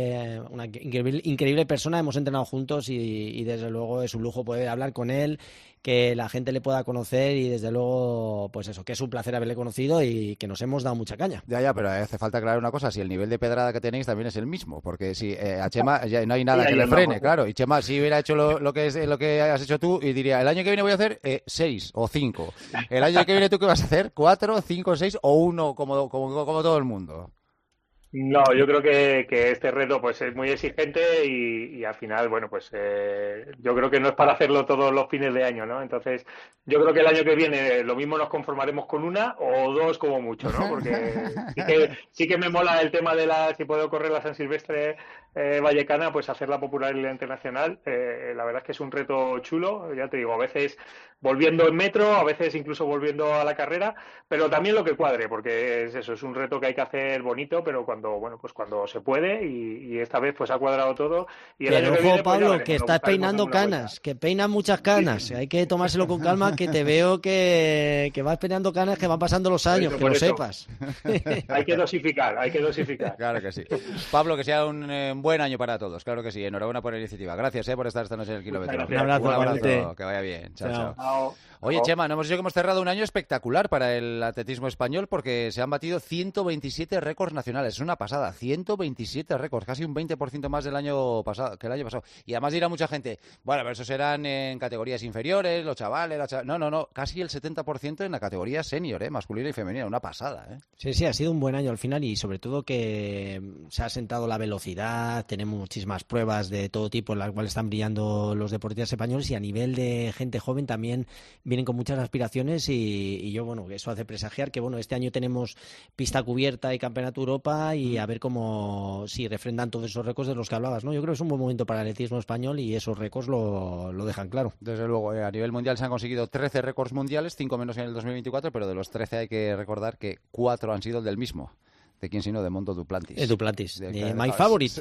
increíble persona. Hemos entrenado juntos y desde luego es un lujo poder hablar con él que la gente le pueda conocer y desde luego, pues eso, que es un placer haberle conocido y que nos hemos dado mucha caña. Ya, pero hace falta aclarar una cosa, si el nivel de pedrada que tenéis también es el mismo, porque si a Chema ya no hay nada que le frene, claro, y Chema si hubiera hecho lo que has hecho tú y diría, el año que viene voy a hacer 6 o 5, el año que viene tú ¿qué vas a hacer? 4, 5, 6 o 1 como todo el mundo. No, yo creo que este reto pues es muy exigente y al final, bueno, pues yo creo que no es para hacerlo todos los fines de año, ¿no? Entonces, yo creo que el año que viene lo mismo nos conformaremos con 1 o 2 como mucho, ¿no? Porque sí que me mola el tema de si puedo correr la San Silvestre vallecana, pues hacerla popular y la internacional. La verdad es que es un reto chulo, ya te digo, a veces volviendo en metro, a veces incluso volviendo a la carrera, pero también lo que cuadre, porque es un reto que hay que hacer bonito, pero cuando se puede y esta vez pues ha cuadrado todo. Y el año que viene, Pablo, pues, que estás peinando canas, que peinas muchas canas, sí. Hay que tomárselo con calma, que te veo que vas peinando canas, que van pasando los años, que lo sepas. Hay que dosificar. Claro que sí. Pablo, que sea un buen año para todos, claro que sí. Enhorabuena por la iniciativa. Gracias por estar esta noche en el kilómetro. Un abrazo. Que vaya bien. Chao. Chao. Oye, Chema, nos hemos dicho que hemos cerrado un año espectacular para el atletismo español porque se han batido 127 récords nacionales. Es una pasada, 127 récords, casi un 20% más que el año pasado. Y además dirá mucha gente, bueno, pero esos eran en categorías inferiores, los chavales, No, casi el 70% en la categoría senior, masculina y femenina, una pasada. Sí, ha sido un buen año al final y sobre todo que se ha sentado la velocidad, tenemos muchísimas pruebas de todo tipo en las cuales están brillando los deportistas españoles y a nivel de gente joven también vienen con muchas aspiraciones y yo, eso hace presagiar que, este año tenemos pista cubierta y Campeonato Europa y a ver si refrendan todos esos récords de los que hablabas, ¿no? Yo creo que es un buen momento para el atletismo español y esos récords lo dejan claro. Desde luego, a nivel mundial se han conseguido 13 récords mundiales, 5 menos en el 2024, pero de los 13 hay que recordar que 4 han sido del mismo. ¿De quién sino? De Mondo Duplantis. Duplantis. My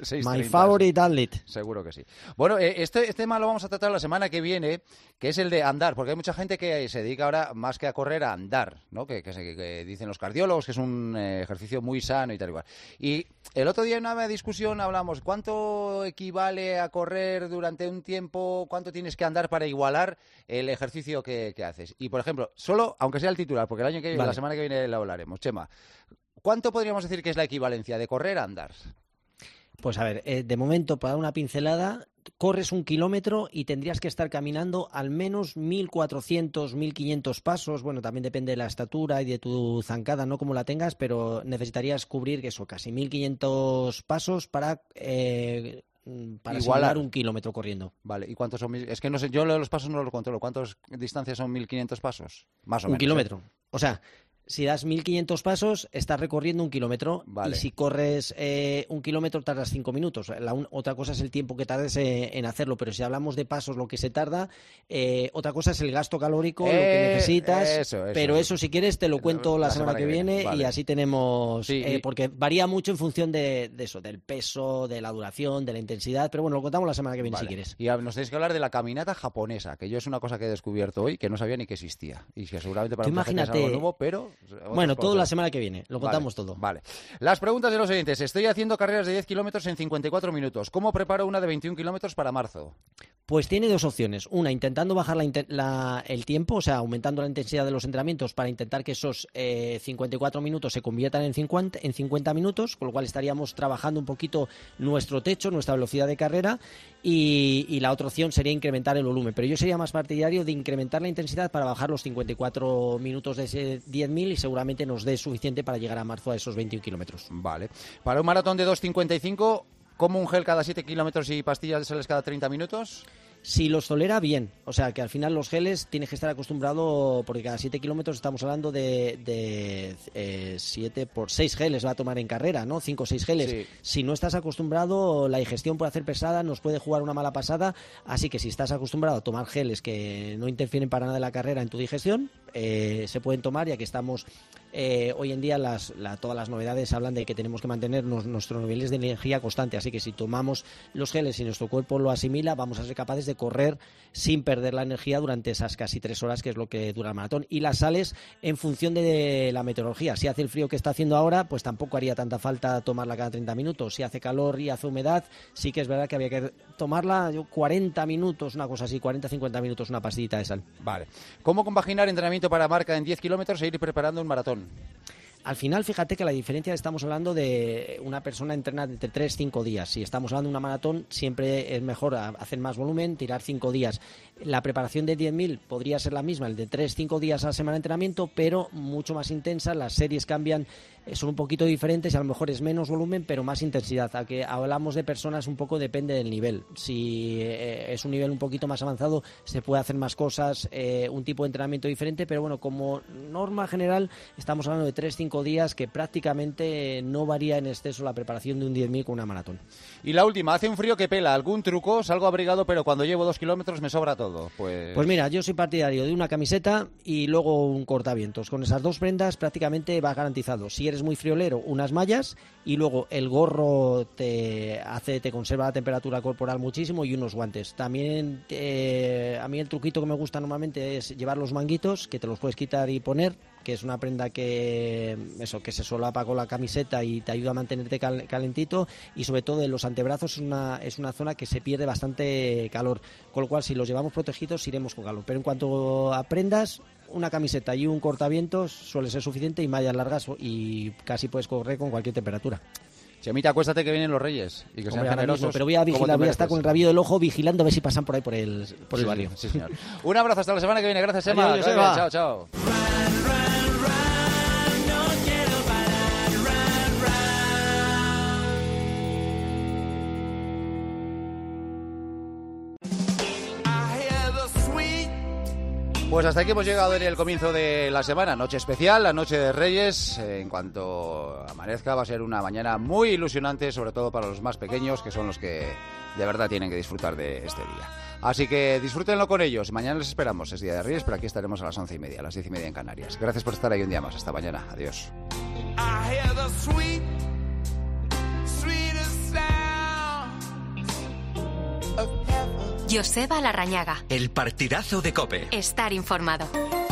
favorite athlete. Seguro que sí. Bueno, este tema lo vamos a tratar la semana que viene, que es el de andar, porque hay mucha gente que se dedica ahora más que a correr a andar, ¿no? Que dicen los cardiólogos que es un ejercicio muy sano y tal igual. Y el otro día en una discusión hablamos, ¿cuánto equivale a correr durante un tiempo? ¿Cuánto tienes que andar para igualar el ejercicio que haces? Y, por ejemplo, solo, aunque sea el titular, porque el año que viene, la semana que viene lo hablaremos, Chema, ¿cuánto podríamos decir que es la equivalencia de correr a andar? Pues a ver, de momento, para dar una pincelada, corres 1 kilómetro y tendrías que estar caminando al menos 1.400, 1.500 pasos. Bueno, también depende de la estatura y de tu zancada, no como la tengas, pero necesitarías cubrir casi 1.500 pasos para simular 1 kilómetro corriendo. Vale, ¿y cuántos son? Es que no sé, yo los pasos no los controlo. ¿Cuántas distancias son 1.500 pasos? Más o menos. 1 kilómetro. O sea, si das 1.500 pasos, estás recorriendo 1 kilómetro. Vale. Y si corres 1 kilómetro, tardas 5 minutos. Otra cosa es el tiempo que tardes en hacerlo, pero si hablamos de pasos, lo que se tarda, otra cosa es el gasto calórico, lo que necesitas. Eso, si quieres, te lo cuento la semana que viene. Vale. Y así tenemos... porque varía mucho en función de eso, del peso, de la duración, de la intensidad. Pero bueno, lo contamos la semana que viene si quieres. Y nos tenéis que hablar de la caminata japonesa, que yo es una cosa que he descubierto hoy, que no sabía ni que existía. Y que seguramente para mucha gente es algo nuevo, pero... Bueno, todo la semana que viene, lo contamos todo. Vale. Las preguntas de los oyentes. Estoy haciendo carreras de 10 kilómetros en 54 minutos. ¿Cómo preparo una de 21 kilómetros para marzo? Pues tiene 2 opciones. Una, intentando bajar el tiempo, o sea, aumentando la intensidad de los entrenamientos para intentar que esos 54 minutos se conviertan en 50 minutos, con lo cual estaríamos trabajando un poquito nuestro techo, nuestra velocidad de carrera, y la otra opción sería incrementar el volumen. Pero yo sería más partidario de incrementar la intensidad para bajar los 54 minutos de ese 10.000 y seguramente nos dé suficiente para llegar a marzo a esos 21 kilómetros. Vale. Para un maratón de 2.55, ¿como un gel cada 7 kilómetros y pastillas de sales cada 30 minutos? Si los tolera, bien. O sea, que al final los geles tienes que estar acostumbrado, porque cada 7 kilómetros estamos hablando de 7 por 6 geles va a tomar en carrera, ¿no? 5 o 6 geles. Sí. Si no estás acostumbrado, la digestión puede hacer pesada, nos puede jugar una mala pasada. Así que si estás acostumbrado a tomar geles que no interfieren para nada en la carrera en tu digestión, se pueden tomar, ya que estamos hoy en día todas las novedades hablan de que tenemos que mantener nuestros niveles de energía constante, así que si tomamos los geles y nuestro cuerpo lo asimila, vamos a ser capaces de correr sin perder la energía durante esas casi 3 horas, que es lo que dura el maratón. Y las sales en función de la meteorología. Si hace el frío que está haciendo ahora, pues tampoco haría tanta falta tomarla cada 30 minutos. Si hace calor y hace humedad, sí que es verdad que había que tomarla 40 minutos, una cosa así, 40-50 minutos, una pastillita de sal. Vale. ¿Cómo compaginar entrenamiento para marca en 10 kilómetros e ir preparando un maratón? Al final, fíjate que la diferencia, estamos hablando de una persona entrena entre 3-5 días. Si estamos hablando de una maratón, siempre es mejor hacer más volumen, tirar 5 días. La preparación de 10.000 podría ser la misma, el de 3-5 días a la semana de entrenamiento, pero mucho más intensa. Las series cambian, son un poquito diferentes y a lo mejor es menos volumen, pero más intensidad. A que hablamos de personas, un poco depende del nivel. Si es un nivel un poquito más avanzado, se puede hacer más cosas, un tipo de entrenamiento diferente, pero bueno, como norma general, estamos hablando de 3-5 días, que prácticamente no varía en exceso la preparación de un 10.000 con una maratón. Y la última, hace un frío que pela. ¿Algún truco? Salgo abrigado, pero cuando llevo 2 kilómetros me sobra todo. Pues mira, yo soy partidario de una camiseta y luego un cortavientos. Con esas 2 prendas prácticamente vas garantizado. Si eres muy friolero, unas mallas, y luego el gorro te conserva la temperatura corporal muchísimo, y unos guantes. También a mí el truquito que me gusta normalmente es llevar los manguitos, que te los puedes quitar y poner, que es una prenda que se solapa con la camiseta y te ayuda a mantenerte calentito, y sobre todo en los antebrazos es una zona que se pierde bastante calor, con lo cual si los llevamos protegidos iremos con calor. Pero en cuanto a prendas, una camiseta y un cortavientos suele ser suficiente, y mallas largas, y casi puedes correr con cualquier temperatura. Chemita, acuéstate que vienen los Reyes y que sean generosos. Pero voy a vigilar, voy a estar con el rabillo del ojo vigilando a ver si pasan por ahí por el barrio. Sí, señor. Un abrazo, hasta la semana que viene. Gracias, Emma. Adiós, Eva. Chao, chao. Pues hasta aquí hemos llegado en el comienzo de la semana, noche especial, la noche de Reyes. En cuanto amanezca va a ser una mañana muy ilusionante, sobre todo para los más pequeños, que son los que de verdad tienen que disfrutar de este día. Así que disfrútenlo con ellos. Mañana les esperamos, es Día de Reyes, pero aquí estaremos a las 11:30, a las 10:30 en Canarias. Gracias por estar ahí un día más. Hasta mañana. Adiós. Joseba Larrañaga. El partidazo de COPE. Estar informado.